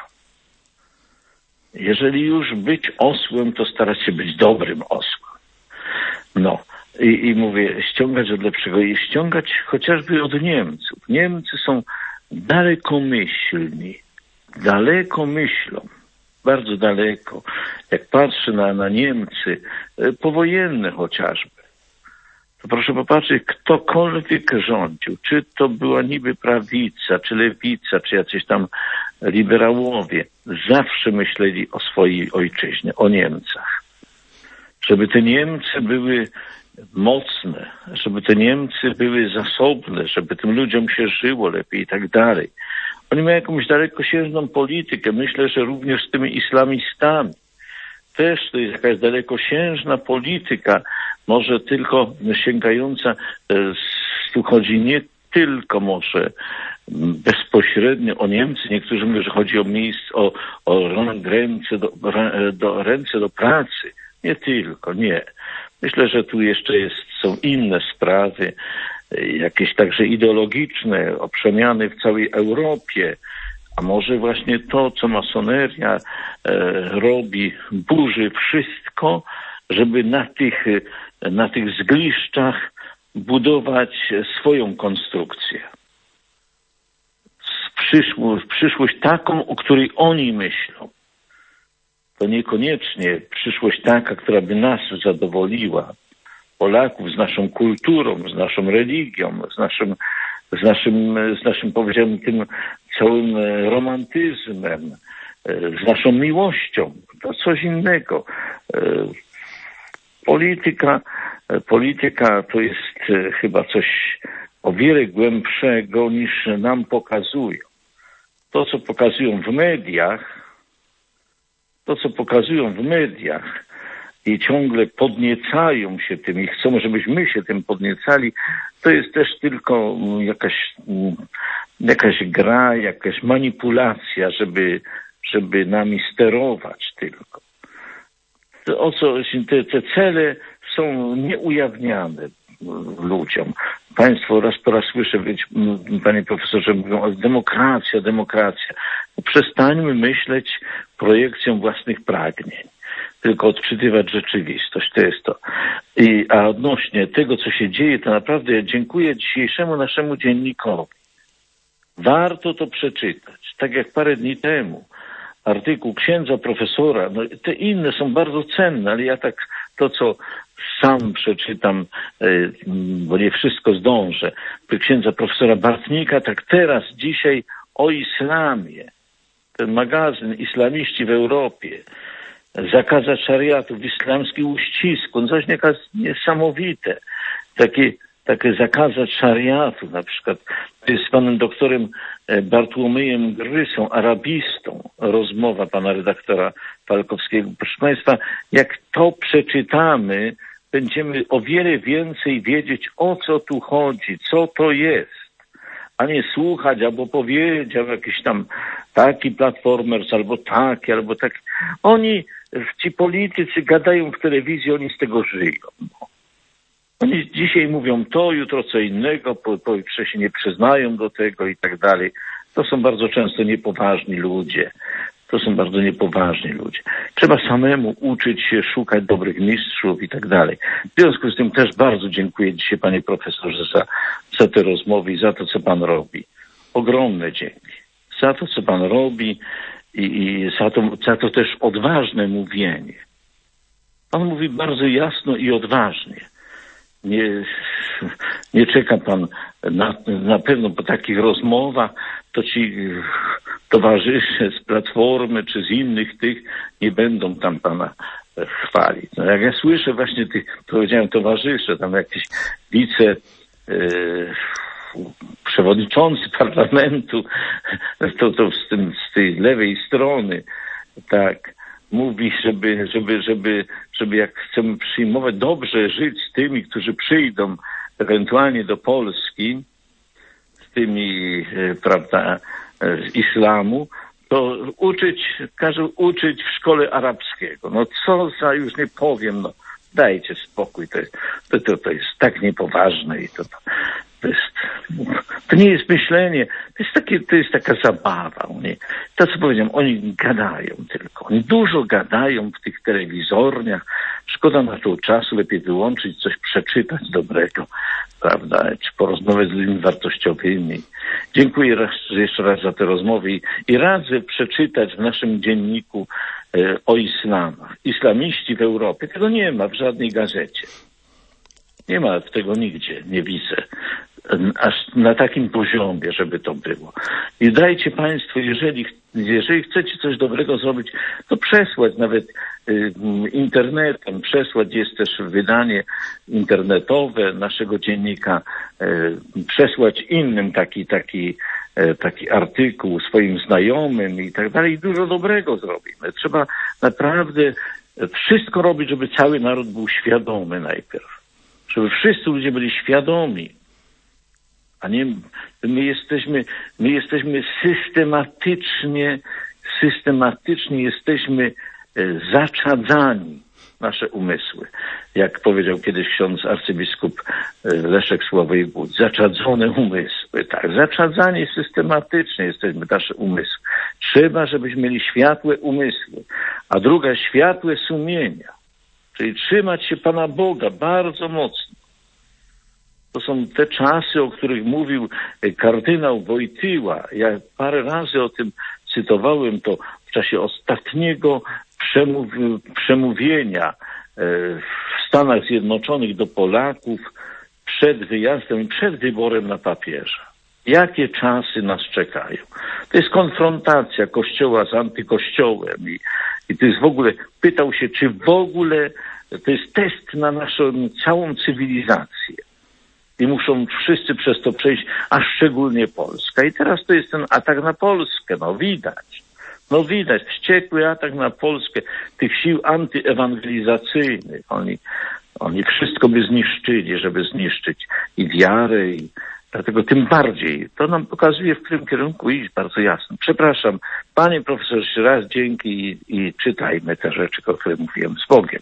Jeżeli już być osłem, to starać się być dobrym osłem. No i, i mówię, ściągać od lepszego i ściągać chociażby od Niemców. Niemcy są dalekomyślni, daleko myślą. Bardzo daleko. Jak patrzę na, na Niemcy, powojenne chociażby, to proszę popatrzeć, ktokolwiek rządził, czy to była niby prawica, czy lewica, czy jacyś tam liberałowie, zawsze myśleli o swojej ojczyźnie, o Niemcach. Żeby te Niemcy były mocne, żeby te Niemcy były zasobne, żeby tym ludziom się żyło lepiej i tak dalej. Oni mają jakąś dalekosiężną politykę. Myślę, że również z tymi islamistami. Też to jest jakaś dalekosiężna polityka, może tylko sięgająca, tu chodzi nie tylko może bezpośrednio o Niemcy. Niektórzy mówią, że chodzi o miejsce, o, o ręce do, do, ręce do pracy. Nie tylko, nie. Myślę, że tu jeszcze jest, są inne sprawy, jakieś także ideologiczne, o przemiany w całej Europie, a może właśnie to, co masoneria e, robi, burzy wszystko, żeby na tych, na tych zgliszczach budować swoją konstrukcję. Przyszłość, przyszłość taką, o której oni myślą. To niekoniecznie przyszłość taka, która by nas zadowoliła, Polaków, z naszą kulturą, z naszą religią, z naszym, z naszym, z naszym powiedziałbym, tym całym romantyzmem, z naszą miłością. To coś innego. Polityka, polityka to jest chyba coś o wiele głębszego, niż nam pokazują. To, co pokazują w mediach, to, co pokazują w mediach, i ciągle podniecają się tym i chcą, żebyśmy się tym podniecali, to jest też tylko jakaś, jakaś gra, jakaś manipulacja, żeby, żeby nami sterować tylko. O co, te, te cele są nieujawniane ludziom. Państwo raz po raz słyszę, być, panie profesorze, mówią o demokracja, demokracja. Przestańmy myśleć projekcją własnych pragnień, tylko odczytywać rzeczywistość. To jest to. I, a odnośnie tego, co się dzieje, to naprawdę ja dziękuję dzisiejszemu naszemu dziennikowi. Warto to przeczytać. Tak jak parę dni temu artykuł księdza profesora, no te inne są bardzo cenne, ale ja tak to, co sam przeczytam, bo nie wszystko zdążę, księdza profesora Bartnika, tak teraz, dzisiaj o islamie. Ten magazyn Islamiści w Europie, zakazać szariatu w islamskim uścisku, no coś niesamowite. Takie, takie zakazać szariatu, na przykład z panem doktorem Bartłomiejem Grysą, arabistą, rozmowa pana redaktora Falkowskiego. Proszę państwa, jak to przeczytamy, będziemy o wiele więcej wiedzieć, o co tu chodzi, co to jest. A nie słuchać, albo powiedział jakiś tam taki platformers, albo taki, albo taki. Oni, ci politycy gadają w telewizji, oni z tego żyją. Oni dzisiaj mówią to, jutro co innego, pojutrze się nie przyznają do tego i tak dalej. To są bardzo często niepoważni ludzie. To są bardzo niepoważni ludzie. Trzeba samemu uczyć się, szukać dobrych mistrzów i tak dalej. W związku z tym też bardzo dziękuję dzisiaj, panie profesorze, za, za te rozmowy i za to, co pan robi. Ogromne dzięki. Za to, co pan robi i, i za, to, za to też odważne mówienie. Pan mówi bardzo jasno i odważnie. Nie, nie czeka pan na, na pewno po takich rozmowach, to ci towarzysze z Platformy czy z innych tych nie będą tam pana chwalić. No jak ja słyszę właśnie tych, powiedziałem towarzysze, tam jakiś wice yy, przewodniczący parlamentu, to, to z, tym, z tej lewej strony, tak, mówi, żeby, żeby, żeby, żeby jak chcemy przyjmować, dobrze żyć z tymi, którzy przyjdą ewentualnie do Polski, z tymi, prawda, z islamu, to uczyć, każą uczyć w szkole arabskiego. No co za, już nie powiem, no dajcie spokój, to jest, to, to, to jest tak niepoważne i to, to, to jest, to nie jest myślenie, to jest takie, to jest taka zabawa. Oni, to co powiedziałem, oni gadają tylko, oni dużo gadają w tych telewizorniach, szkoda na to czasu, lepiej wyłączyć, coś przeczytać dobrego, prawda, czy porozmawiać z ludźmi wartościowymi. Dziękuję raz, jeszcze raz za te rozmowy i, i radzę przeczytać w naszym dzienniku e, o islamach. Islamiści w Europie, tego nie ma w żadnej gazecie. Nie ma tego nigdzie, nie widzę. Aż na takim poziomie, żeby to było. I dajcie Państwo, jeżeli, jeżeli chcecie coś dobrego zrobić, to przesłać nawet y, internetem, przesłać, jest też wydanie internetowe naszego dziennika, y, przesłać innym taki, taki, y, taki artykuł swoim znajomym i tak dalej. Dużo dobrego zrobimy. Trzeba naprawdę wszystko robić, żeby cały naród był świadomy najpierw. Żeby wszyscy ludzie byli świadomi. A nie, my jesteśmy, my jesteśmy systematycznie, systematycznie jesteśmy zaczadzani, nasze umysły. Jak powiedział kiedyś ksiądz arcybiskup Leszek Sławojwódz, zaczadzone umysły, tak, zaczadzani systematycznie jesteśmy nasze umysły. Trzeba, żebyśmy mieli światłe umysły, a druga światłe sumienia, czyli trzymać się Pana Boga bardzo mocno. To są te czasy, o których mówił kardynał Wojtyła. Ja parę razy o tym cytowałem to w czasie ostatniego przemów przemówienia w Stanach Zjednoczonych do Polaków przed wyjazdem i przed wyborem na papieża. Jakie czasy nas czekają? To jest konfrontacja Kościoła z antykościołem i, i to jest w ogóle, pytał się, czy w ogóle to jest test na naszą całą cywilizację. I muszą wszyscy przez to przejść, a szczególnie Polska. I teraz to jest ten atak na Polskę, no widać. No widać, wściekły atak na Polskę tych sił antyewangelizacyjnych. Oni, oni wszystko by zniszczyli, żeby zniszczyć i wiarę, i dlatego tym bardziej. To nam pokazuje, w którym kierunku iść, bardzo jasno. Przepraszam, panie profesorze, jeszcze raz dzięki i, i czytajmy te rzeczy, o których mówiłem, z Bogiem.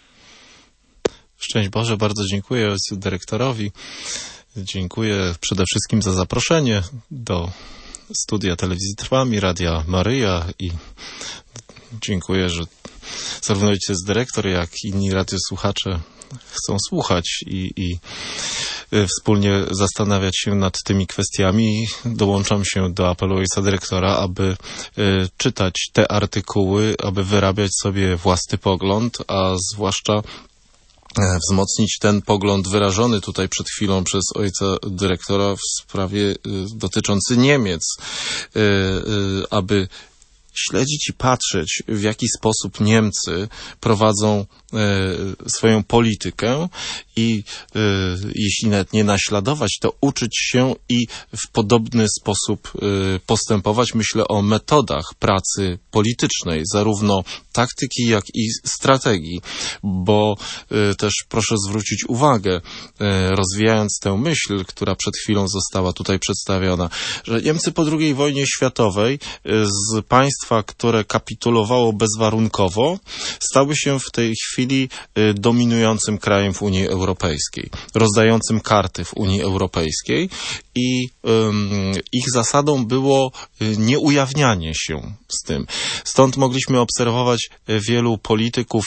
Szczęść Boże, bardzo dziękuję ojcu dyrektorowi. Dziękuję przede wszystkim za zaproszenie do studia Telewizji Trwam i Radia Maryja i dziękuję, że zarówno ojciec dyrektor, jak i inni radiosłuchacze chcą słuchać i, i wspólnie zastanawiać się nad tymi kwestiami. Dołączam się do apelu ojca dyrektora, aby czytać te artykuły, aby wyrabiać sobie własny pogląd, a zwłaszcza wzmocnić ten pogląd wyrażony tutaj przed chwilą przez ojca dyrektora w sprawie y, dotyczący Niemiec, y, y, aby śledzić i patrzeć, w jaki sposób Niemcy prowadzą y, swoją politykę i y, jeśli nawet nie naśladować, to uczyć się i w podobny sposób y, postępować. Myślę o metodach pracy politycznej, zarówno taktyki, jak i strategii, bo y, też proszę zwrócić uwagę, y, rozwijając tę myśl, która przed chwilą została tutaj przedstawiona, że Niemcy po drugiej wojnie światowej y, z państwa, które kapitulowało bezwarunkowo, stały się w tej chwili y, dominującym krajem w Unii Europejskiej. Europejskiej, rozdającym karty w Unii Europejskiej i um, ich zasadą było nieujawnianie się z tym. Stąd mogliśmy obserwować wielu polityków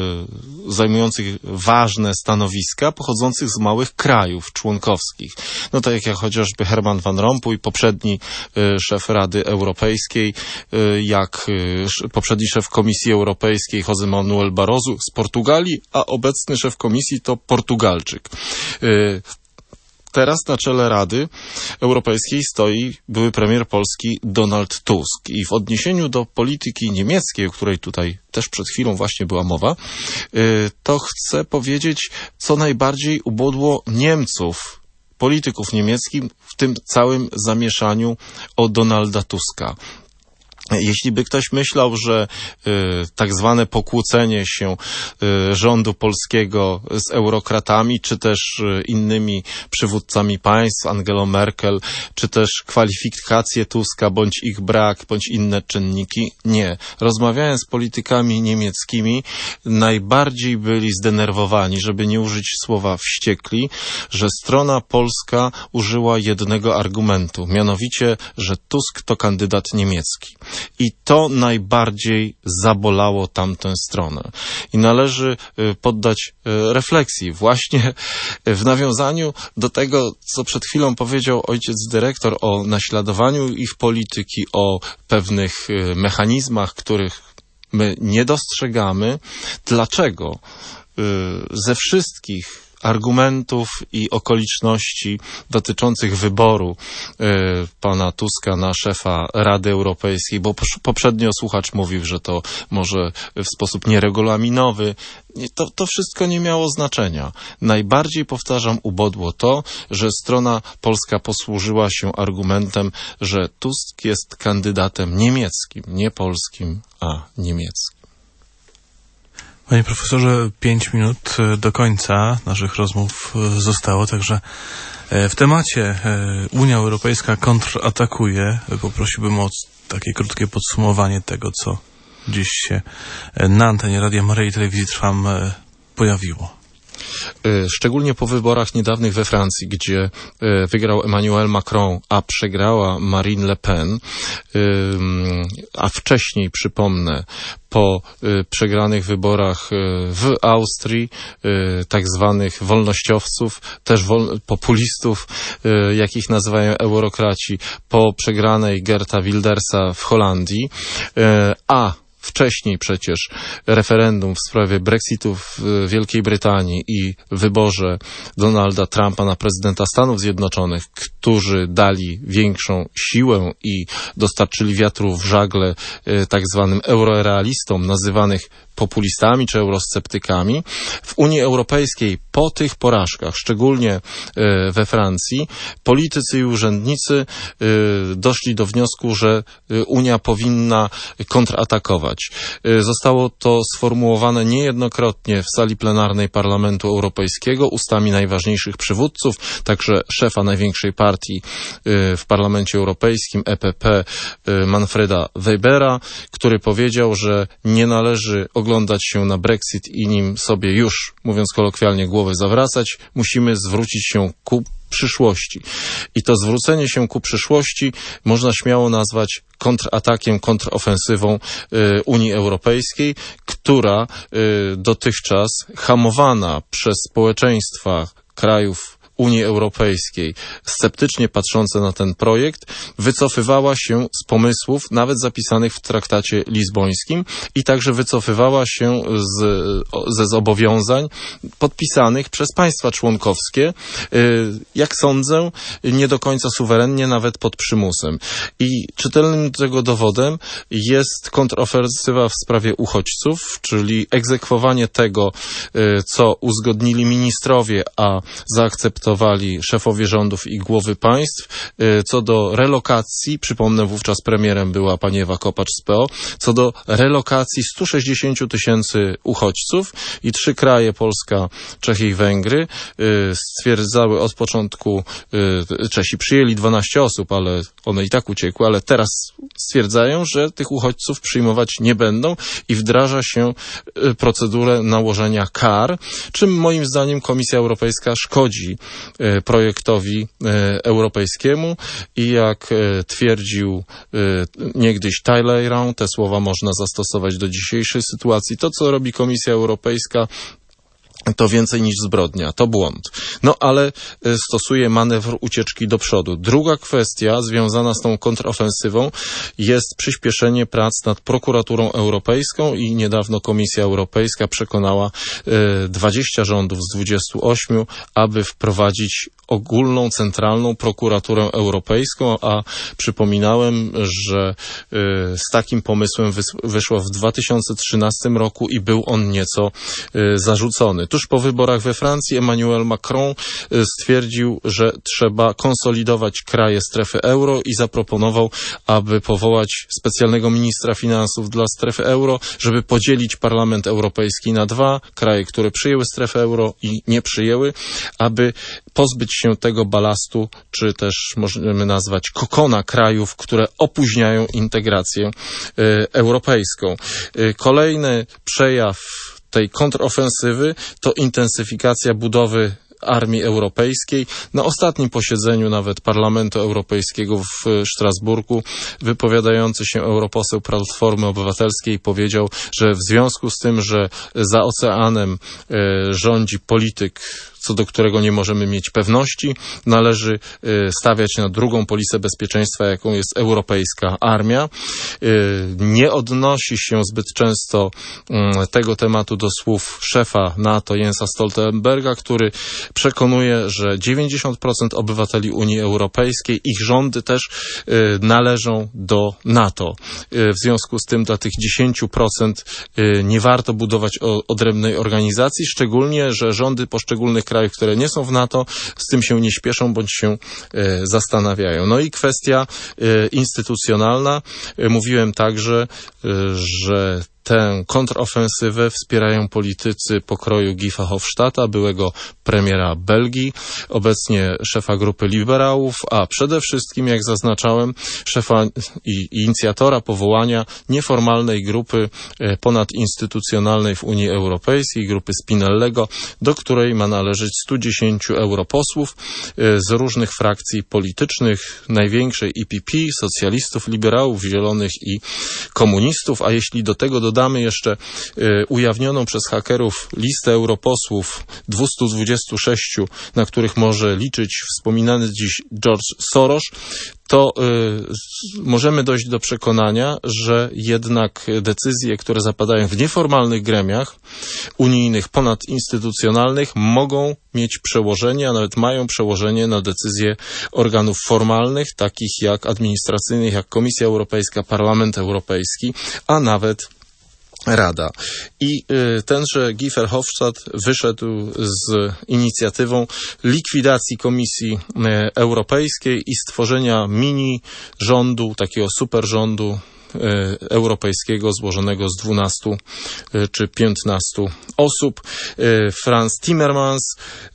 y, zajmujących ważne stanowiska, pochodzących z małych krajów członkowskich. No tak jak chociażby Herman Van Rompuy, poprzedni y, szef Rady Europejskiej, y, jak y, poprzedni szef Komisji Europejskiej José Manuel Barroso z Portugalii, a obecny szef Komisji to Portugalczyk. Y, Teraz na czele Rady Europejskiej stoi były premier Polski Donald Tusk i w odniesieniu do polityki niemieckiej, o której tutaj też przed chwilą właśnie była mowa, to chcę powiedzieć, co najbardziej ubodło Niemców, polityków niemieckich w tym całym zamieszaniu o Donalda Tuska. Jeśli by ktoś myślał, że y, tak zwane pokłócenie się y, rządu polskiego z eurokratami, czy też y, innymi przywódcami państw, Angelą Merkel, czy też kwalifikacje Tuska, bądź ich brak, bądź inne czynniki, nie. Rozmawiając z politykami niemieckimi, najbardziej byli zdenerwowani, żeby nie użyć słowa wściekli, że strona polska użyła jednego argumentu, mianowicie, że Tusk to kandydat niemiecki. I to najbardziej zabolało tamtę stronę. I należy poddać refleksji właśnie w nawiązaniu do tego, co przed chwilą powiedział ojciec dyrektor o naśladowaniu ich polityki, o pewnych mechanizmach, których my nie dostrzegamy. Dlaczego ze wszystkich argumentów i okoliczności dotyczących wyboru y, pana Tuska na szefa Rady Europejskiej, bo poprzednio słuchacz mówił, że to może w sposób nieregulaminowy. To, to wszystko nie miało znaczenia. Najbardziej, powtarzam, ubodło to, że strona polska posłużyła się argumentem, że Tusk jest kandydatem niemieckim, nie polskim, a niemieckim. Panie profesorze, pięć minut do końca naszych rozmów zostało, także w temacie Unia Europejska kontratakuje. Poprosiłbym o takie krótkie podsumowanie tego, co dziś się na antenie Radia Maryja i Telewizji Trwam pojawiło. Szczególnie po wyborach niedawnych we Francji, gdzie wygrał Emmanuel Macron, a przegrała Marine Le Pen, a wcześniej, przypomnę, po przegranych wyborach w Austrii, tak zwanych wolnościowców, też wol, populistów, jak ich nazywają eurokraci, po przegranej Geerta Wildersa w Holandii, a wcześniej przecież referendum w sprawie Brexitu w Wielkiej Brytanii i wyborze Donalda Trumpa na prezydenta Stanów Zjednoczonych, którzy dali większą siłę i dostarczyli wiatru w żagle tak zwanym eurorealistom, nazywanych populistami czy eurosceptykami. W Unii Europejskiej po tych porażkach, szczególnie we Francji, politycy i urzędnicy doszli do wniosku, że Unia powinna kontratakować. Zostało to sformułowane niejednokrotnie w sali plenarnej Parlamentu Europejskiego ustami najważniejszych przywódców, także szefa największej partii w Parlamencie Europejskim, E P P, Manfreda Webera, który powiedział, że nie należy oglądać się na Brexit i nim sobie już, mówiąc kolokwialnie, głowę zawracać. Musimy zwrócić się ku przyszłości. I to zwrócenie się ku przyszłości można śmiało nazwać kontratakiem, kontrofensywą y, Unii Europejskiej, która y, dotychczas hamowana przez społeczeństwa krajów Unii Europejskiej, sceptycznie patrzące na ten projekt, wycofywała się z pomysłów, nawet zapisanych w traktacie lizbońskim, i także wycofywała się z, ze zobowiązań podpisanych przez państwa członkowskie, jak sądzę, nie do końca suwerennie, nawet pod przymusem. I czytelnym tego dowodem jest kontrofensywa w sprawie uchodźców, czyli egzekwowanie tego, co uzgodnili ministrowie, a zaakceptowali dyskutowali szefowie rządów i głowy państw. Co do relokacji, przypomnę, wówczas premierem była pani Ewa Kopacz z P O, co do relokacji stu sześćdziesięciu tysięcy uchodźców i trzy kraje, Polska, Czechy i Węgry, stwierdzały od początku, Czesi przyjęli dwanaście osób, ale one i tak uciekły, ale teraz stwierdzają, że tych uchodźców przyjmować nie będą i wdraża się procedurę nałożenia kar, czym moim zdaniem Komisja Europejska szkodzi projektowi europejskiemu i jak twierdził niegdyś Talleyrand, te słowa można zastosować do dzisiejszej sytuacji, to co robi Komisja Europejska to więcej niż zbrodnia, to błąd. No ale stosuje manewr ucieczki do przodu. Druga kwestia związana z tą kontrofensywą jest przyspieszenie prac nad prokuraturą europejską i niedawno Komisja Europejska przekonała dwadzieścia rządów z dwudziestu ośmiu, aby wprowadzić ogólną, centralną prokuraturę europejską, a przypominałem, że z takim pomysłem wyszło w dwa tysiące trzynastym roku i był on nieco zarzucony. Tuż po wyborach we Francji Emmanuel Macron stwierdził, że trzeba konsolidować kraje strefy euro i zaproponował, aby powołać specjalnego ministra finansów dla strefy euro, żeby podzielić Parlament Europejski na dwa, kraje, które przyjęły strefę euro i nie przyjęły, aby pozbyć się tego balastu, czy też możemy nazwać kokona krajów, które opóźniają integrację y, europejską. Y, kolejny przejaw tej kontrofensywy to intensyfikacja budowy Armii Europejskiej. Na ostatnim posiedzeniu nawet Parlamentu Europejskiego w Strasburgu wypowiadający się europoseł Platformy Obywatelskiej powiedział, że w związku z tym, że za oceanem y, rządzi polityk, co do którego nie możemy mieć pewności, należy stawiać na drugą polisę bezpieczeństwa, jaką jest europejska armia. Nie odnosi się zbyt często tego tematu do słów szefa NATO Jensa Stoltenberga, który przekonuje, że dziewięćdziesiąt procent obywateli Unii Europejskiej, ich rządy też należą do NATO. W związku z tym dla tych dziesięciu procent nie warto budować odrębnej organizacji, szczególnie, że rządy poszczególnych krajów, które nie są w NATO, z tym się nie śpieszą bądź się e, zastanawiają. No i kwestia e, instytucjonalna. E, mówiłem także, e, że tę kontrofensywę wspierają politycy pokroju Guy Verhofstadta, byłego premiera Belgii, obecnie szefa grupy liberałów, a przede wszystkim, jak zaznaczałem, szefa i inicjatora powołania nieformalnej grupy ponadinstytucjonalnej w Unii Europejskiej, grupy Spinellego, do której ma należeć stu dziesięciu europosłów z różnych frakcji politycznych, największej E P P, socjalistów, liberałów, zielonych i komunistów, a jeśli do tego dodamy jeszcze y, ujawnioną przez hakerów listę europosłów dwieście dwadzieścia sześć, na których może liczyć wspominany dziś George Soros, to y, możemy dojść do przekonania, że jednak decyzje, które zapadają w nieformalnych gremiach unijnych, ponadinstytucjonalnych, mogą mieć przełożenie, a nawet mają przełożenie na decyzje organów formalnych, takich jak administracyjnych, jak Komisja Europejska, Parlament Europejski, a nawet Rada. I y, tenże Guy Verhofstadt wyszedł z inicjatywą likwidacji Komisji y, Europejskiej i stworzenia mini rządu, takiego super rządu europejskiego złożonego z dwunastu czy piętnastu osób. Franz Timmermans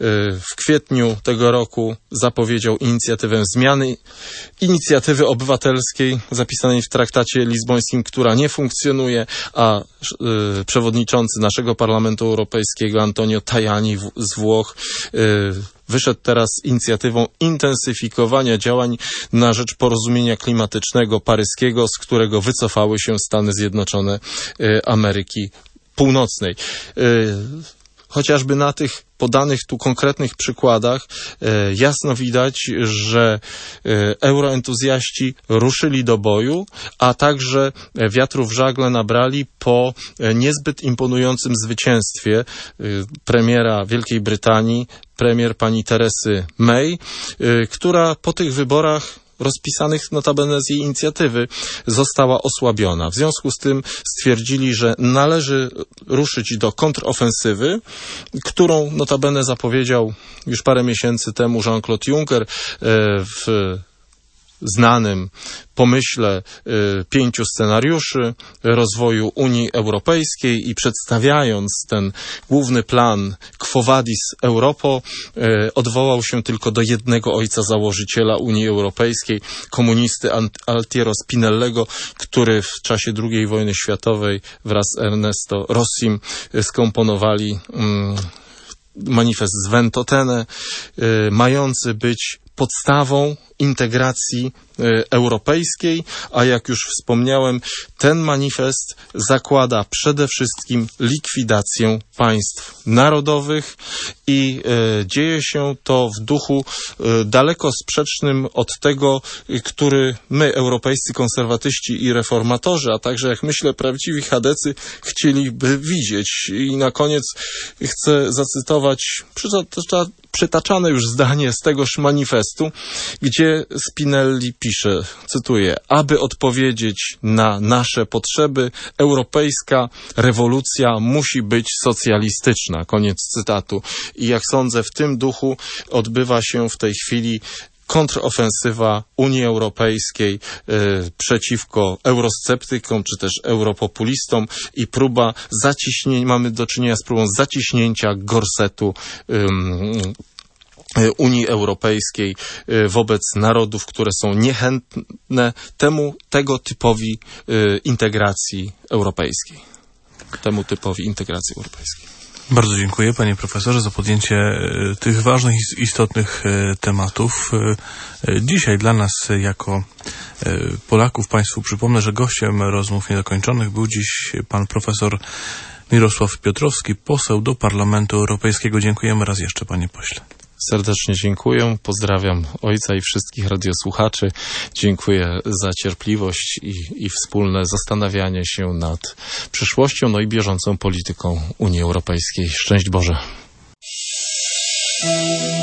w kwietniu tego roku zapowiedział inicjatywę zmiany inicjatywy obywatelskiej zapisanej w traktacie lizbońskim, która nie funkcjonuje, a przewodniczący naszego Parlamentu Europejskiego Antonio Tajani z Włoch wyszedł teraz z inicjatywą intensyfikowania działań na rzecz porozumienia klimatycznego paryskiego, z którego wycofały się Stany Zjednoczone Ameryki Północnej. Chociażby na tych podanych tu konkretnych przykładach e, jasno widać, że e, euroentuzjaści ruszyli do boju, a także wiatru w żagle nabrali po e, niezbyt imponującym zwycięstwie e, premiera Wielkiej Brytanii, premier pani Teresy May, e, która po tych wyborach rozpisanych notabene z jej inicjatywy, została osłabiona. W związku z tym stwierdzili, że należy ruszyć do kontrofensywy, którą notabene zapowiedział już parę miesięcy temu Jean-Claude Juncker w znanym pomyśle y, pięciu scenariuszy rozwoju Unii Europejskiej i przedstawiając ten główny plan Quo Vadis Europo, y, odwołał się tylko do jednego ojca założyciela Unii Europejskiej, komunisty Altiero Spinellego, który w czasie drugiej wojny światowej wraz z Ernesto Rossim y, skomponowali y, manifest z Ventotene, y, mający być podstawą integracji y, europejskiej, a jak już wspomniałem, ten manifest zakłada przede wszystkim likwidację państw narodowych i y, dzieje się to w duchu y, daleko sprzecznym od tego, y, który my, europejscy konserwatyści i reformatorzy, a także, jak myślę, prawdziwi chadecy chcieliby widzieć. I na koniec chcę zacytować przytacza, przytaczane już zdanie z tegoż manifestu, gdzie Spinelli pisze, cytuję: aby odpowiedzieć na nasze potrzeby, europejska rewolucja musi być socjalistyczna. Koniec cytatu. I jak sądzę, w tym duchu odbywa się w tej chwili kontrofensywa Unii Europejskiej y, przeciwko eurosceptykom czy też europopulistom i próba zaciśnięcia, mamy do czynienia z próbą zaciśnięcia gorsetu y, Unii Europejskiej wobec narodów, które są niechętne temu, tego typowi integracji europejskiej. Temu typowi integracji europejskiej. Bardzo dziękuję, panie profesorze, za podjęcie tych ważnych i istotnych tematów. Dzisiaj dla nas, jako Polaków, państwu przypomnę, że gościem rozmów niedokończonych był dziś pan profesor Mirosław Piotrowski, poseł do Parlamentu Europejskiego. Dziękujemy raz jeszcze, panie pośle. Serdecznie dziękuję, pozdrawiam ojca i wszystkich radiosłuchaczy. Dziękuję za cierpliwość i, i wspólne zastanawianie się nad przyszłością, no i bieżącą polityką Unii Europejskiej. Szczęść Boże.